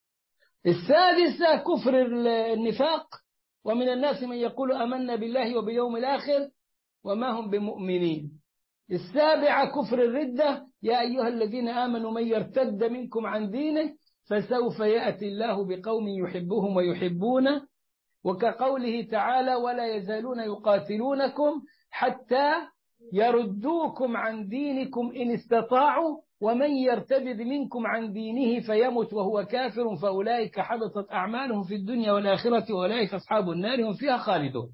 6 كفر النفاق: ومن الناس من يقول آمنا بالله وبيوم الآخر وما هم بمؤمنين. السابعة كفر الردة، يا أيها الذين آمنوا من يرتد منكم عن دينه فسوف يأتي الله بقوم يحبهم ويحبونه، وكقوله تعالى ولا يزالون يقاتلونكم حتى يردوكم عن دينكم إن استطاعوا ومن يرتد منكم عن دينه فيمت وهو كافر فأولئك حبطت أعمالهم في الدنيا والآخرة وأولئك أصحاب النار هم فيها خالدون.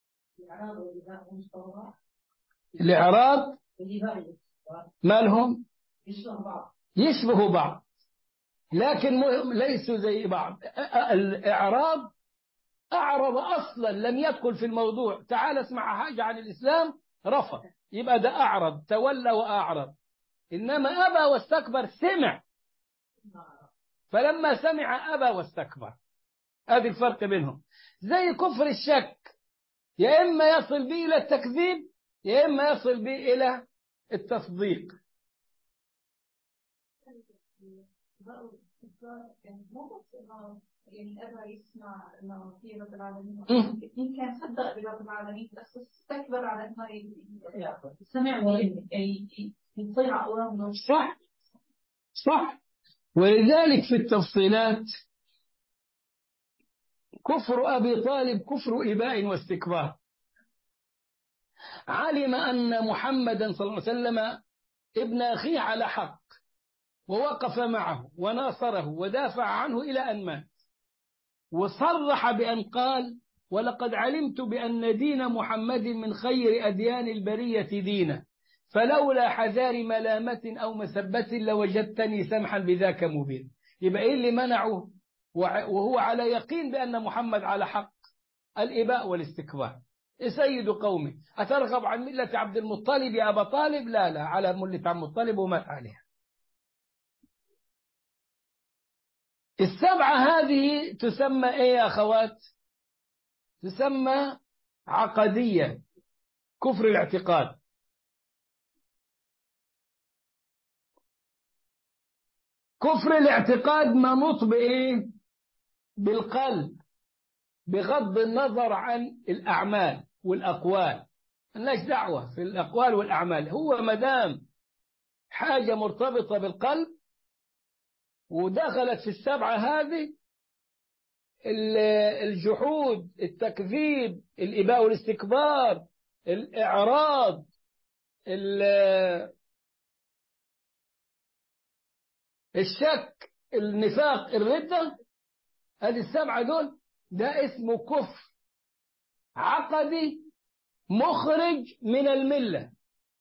الإعراض مالهم يشبه بعض لكن ليسوا زي بعض. الإعراض أعرض أصلا لم يدخل في الموضوع، تعال اسمع حاجة عن الإسلام رفض، يبقى ده أعرض، تولى وأعرض. إنما أبى واستكبر سمع، فلما سمع أبى واستكبر. هذا الفرق بينهم. زي كفر الشك، يا إما يصل به إلى التكذيب يا إما يصل به إلى التصديق. يعني أبى يسمع إنه في رب العالمين، يمكن صدق برب العالمين بس استكبر على إنه سمع يطيع أوامره. صح صح. ولذلك في التفصيلات كفر أبي طالب كفر إباء واستكبار. علم أن محمدا صلى الله عليه وسلم ابن أخيه على حق ووقف معه وناصره ودافع عنه إلى أن مات، وصرح بأن قال ولقد علمت بأن دين محمد من خير أديان البرية دينا فلولا حذار ملامة أو مسبة لوجدتني سمحا بذاك مبين. يبقى إيه اللي منعه وهو على يقين بأن محمد على حق؟ الإباء والاستكبار. سيد قومه أترغب عن ملة عبد المطلب يا أبا طالب؟ لا لا، على ملة عبد المطلب ومات عليها. السبعة هذه تسمى إيه يا أخوات؟ تسمى عقدية، كفر الاعتقاد. كفر الاعتقاد منوط بإيه؟ بالقلب، بغض النظر عن الأعمال والأقوال. ملناش دعوة في الأقوال والأعمال، هو مدام حاجة مرتبطة بالقلب ودخلت في السبعة هذه، الجحود، التكذيب، الإباء والاستكبار، الإعراض، الشك، النفاق، الردة، هذه السبعة دول ده اسمه كفر عقدي مخرج من الملة.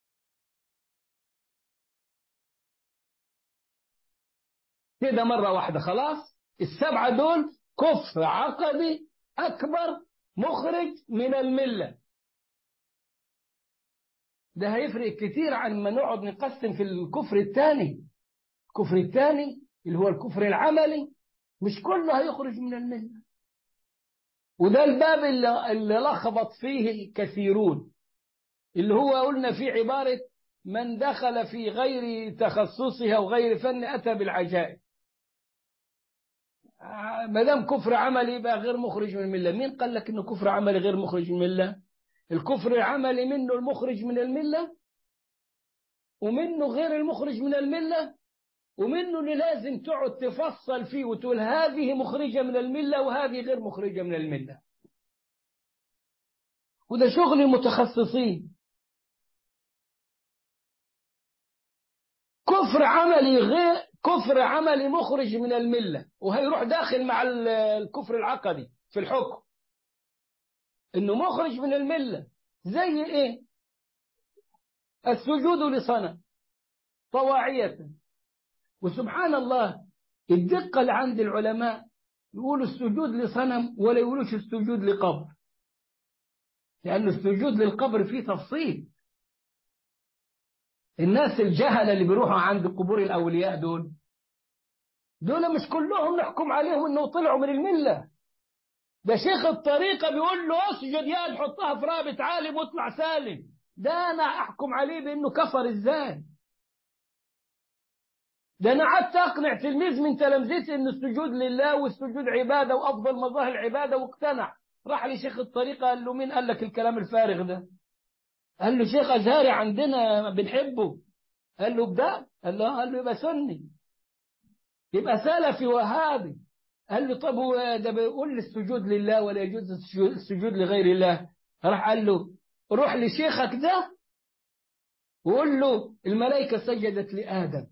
كده مرة واحدة خلاص، السبعة دول كفر عقدي أكبر مخرج من الملة. ده هيفرق كتير عن ما نقعد نقسم في الكفر الثاني. الكفر الثاني اللي هو الكفر العملي مش كله هيخرج من الملة، وده الباب اللي لخبط فيه كثيرون، اللي هو قلنا فيه عبارة من دخل في غير تخصصها وغير فن أتى بالعجائب. ما دام كفر عملي يبقى غير مخرج من الملة. مين قال لك إنه كفر عملي غير مخرج من الملة؟ الكفر العملي منه المخرج من الملة، ومنه غير المخرج من الملة، ومنه اللي لازم تقعد تفصل فيه وتقول هذه مخرجة من الملة وهذه غير مخرجة من الملة. وده شغل المتخصصين. كفر عملي مخرج من الملة، وهيروح داخل مع الكفر العقدي في الحكم انه مخرج من الملة. زي ايه؟ السجود لصنم طواعية. وسبحان الله الدقة اللي عند العلماء، يقولوا السجود لصنم ولا يقولوش السجود لقبر، لأن السجود للقبر فيه تفصيل. الناس الجهلة اللي بيروحوا عند قبور الأولياء دول مش كلهم نحكم عليهم انه طلعوا من الملة. ده شيخ الطريقة بيقول له اسجد يا حطها في رابط عالم واطلع سالم، ده انا احكم عليه بانه كفر ازاي؟ ده انا قعدت اقنع تلميذ من تلامذتي ان السجود لله والسجود عبادة وافضل مظاهر العبادة، واقتنع. راح لشيخ الطريقة قال له مين قال لك الكلام الفارغ ده؟ قال له شيخ أزهري عندنا بنحبه. قال له بجد؟ قال له يبقى سني، يبقى سلفي وهابي. قال له طب هو ده بيقول السجود لله ولا يجوز السجود لغير الله؟ راح قال له روح لشيخك ده وقول له الملائكة سجدت لآدم،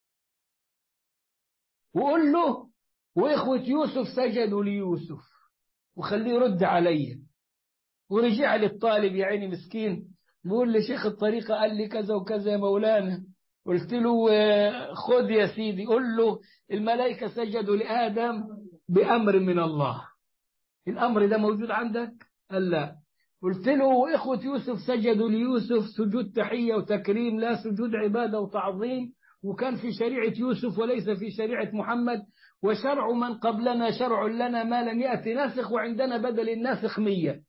وقول له وإخوة يوسف سجدوا ليوسف، وخليه يرد علي. ورجع للطالب يا عيني مسكين بيقول لي شيخ الطريقة قال لي كذا وكذا يا مولانا. قلت له خذ يا سيدي قل له الملائكة سجدوا لآدم بأمر من الله. الأمر ده موجود عندك؟ قال لا. قلت له إخوة يوسف سجدوا ليوسف سجود تحية وتكريم لا سجود عبادة وتعظيم، وكان في شريعة يوسف وليس في شريعة محمد، وشرع من قبلنا شرع لنا ما لم يأتي ناسخ، وعندنا بدل الناسخ 100.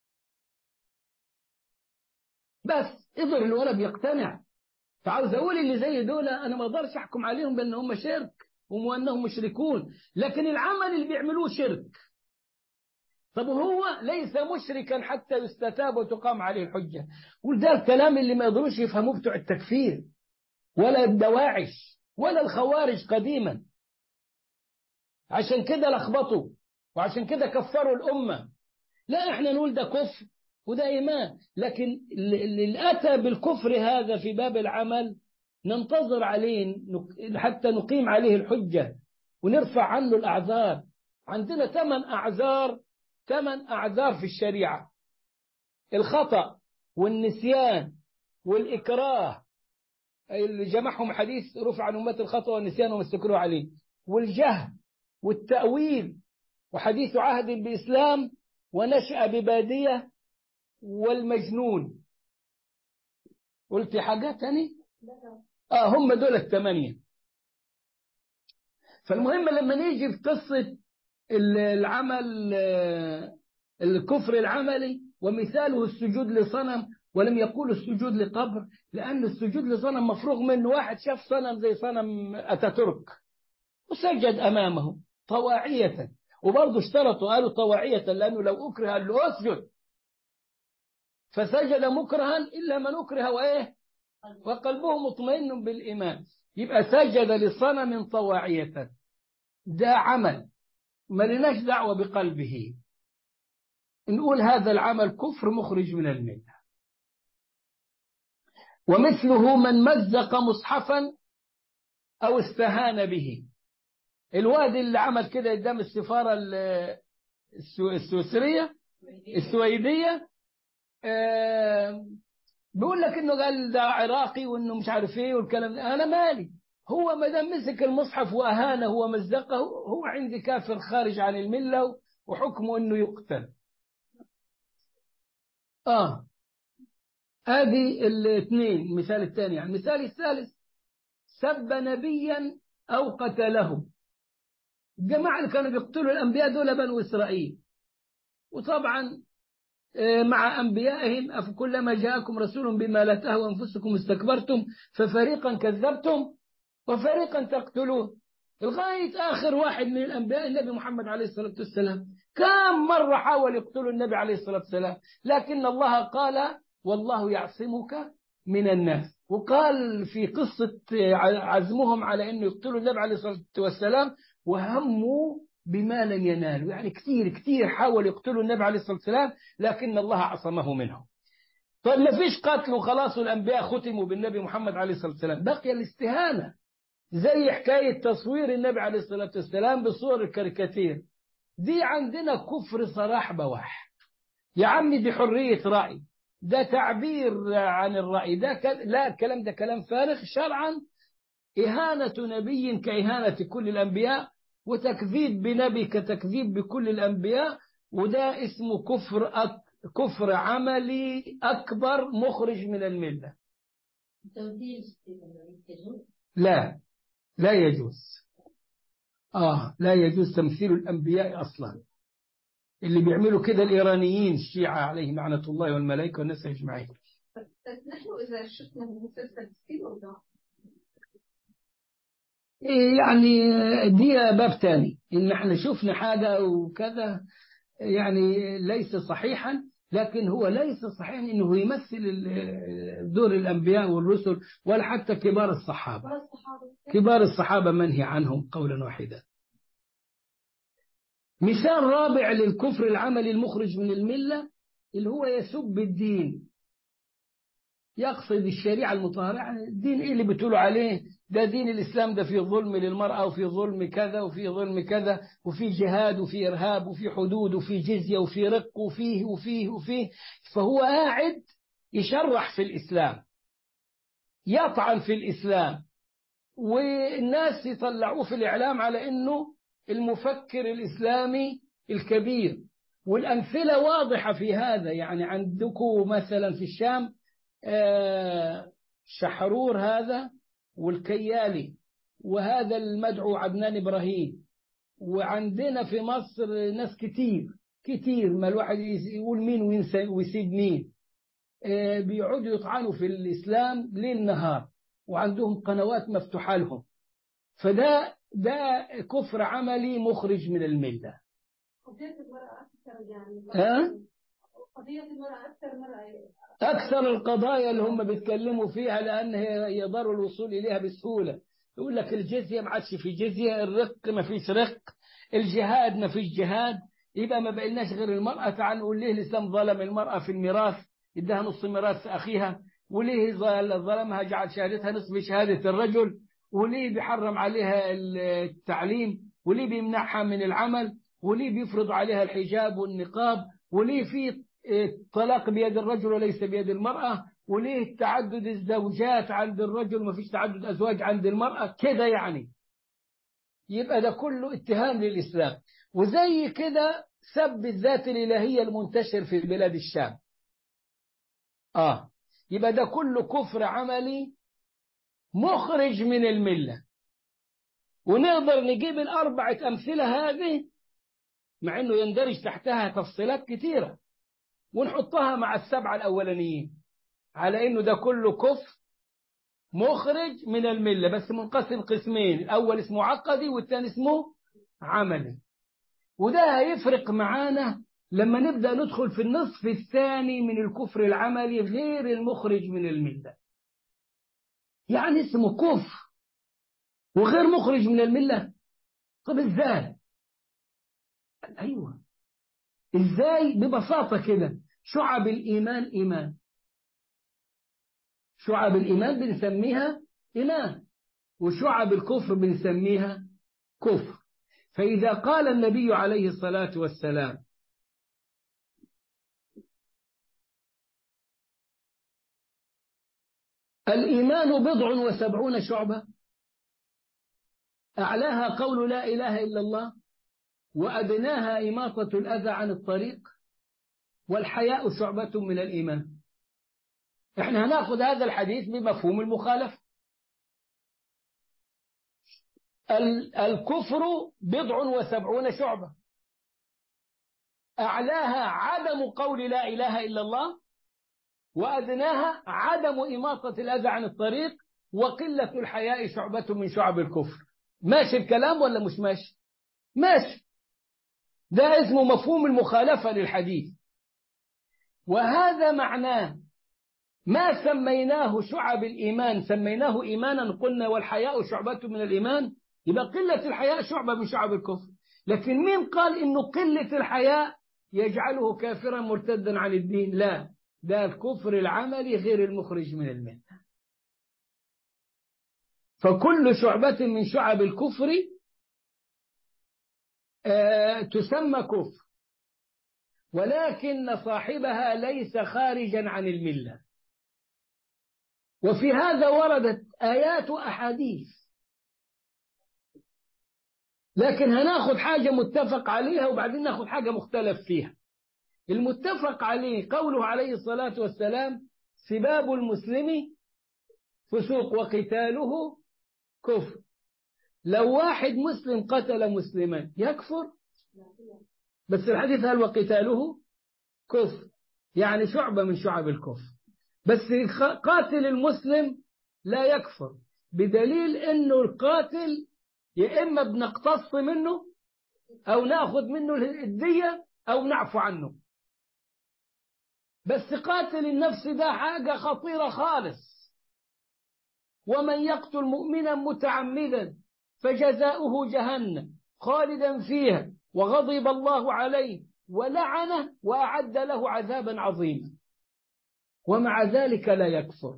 بس قدر الولد يقتنع. فعاوز أقول اللي زي دول أنا ما أقدرش أحكم عليهم بأن هم شرك وأنهم مشركون، لكن العمل اللي بيعملوه شرك. طب هو ليس مشركا حتى يستتاب وتقام عليه الحجة. وده الكلام اللي ما يقدروش يفهموه بتوع التكفير ولا الدواعش ولا الخوارج قديما. عشان كده لخبطوا وعشان كده كفروا الأمة. لا احنا نقول ده كفر وده إيمان، لكن اللي أتى بالكفر هذا في باب العمل ننتظر عليه حتى نقيم عليه الحجة ونرفع عنه الأعذار. عندنا 8 أعذار في الشريعة: الخطأ والنسيان والإكراه اللي جمعهم حديث رفع عن أمة الخطأ والنسيان وما استكروا عليه، والجهل والتأويل وحديث عهد بإسلام ونشأ ببادية والمجنون. قلت حاجات تاني؟ هم دول 8. فالمهم لما نيجي في قصة العمل الكفر العملي ومثاله السجود لصنم، ولم يقول السجود لقبر، لأن السجود لصنم مفروغ منه. واحد شاف صنم زي صنم أتاتورك وسجد أمامه طواعية، وبرضه اشترطوا قالوا طواعية لأنه لو أكره قال له أسجد، فسجد مكرها إلا من أكره وإيه وقلبه مطمئن بالإيمان. يبقى سجد لصنم طواعية، ده عمل ما لناش دعوة بقلبه، نقول هذا العمل كفر مخرج من الملة. ومثله من مزق مصحفا أو استهان به. الواد اللي عمل كده قدام السفارة السويدية بيقول لك انه قال ده عراقي وانه مش عارف ايه والكلام ده. انا مالي، هو ما دام مسك المصحف واهانه ومزقه هو عندي كافر خارج عن المله وحكمه انه يقتل. هذه الاثنين. المثال الثاني. يعني المثال الثالث سب نبيا او قتله. الجماعه اللي كانوا بيقتلوا الانبياء دول بنو اسرائيل، وطبعا مع أنبيائهم أفكلما جاءكم رسول بما لا تهوى أنفسكم استكبرتم ففريقا كذبتم وفريقا تقتلون، لغاية آخر واحد من الأنبياء النبي محمد عليه الصلاة والسلام. كم مرة حاول يقتلوا النبي عليه الصلاة والسلام، لكن الله قال والله يعصمك من الناس. وقال في قصة عزمهم على أنه يقتلوا النبي عليه الصلاة والسلام وهموا بما لم ينالوا، يعني كثير حاول يقتلوا النبي عليه الصلاة والسلام لكن الله عصمه منهم. فما فيش قتل وخلاص الأنبياء ختموا بالنبي محمد عليه الصلاة والسلام. بقي الاستهانة زي حكاية تصوير النبي عليه الصلاة والسلام بصور الكاريكاتير دي. عندنا كفر صراح بواح. يا عمي دي حرية رأي، ده تعبير عن الرأي، ده لا الكلام ده كلام فارغ شرعا. إهانة نبي كإهانة كل الأنبياء، وتكذيب بنبي كتكذيب بكل الأنبياء، وده اسمه كفر عملي أكبر مخرج من الملة. لا يجوز. لا يجوز تمثيل الأنبياء أصلا. اللي بيعملوا كده الإيرانيين الشيعة عليهم لعنة الله والملائكة والناس أجمعين. نحن إذا شفنا المسلسل كثير يعني دي باب تاني، إن احنا شفنا حاجة وكذا يعني ليس صحيحا، لكن هو ليس صحيح أنه يمثل دور الأنبياء والرسل ولا حتى كبار الصحابة. كبار الصحابة منهي عنهم قولا واحدا. مثال رابع للكفر العملي المخرج من الملة اللي هو يسب الدين، يقصد الشريعة المطهرة. الدين إيه اللي بتقولوا عليه؟ ده دين الإسلام، ده فيه ظلم للمرأة وفيه ظلم كذا وفيه ظلم كذا وفيه جهاد وفيه إرهاب وفيه حدود وفيه جزية وفيه رق وفيه. فهو قاعد يشرح في الإسلام، يطعن في الإسلام، والناس يطلعوه في الإعلام على إنه المفكر الإسلامي الكبير. والأمثلة واضحة في هذا. يعني عندكم مثلا في الشام شحرور هذا والكيالي وهذا المدعو عدنان إبراهيم، وعندنا في مصر ناس كتير ما الواحد يقول مين ويسيب مين، بيقعدوا يطعنوا في الإسلام ليل نهار وعندهم قنوات مفتوحة لهم. فده كفر عملي مخرج من الملة. قضية المرأة أكثر يعني. قضية المرأة أكثر القضايا اللي هم بيتكلموا فيها، لأن يقدروا الوصول إليها بسهولة. يقول لك الجزية ما عادش في جزية، الرق ما فيش رق، الجهاد ما فيش جهاد، يبقى ما بقلناش غير المرأة. تعال نقول ليه الإسلام ظلم المرأة في الميراث، ادها نص ميراث أخيها، وليه ظلمها جعل شهادتها نصف شهادة الرجل، وليه بيحرم عليها التعليم، وليه بيمنعها من العمل، وليه بيفرض عليها الحجاب والنقاب، وليه في الطلاق بيد الرجل وليس بيد المرأة، وليه تعدد الزوجات عند الرجل وما فيش تعدد أزواج عند المرأة كده. يعني يبقى ده كله اتهام للإسلام. وزي كده سب الذات الإلهية المنتشر في بلاد الشام. يبقى ده كله كفر عملي مخرج من الملة. ونقدر نجيب الأربعة أمثلة هذه مع أنه يندرج تحتها تفصيلات كثيرة، ونحطها مع السبعة الأولانيين على أنه ده كله كفر مخرج من الملة، بس منقسم قسمين، الأول اسمه عقدي والثاني اسمه عملي. وده هيفرق معانا لما نبدأ ندخل في النصف الثاني من الكفر العملي غير المخرج من الملة. يعني اسمه كفر وغير مخرج من الملة. طب ازاي؟ أيوة ازاي؟ ببساطة كده، شعب الإيمان إيمان، شعب الإيمان بنسميها إيمان، وشعب الكفر بنسميها كفر. فإذا قال النبي عليه الصلاة والسلام الإيمان 70 شعبة، أعلاها قول لا إله إلا الله، وأدناها إماطة الأذى عن الطريق، والحياء شعبة من الإيمان. إحنا هنأخذ هذا الحديث بمفهوم المخالفة. الكفر 70 شعبة، أعلاها عدم قول لا إله إلا الله، وأدناها عدم إماطة الأذى عن الطريق، وقلة الحياء شعبة من شعب الكفر. ماشي الكلام ولا مش ماشي؟ ماشي. ده اسمه مفهوم المخالفة للحديث. وهذا معناه ما سميناه شعب الإيمان سميناه إيمانا، قلنا والحياء شعبة من الإيمان، يبقى قلة الحياء شعبة من شعب الكفر. لكن مين قال إنه قلة الحياء يجعله كافرا مرتدا عن الدين؟ لا، ده الكفر العملي غير المخرج من الملة. فكل شعبة من شعب الكفر تسمى كفر، ولكن صاحبها ليس خارجا عن الملة. وفي هذا وردت آيات وأحاديث، لكن هناخذ حاجة متفق عليها وبعدين ناخذ حاجة مختلف فيها. المتفق عليه قوله عليه الصلاة والسلام سباب المسلم فسوق وقتاله كفر. لو واحد مسلم قتل مسلما يكفر؟ بس الحديث قال وقتاله كفر، يعني شعبة من شعب الكفر. بس قاتل المسلم لا يكفر، بدليل انه القاتل يا اما بنقتص منه او ناخذ منه الدية او نعفو عنه. بس قاتل النفس ده حاجة خطيرة خالص. ومن يقتل مؤمنا متعمدا فجزاؤه جهنم خالدا فيها وغضب الله عليه ولعنه وأعد له عذابا عظيما ومع ذلك لا يكفر.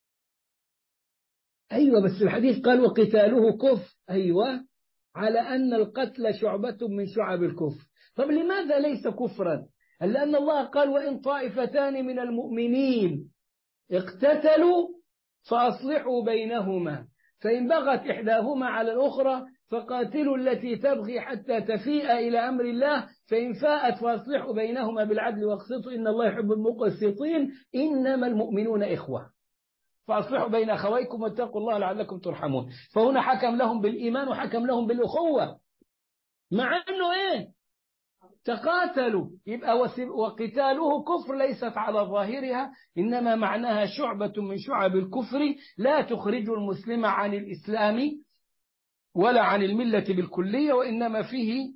أيوة بس الحديث قال وقتاله كفر. أيوة على أن القتل شعبة من شعب الكفر. طب لماذا ليس كفرا؟ لأن الله قال وإن طائفتان من المؤمنين اقتتلوا فأصلحوا بينهما فإن بغت إحداهما على الأخرى فقاتلوا التي تبغي حتى تفيء إلى أمر الله فإن فاءت فأصلحوا بينهما بالعدل واقسطوا إن الله يحب المقسطين إنما المؤمنون إخوة فأصلحوا بين أخويكم واتقوا الله لعلكم ترحمون. فهنا حكم لهم بالإيمان وحكم لهم بالأخوة مع أنه إيه تقاتلوا. يبقى وقتاله كفر ليست على ظاهرها إنما معناها شعبة من شعب الكفر لا تخرج المسلم عن الإسلام ولا عن الملة بالكلية وإنما فيه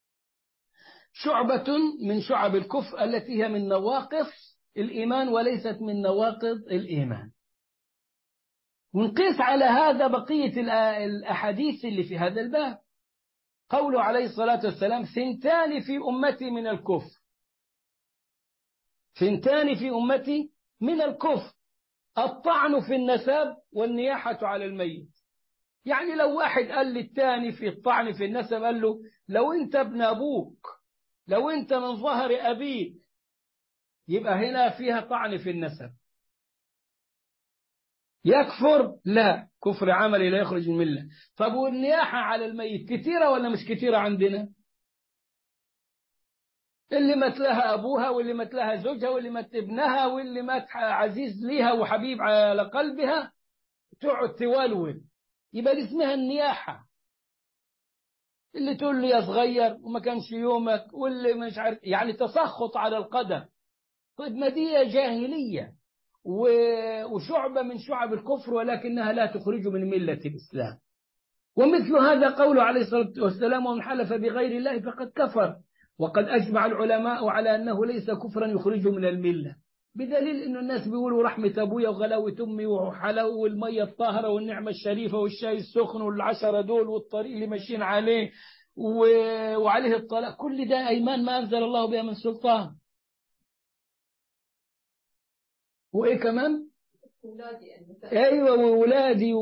شعبة من شعب الكفر التي هي من نواقص الإيمان وليست من نواقض الإيمان. ونقيس على هذا بقية الأحاديث اللي في هذا الباب. قوله عليه الصلاة والسلام ثنتان في أمتي من الكفر. ثنتان في أمتي من الكفر الطعن في النسب والنياحة على الميت. يعني لو واحد قال للتاني في الطعن في النسب قال له لو أنت ابن أبوك لو أنت من ظهر أبيك يبقى هنا فيها طعن في النسب. يكفر؟ لا، كفر عملي لا يخرج من الملة. طب والنياحة على الميت كتيرة ولا مش كتيرة عندنا؟ اللي مات لها أبوها واللي مات لها زوجها واللي مات ابنها واللي مات عزيز ليها وحبيب على قلبها تقعد تولول يبقى دي اسمها النياحة. اللي تقول لي يا صغير وما كانش يومك واللي مش عارف يعني تسخط على القدر. طيب ما دي جاهلية وشعبة من شعب الكفر ولكنها لا تخرج من ملة الإسلام. ومثل هذا قوله عليه الصلاة والسلام ومن حلف بغير الله فقد كفر. وقد أجمع العلماء على أنه ليس كفرا يخرجه من الملة بدليل أن الناس بيقولوا رحمة أبويا وغلاوة أمي وحلو والمية الطاهرة والنعمة الشريفة والشاي السخن والعشرة دول والطريق اللي ماشيين عليه وعليه الطلاق كل ده أيمان ما أنزل الله بها من سلطان. وإيه كمان؟ أيوة وولادي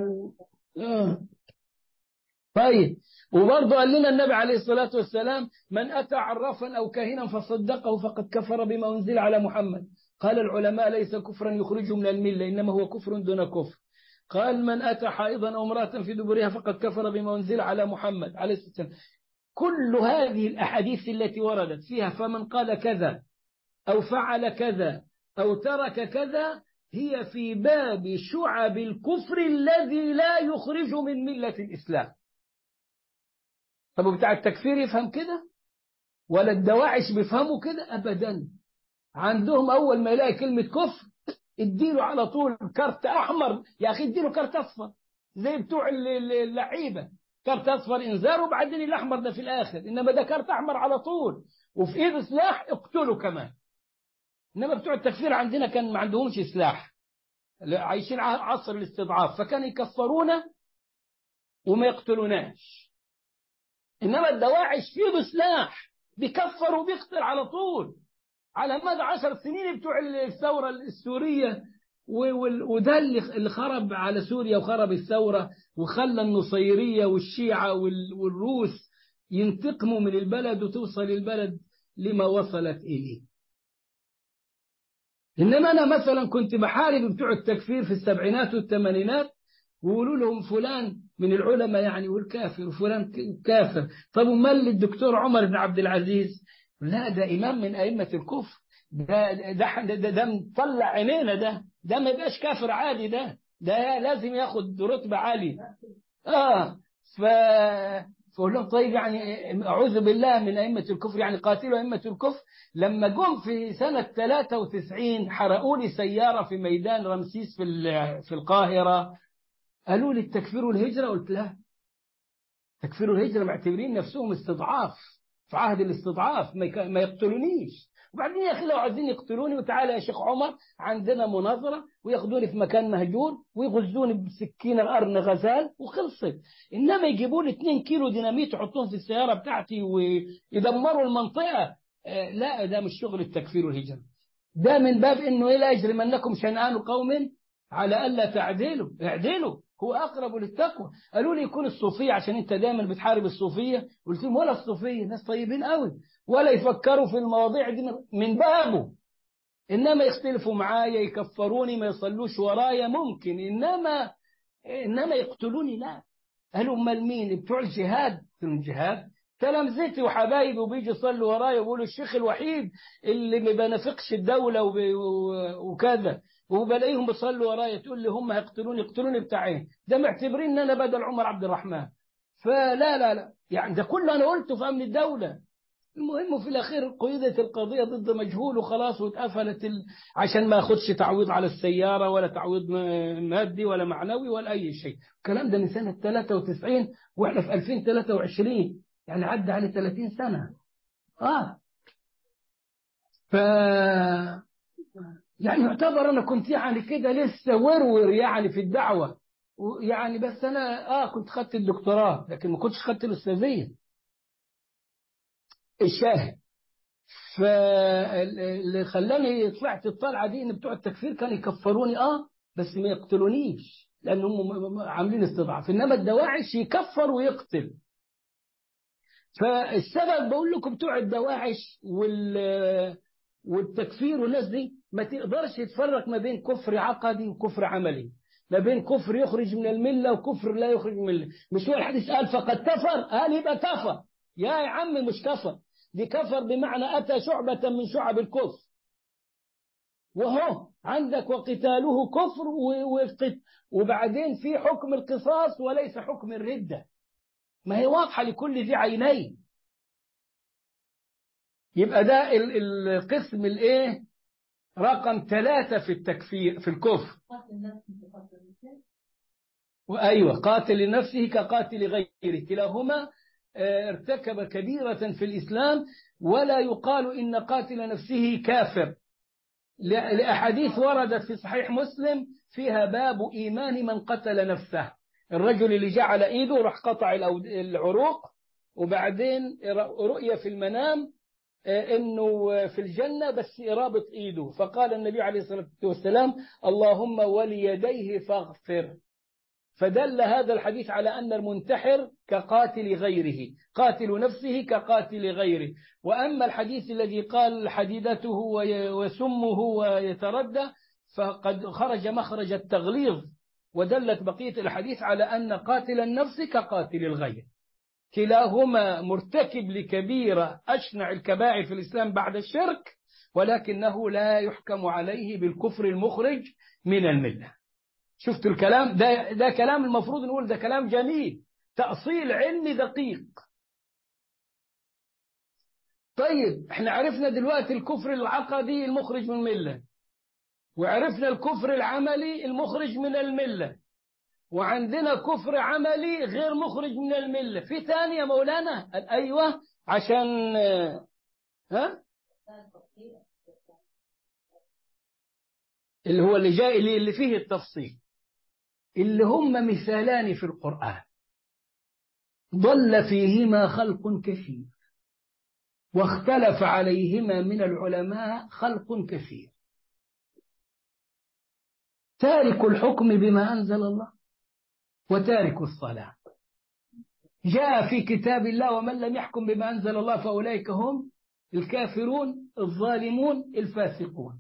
طيب. وبرضه قال لنا النبي عليه الصلاة والسلام من أتى عرافا أو كاهنا فصدقه فقد كفر بما أنزل على محمد. قال العلماء ليس كفرا يخرجه من الملة إنما هو كفر دون كفر. قال من أتى حائضا أو امرأة في دبرها فقد كفر بما أنزل على محمد عليه الصلاة والسلام. كل هذه الأحاديث التي وردت فيها فمن قال كذا أو فعل كذا أو ترك كذا هي في باب شعب الكفر الذي لا يخرج من ملة الإسلام. طب بتاع التكفير يفهم كده ولا الدواعش بيفهموا كده؟ أبدا. عندهم أول ما يلاقي كلمة كفر اديله على طول كارت أحمر. يا أخي اديله كارت أصفر زي بتوع اللعيبة كارت أصفر إنذار وبعدين الأحمر ده في الآخر. إنما ده كارت أحمر على طول وفي إيده سلاح اقتله كمان. إنما بتوع التكفير عندنا كان ما عندهمش سلاح عايشين عصر الاستضعاف فكانوا يكفرونا وما يقتلوناش. إنما الدواعش في يده سلاح بيكفر وبيقتل على طول. على مدى 10 سنين بتوع الثورة السورية وده اللي خرب على سوريا وخرب الثورة وخلى النصيرية والشيعة والروس ينتقموا من البلد وتوصل البلد لما وصلت إليه. إنما أنا مثلا كنت بحارب بتوع التكفير في السبعينات والثمانينات ويقولوا لهم فلان من العلماء يعني والكافر وفلان كافر. طب ومال الدكتور عمر بن عبد العزيز؟ لا ده إمام من أئمة الكفر. ده مطلع عينينا. ده ما يبقاش كافر عادي. ده لازم ياخد رتبة عالية. فقول لهم طيب يعني أعوذ بالله من أئمة الكفر يعني قاتلوا أئمة الكفر. لما جم في سنة 93 حرقوا لي سيارة في ميدان رمسيس في القاهرة قالوا لي التكفير والهجرة. قلت لا، تكفير الهجرة معتبرين نفسهم استضعاف في عهد الاستضعاف ما يقتلونيش وبعدين يا أخي لو عايزين يقتلوني وتعالى يا شيخ عمر عندنا مناظرة وياخدوني في مكان مهجور ويغزوني بسكينة قرن غزال وخلصت. إنما يجيبوا لي 2 كيلو ديناميت يحطوهم في السيارة بتاعتي ويدمروا المنطقة، لا ده مش شغل التكفير والهجرة. ده من باب إنه لا يجرمنكم شنآن قوم على ألا تعدلوا، اعدلوا هو أقرب للتقوى. قالوا لي يكون الصوفية عشان أنت دايما بتحارب الصوفية، قلت لهم ولا الصوفية ناس طيبين قوي ولا يفكروا في المواضيع دي من بابه. إنما يختلفوا معايا يكفروني ما يصلوش ورايا ممكن، إنما يقتلوني لا. قالوا أمال مين بتوع الجهاد؟ الجهاد تلامذتي وحبايبي وبيجي يصلوا ورايا ويقولوا الشيخ الوحيد اللي ما بنافقش الدولة وكذا، وبلاقيهم بيصلوا ورايا تقول لي هم هيقتلوني، يقتلوني بتاعين ده معتبرين ان انا بدل عمر عبد الرحمن. فلا لا لا يعني ده كله انا قلته في امن الدولة. المهم في الاخير قيدت القضية ضد مجهول وخلاص واتقفلت عشان ما اخدش تعويض على السيارة ولا تعويض مادي ولا معنوي ولا اي شيء. الكلام ده من سنة 93 واحنا في 2023 يعني عدى على 30 سنة. ف يعني يعتبر انا كنت يعني كده لسه ورور يعني في الدعوة يعني، بس انا كنت خدت الدكتوراه لكن ما كنتش خدت الاستاذية. الشاهد فاللي خلاني طلعت الطلعة دي ان بتوع التكفير كانوا يكفروني بس ما يقتلونيش لانهم عاملين استضعاف، انما الدواعش يكفر ويقتل. فالسبب بقول لكم بتوع الدواعش والتكفير والناس دي ما تقدرش تفرق ما بين كفر عقدي وكفر عملي، ما بين كفر يخرج من الملة وكفر لا يخرج من الملة. مش هو الحديث قال فقد كفر؟ قال يبقى كفر. يا عم مش كفر، دي كفر بمعنى أتى شعبة من شعب الكفر. وهو عندك وقتاله كفر وبعدين في حكم القصاص وليس حكم الردة. ما هي واضحة لكل ذي عينين. يبقى ده القسم الايه رقم 3 في التكفير في الكفر. وأيوة قاتل لنفسه كقاتل غيره، كلاهما ارتكب كبيرة في الإسلام، ولا يقال إن قاتل نفسه كافر لأحاديث وردت في صحيح مسلم فيها باب إيمان من قتل نفسه. الرجل اللي جعل إيده راح قطع العروق وبعدين رؤية في المنام إنه في الجنة بس رابط إيده، فقال النبي عليه الصلاة والسلام اللهم وليديه فاغفر. فدل هذا الحديث على أن المنتحر كقاتل غيره، قاتل نفسه كقاتل غيره. وأما الحديث الذي قال حديدته وسمه ويتردى فقد خرج مخرج التغليظ، ودلت بقية الحديث على أن قاتل النفس كقاتل الغير، كلاهما مرتكب لكبيرة أشنع الكبائر في الإسلام بعد الشرك، ولكنه لا يحكم عليه بالكفر المخرج من الملة. شفت الكلام ده كلام المفروض نقول ده كلام جميل، تأصيل علمي دقيق. طيب احنا عرفنا دلوقتي الكفر العقدي المخرج من الملة، وعرفنا الكفر العملي المخرج من الملة، وعندنا كفر عملي غير مخرج من الملة. في ثانية يا مولانا؟ أيوة عشان اللي هو اللي جاي اللي فيه التفصيل، اللي هم مثالان في القرآن ضل فيهما خلق كثير واختلف عليهما من العلماء خلق كثير. تارك الحكم بما أنزل الله وتارك الصلاة. جاء في كتاب الله ومن لم يحكم بما أنزل الله فأولئك هم الكافرون الظالمون الفاسقون.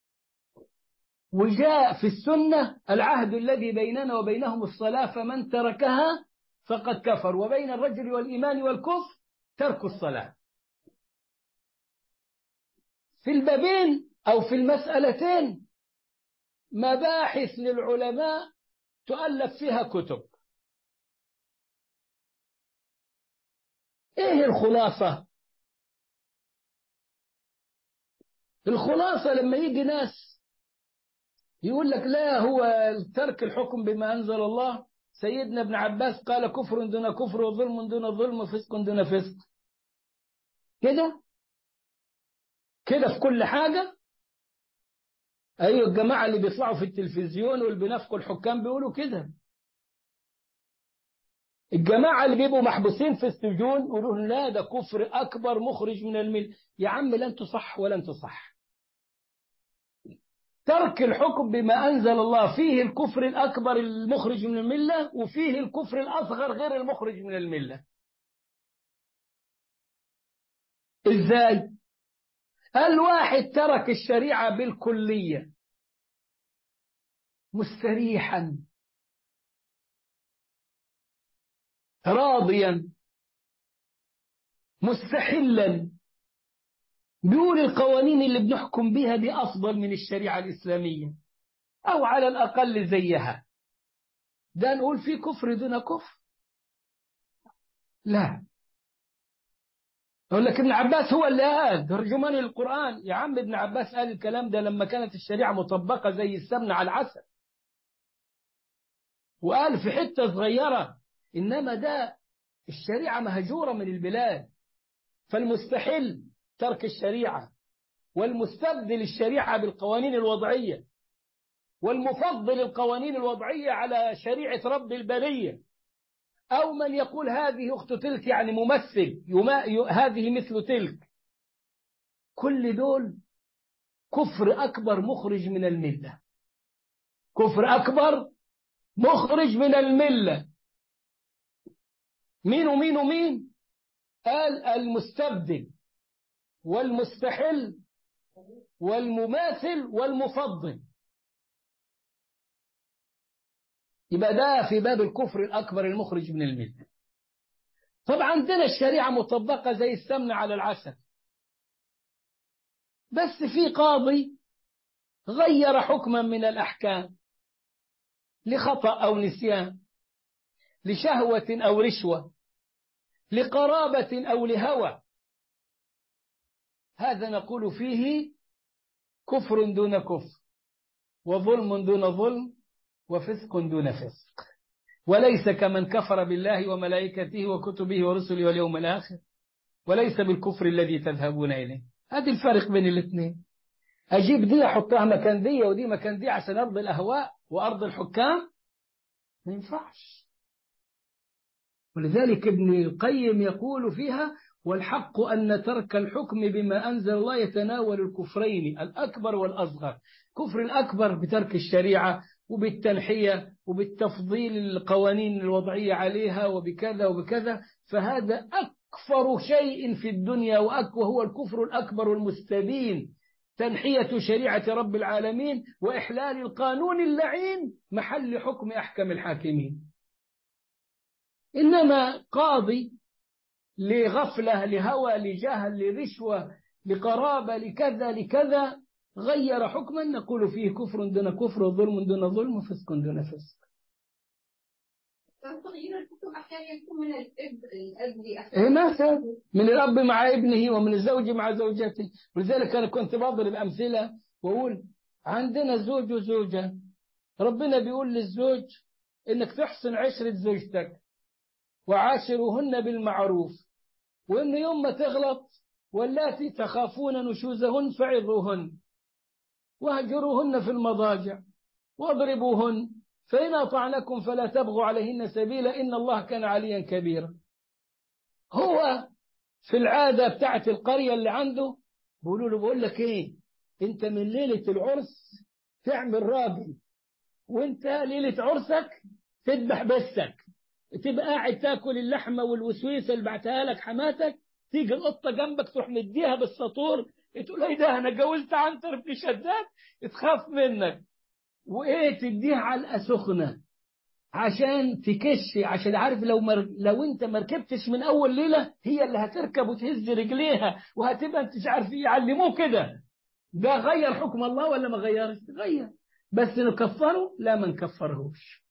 وجاء في السنة العهد الذي بيننا وبينهم الصلاة فمن تركها فقد كفر، وبين الرجل والإيمان والكفر ترك الصلاة. في البابين أو في المسألتين مباحث للعلماء تؤلف فيها كتب. إيه الخلاصة؟ الخلاصة لما يجي ناس يقول لك لا هو ترك الحكم بما أنزل الله، سيدنا ابن عباس قال كفر دون كفر وظلم دون ظلم وفسق دون فسق كده. كده في كل حاجة. أيوة الجماعة اللي بيطلعوا في التلفزيون واللي بينافقوا الحكام بيقولوا كده. الجماعة اللي بيبقوا محبوسين في السجون يقولوا لا ده كفر أكبر مخرج من الملة. يا عم لا أنتوا صح ولا أنتوا صح. ترك الحكم بما أنزل الله فيه الكفر الأكبر المخرج من الملة، وفيه الكفر الأصغر غير المخرج من الملة. إزاي؟ الواحد ترك الشريعة بالكلية مستريحا راضيا مستحلا، بيقول القوانين اللي بنحكم بها دي أفضل من الشريعة الإسلامية أو على الأقل زيها، ده نقول فيه كفر دون كفر؟ لا. يقول لك ابن عباس هو اللي قال ترجمان القرآن. يا عم ابن عباس قال الكلام ده لما كانت الشريعة مطبقة زي السمنة على العسل، وقال في حتة صغيرة، إنما ده الشريعة مهجورة من البلاد، فالمستحل ترك الشريعة، والمستبدل الشريعة بالقوانين الوضعية، والمفضل القوانين الوضعية على شريعة رب البرية، أو من يقول هذه أخت تلك يعني ممثل هذه مثل تلك، كل دول كفر أكبر مخرج من الملة. كفر أكبر مخرج من الملة. مين ومين ومين؟ قال المستبدل والمستحل والمماثل والمفضل. يبقى ده في باب الكفر الأكبر المخرج من الملة. طبعا عندنا الشريعة مطبقة زي السمنة على العسل، بس في قاضي غير حكما من الأحكام لخطأ أو نسيان، لشهوة أو رشوة، لقرابة أو لهوى، هذا نقول فيه كفر دون كفر، وظلم دون ظلم، وفسق دون فسق، وليس كمن كفر بالله وملائكته وكتبه ورسله واليوم الآخر، وليس بالكفر الذي تذهبون إليه. هذا الفرق بين الاثنين. أجيب دي أحطها مكان دي ودي مكان دي عشان أرض الأهواء وأرض الحكام؟ ما ينفعش. ولذلك ابن القيم يقول فيها: والحق أن ترك الحكم بما أنزل الله يتناول الكفرين الأكبر والأصغر. كفر الأكبر بترك الشريعة وبالتنحية وبالتفضيل القوانين الوضعية عليها وبكذا وبكذا، فهذا أكفر شيء في الدنيا، وهو الكفر الأكبر المستبين، تنحية شريعة رب العالمين وإحلال القانون اللعين محل حكم أحكم الحاكمين. إنما قاضي لغفلة لهوى لجهل لرشوة لقرابة لكذا لكذا غير حكما، نقول فيه كفر دون كفر وظلم دون ظلم وفسق دون فسق. تغيير الحكم أحيانا يكون من الأب إيه مثلا من الأب مع ابنه ومن الزوج مع زوجته. ولذلك أنا كنت بضرب أمثلة وأقول عندنا زوج وزوجة، ربنا بيقول للزوج إنك تحسن عشرة زوجتك وعاشروهن بالمعروف، وإن يوم ما تغلط واللاتي تخافون نشوزهن فعظوهن واهجروهن في المضاجع واضربوهن، فإن أطعنكم فلا تبغوا عليهن سبيلا إن الله كان عليا كبيرا. هو في العادة بتاعت القرية اللي عنده بيقولوا له بقول لك إيه، أنت من ليلة العرس تعمل راجل، وأنت ليلة عرسك تذبح بسك، تبقى قاعد تاكل اللحمة والوسويسة اللي بعتها لك حماتك، تيجي القطة جنبك تروح مديها بالسطور، تقول ايه ده انا اتجوزت عنتر بن شداد، تخاف منك، وايه تديها علقة سخنة عشان تكش، عشان عارف لو انت ما ركبتش من اول ليلة هي اللي هتركب وتهز رجليها وهتبقى انت مش عارف يعلموه كده. ده غير حكم الله ولا ما غيرش؟ غير. بس نكفره؟ لا ما نكفرهوش.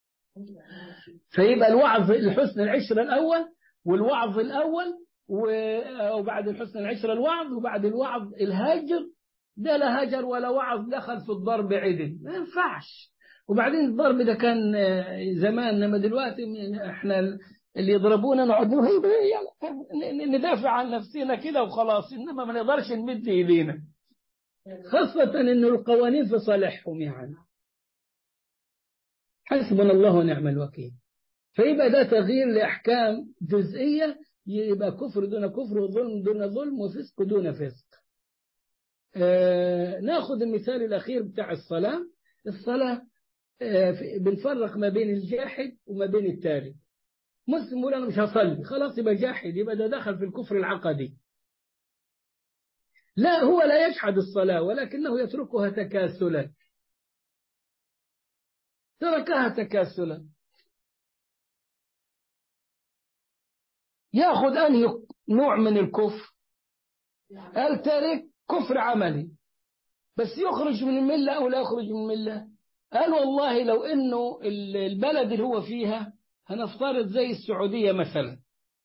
فيبقى الوعظ الحسن العشرة الأول، والوعظ الأول وبعد الحسن العشرة الوعظ، وبعد الوعظ الهاجر. ده لا هجر ولا وعظ، دخل في الضرب عدل، ما ينفعش. وبعدين الضرب ده كان زمان، انما دلوقتي احنا اللي يضربونا نقعد ندافع عن نفسنا كده وخلاص، إنما ما نقدرش نمد إيدينا، خاصة إنه القوانين في صالحهم يعني. حسبنا الله ونعم الوكيل. فيبقى ده تغيير لأحكام جزئية، يبقى كفر دون كفر وظلم دون ظلم وفسق دون فسق. ناخذ المثال الأخير بتاع الصلاة. الصلاة بنفرق ما بين الجاحد وما بين التارك. مسلم يقول أنا مش هصلي، خلاص يبقى جاحد، يبقى ده دخل في الكفر العقدي. لا، هو لا يجحد الصلاة ولكنه يتركها تكاسلا، تركها تكاسلا. يأخذ أنهي نوع من الكفر؟ التارك كفر عملي، بس يخرج من الملة أو لا يخرج من الملة؟ قال والله لو إنه البلد اللي هو فيها، هنفترض زي السعودية مثلا،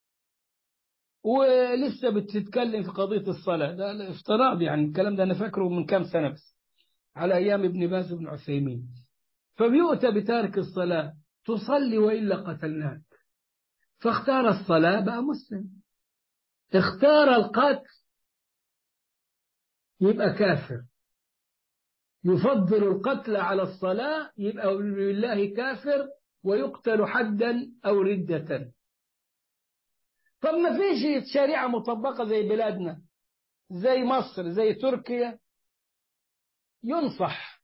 ولسه بتتكلم في قضية الصلاة، ده افتراض يعني، الكلام ده أنا فاكره من كام سنة بس، على أيام ابن باز وابن عثيمين. فبيؤتى بتارك الصلاة، تصلي وإلا قتلناك، فاختار الصلاة بقى مسلم، اختار القتل يبقى كافر، يفضل القتل على الصلاة يبقى بالله كافر ويقتل حدا أو ردة. طب ما فيش شريعة مطبقة زي بلادنا، زي مصر، زي تركيا، ينصح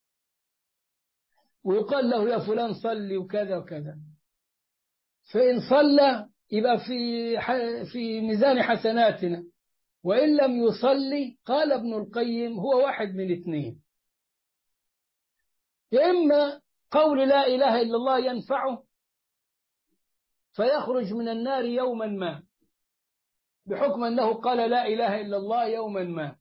ويقال له يا فلان صلي وكذا وكذا، فإن صلى يبقى في ميزان حسناتنا، وإن لم يصلي قال ابن القيم هو واحد من اثنين: يا إما قول لا إله إلا الله ينفعه فيخرج من النار يوما ما بحكم أنه قال لا إله إلا الله يوما ما،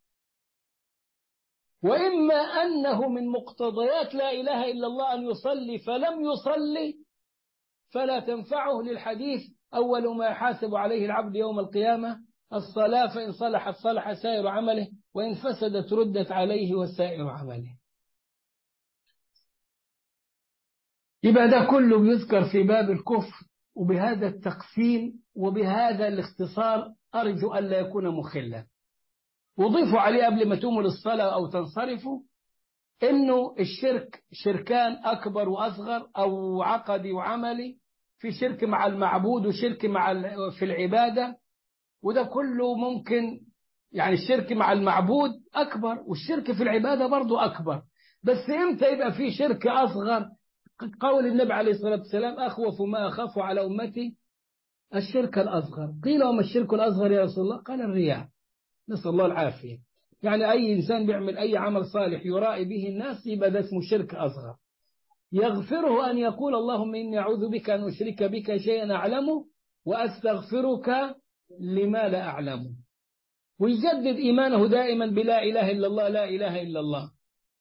وإما أنه من مقتضيات لا إله إلا الله أن يصلي فلم يصلي فلا تنفعه، للحديث أول ما يحاسب عليه العبد يوم القيامة الصلاة، فإن صلحت صلح سائر عمله وإن فسدت ردت عليه وسائر عمله. يبقى ده كله بيذكر في باب الكفر، وبهذا التقسيم وبهذا الاختصار أرجو أن لا يكون مخلا. وضيفوا عليه قبل ما تقوموا للصلاة أو تنصرفوا إنه الشرك شركان، أكبر وأصغر أو عقدي وعملي، في شرك مع المعبود وشرك في العبادة، وده كله ممكن يعني. الشرك مع المعبود أكبر والشرك في العبادة برضو أكبر، بس إمتى يبقى في شرك أصغر؟ قول النبي عليه الصلاة والسلام: أخوف ما أخاف على أمتي الشرك الأصغر. قيل وما الشرك الأصغر يا رسول الله؟ قال الرياء، نسأل الله العافية. يعني أي إنسان بيعمل أي عمل صالح يرائي به الناس يبقى ده اسمه شرك أصغر. يغفره أن يقول اللهم إني أعوذ بك أن أشرك بك شيئا أعلمه وأستغفرك لما لا أعلمه، ويجدد إيمانه دائما بلا إله إلا الله، لا إله إلا الله.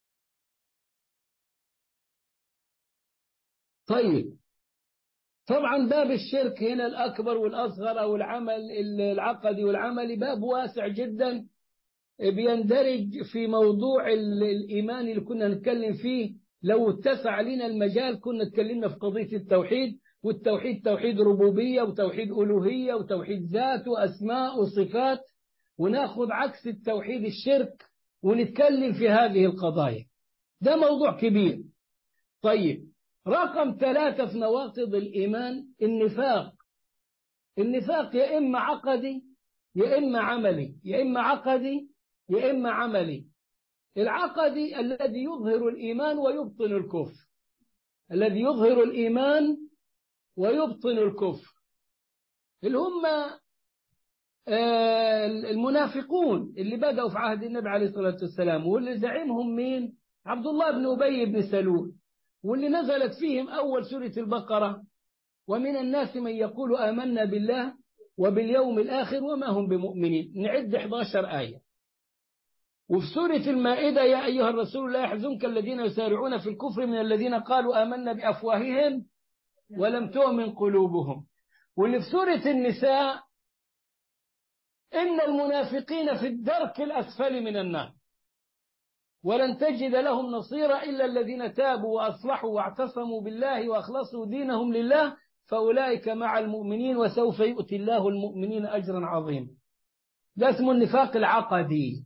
طيب، طبعا باب الشرك هنا الأكبر والأصغر أو العمل العقدي والعملي باب واسع جدا، بيندرج في موضوع الإيمان اللي كنا نتكلم فيه. لو اتسع لنا المجال كنا اتكلمنا في قضية التوحيد، والتوحيد توحيد ربوبية وتوحيد ألوهية وتوحيد ذات وأسماء وصفات، وناخذ عكس التوحيد الشرك ونتكلم في هذه القضايا. ده موضوع كبير. طيب، رقم 3 في نواقض الإيمان النفاق. النفاق يا إما عقدي يا إما عملي، يا إما عقدي يا إما عملي. العقدي الذي يظهر الإيمان ويبطن الكفر، الذي يظهر الإيمان ويبطن الكفر، اللي هم المنافقون اللي بدأوا في عهد النبي عليه الصلاة والسلام، واللي زعيمهم مين؟ عبد الله بن أبي بن سلول، واللي نزلت فيهم أول سورة البقرة: ومن الناس من يقول آمنا بالله وباليوم الآخر وما هم بمؤمنين. نعد 11 آية. وفي سورة المائدة: يا أيها الرسول لا يحزنك الذين يسارعون في الكفر من الذين قالوا آمنا بأفواههم ولم تؤمن قلوبهم. واللي في سورة النساء: إن المنافقين في الدرك الأسفل من النار ولن تجد لهم نصيرا إلا الذين تابوا وأصلحوا واعتصموا بالله وأخلصوا دينهم لله فأولئك مع المؤمنين وسوف يؤتي الله المؤمنين أجرا عظيما. ده اسمه النفاق العقدي.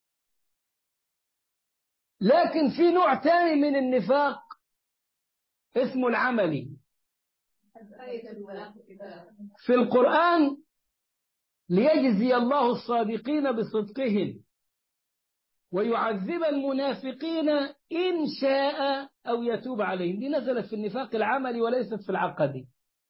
لكن في نوع ثاني من النفاق اسمه العملي. في القرآن ليجزي الله الصادقين بصدقهم ويعذب المنافقين إن شاء أو يتوب عليهم. دي نزلت في النفاق العملي وليست في العقدي.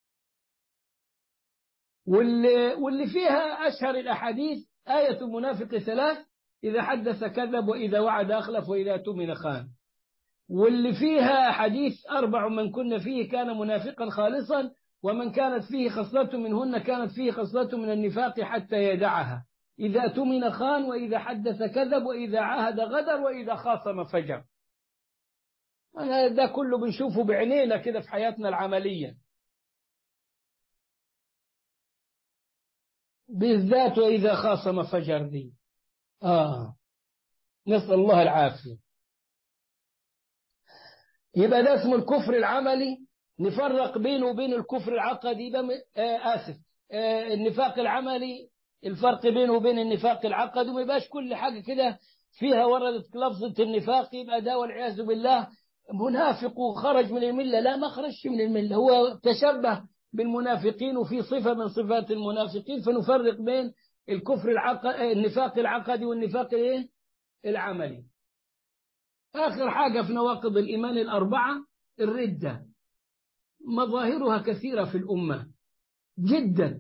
واللي فيها أشهر الأحاديث آية المنافق 3: إذا حدث كذب وإذا وعد أخلف وإذا اؤتمن خان. واللي فيها حديث 4 من كن فيه كان منافقا خالصا ومن كانت فيه خصلة منهن كانت فيه خصلة من النفاق حتى يدعها: إذا اؤتمن خان وإذا حدث كذب وإذا عاهد غدر وإذا خاصم فجر. ده كله بنشوفه بعينينا كده في حياتنا العملية، بالذات وإذا خاصم فجر دي. نسأل الله العافية. يبقى ده اسمه الكفر العملي. نفرق بينه وبين الكفر العقدي. النفاق العملي الفرق بينه وبين النفاق العقدي، وما يبقاش كل حاجة كده فيها وردت لفظة النفاق يبقى ده والعياذ بالله منافق وخرج من الملة. لا، ما خرجش من الملة، هو تشبه بالمنافقين وفي صفة من صفات المنافقين. فنفرق بين النفاق العقدي والنفاق العملي. آخر حاجة في نواقض الإيمان الأربعة الردة. مظاهرها كثيرة في الأمة جدا،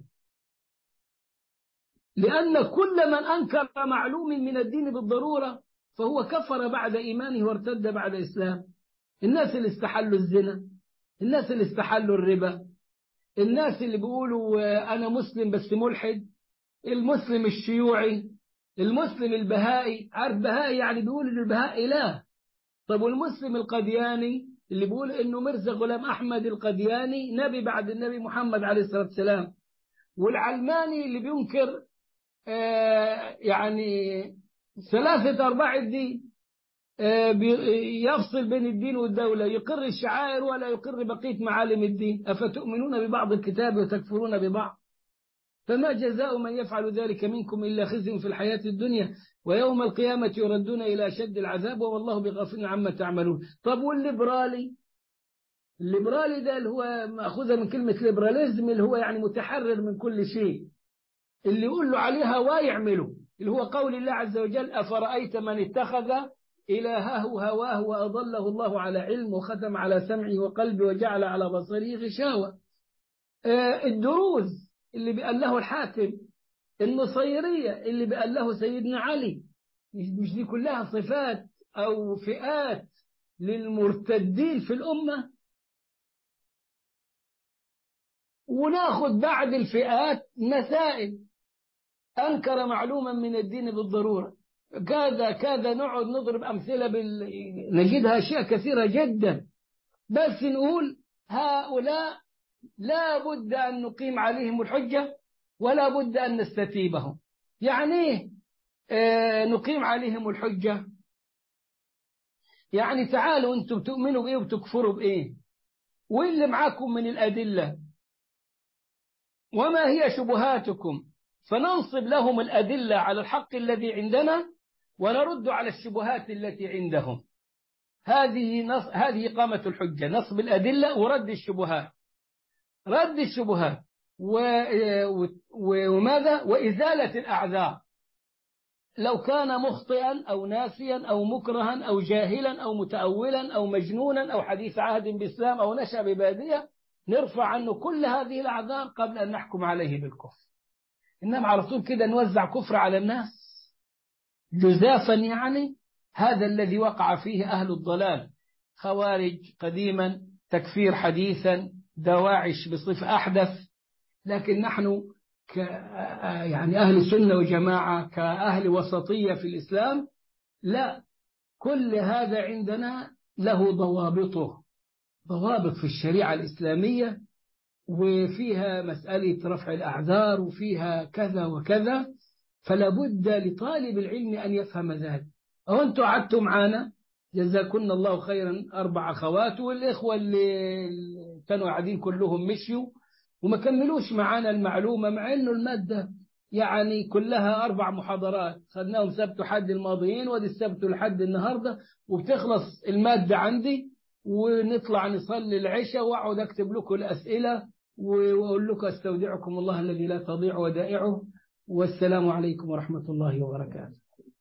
لأن كل من أنكر معلوم من الدين بالضرورة فهو كفر بعد إيمانه وارتد بعد إسلام. الناس اللي استحلوا الزنا، الناس اللي استحلوا الربا، الناس اللي بيقولوا أنا مسلم بس ملحد، المسلم الشيوعي، المسلم البهائي. عارف بهائي يعني بيقول إن البهاء إله. طب والمسلم القدياني اللي بيقول إنه مرزا غلام أحمد القدياني نبي بعد النبي محمد عليه الصلاة والسلام. والعلماني اللي بينكر يعني 3/4 الدين، يفصل بين الدين والدولة، يقر الشعائر ولا يقر بقية معالم الدين. أفتؤمنون ببعض الكتاب وتكفرون ببعض؟ فما جزاء من يفعل ذلك منكم إلا خزي في الحياة الدنيا ويوم القيامة يردون إلى أشد العذاب والله بغافل عما تعملون. طب والليبرالي؟ الليبرالي ده اللي هو مأخوذة من كلمة ليبراليزم، اللي هو يعني متحرر من كل شيء، اللي يقول له عليه هواه يعمله، اللي هو قول الله عز وجل: أفرأيت من اتخذ إلهه هواه وأضله الله على علم وختم على سمعه وقلبه وجعل على بصره غشاوة. الدروز اللي بيقال له الحاكم، النصيرية اللي بيقال له سيدنا علي. مش دي كلها صفات أو فئات للمرتدين في الأمة؟ وناخد بعد الفئات مسائل: أنكر معلوما من الدين بالضرورة، كذا نقعد نضرب أمثلة نجدها أشياء كثيرة جدا. بس نقول هؤلاء لا بد أن نقيم عليهم الحجة ولا بد أن نستتيبهم. يعني نقيم عليهم الحجة، يعني تعالوا أنتم تؤمنوا بإيه وتكفروا بإيه، واللي معاكم من الأدلة، وما هي شبهاتكم، فننصب لهم الأدلة على الحق الذي عندنا ونرد على الشبهات التي عندهم. هذه قامة الحجة، نصب الأدلة ورد الشبهات. رد الشبهات وماذا؟ وإزالة الأعذار. لو كان مخطئا أو ناسيا أو مكرها أو جاهلا أو متأولا أو مجنونا أو حديث عهد بإسلام أو نشأ ببادية، نرفع عنه كل هذه الأعذار قبل أن نحكم عليه بالكفر. إنما على طول كده نوزع كفر على الناس جزافا. يعني هذا الذي وقع فيه أهل الضلال، خوارج قديما، تكفير حديثا، دواعش بصفة أحدث. لكن نحن يعني أهل سنة وجماعة، كأهل وسطية في الإسلام، لا، كل هذا عندنا له ضوابطه، ضوابط في الشريعة الإسلامية، وفيها مسألة رفع الأعذار وفيها كذا وكذا. فلا بد لطالب العلم أن يفهم ذلك. أو أنتم قعدتوا معنا جزاكم الله خيرا 4 أخوات، والإخوة اللي كانوا قاعدين كلهم مشيوا وما كملوش معانا المعلومة، مع إنه المادة يعني كلها 4 محاضرات خدناهم سبت وحد الماضيين، ودي السبت والحد النهاردة، وبتخلص المادة عندي، ونطلع نصلي العشاء وأقعد أكتب لكم الأسئلة وأقول لكم أستودعكم الله الذي لا تضيع ودائعه، والسلام عليكم ورحمة الله وبركاته.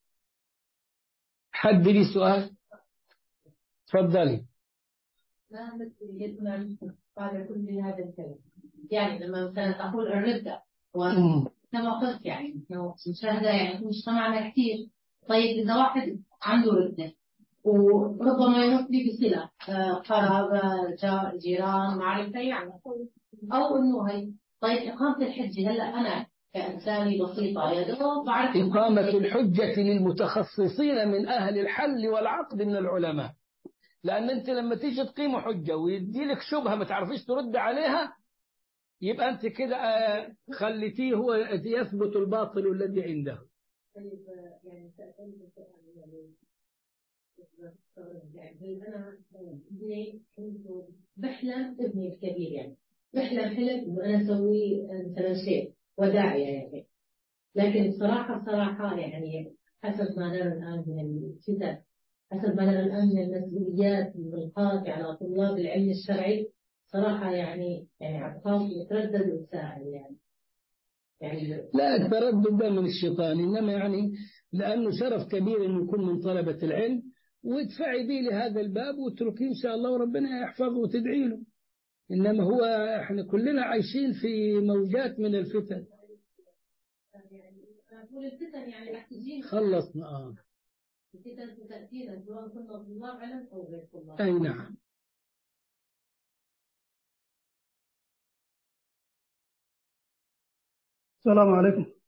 حد لي سؤال؟ تفضلي. ما مثل بعد كل هذا الكلام، يعني لما مثلا تقول الردة وكما قلت يعني المشاهدة يعني في مجتمعنا كثير. طيب إذا واحد عنده ردة وربما يموت به بصلة قرابة جيران معرفة يعني، أو إنه هي طيب إقامة الحجة، هلا أنا كإنساني بسيطة يا دوب بعرف إقامة الحجة للمتخصصين من أهل الحل والعقد من العلماء، لأن أنت لما تيجي تقيم حجة ويدي لك شبهة ما تعرفيش ترد عليها، يبقى أنت كده خليتيه هو يثبت الباطل الذي عنده. طيب يعني أنا بحلم ابني الكبير يعني بحلم حلم إنه أنا أسوي مثلا شيء وداعية يعني، لكن صراحة يعني حسب ما نرى الآن من الفتن، حسب ما نرى الآن من المسؤوليات الملقاة على طلاب العلم الشرعي، صراحة يعني أخاف وأتردد وأتساءل يعني لا، التردد ده من الشيطان، إنما يعني لأنه شرف كبير أن يكون من طلبة العلم، وادفعي به لهذا الباب واتركيه إن شاء الله وربنا يحفظه وتدعي له. إنما هو إحنا كلنا عايشين في موجات من الفتن. أقول الفتن يعني رح تجينا خلصنا الفتن تأتينا سواء كنا طلاب علم أو غير طلاب. أي نعم. السلام عليكم.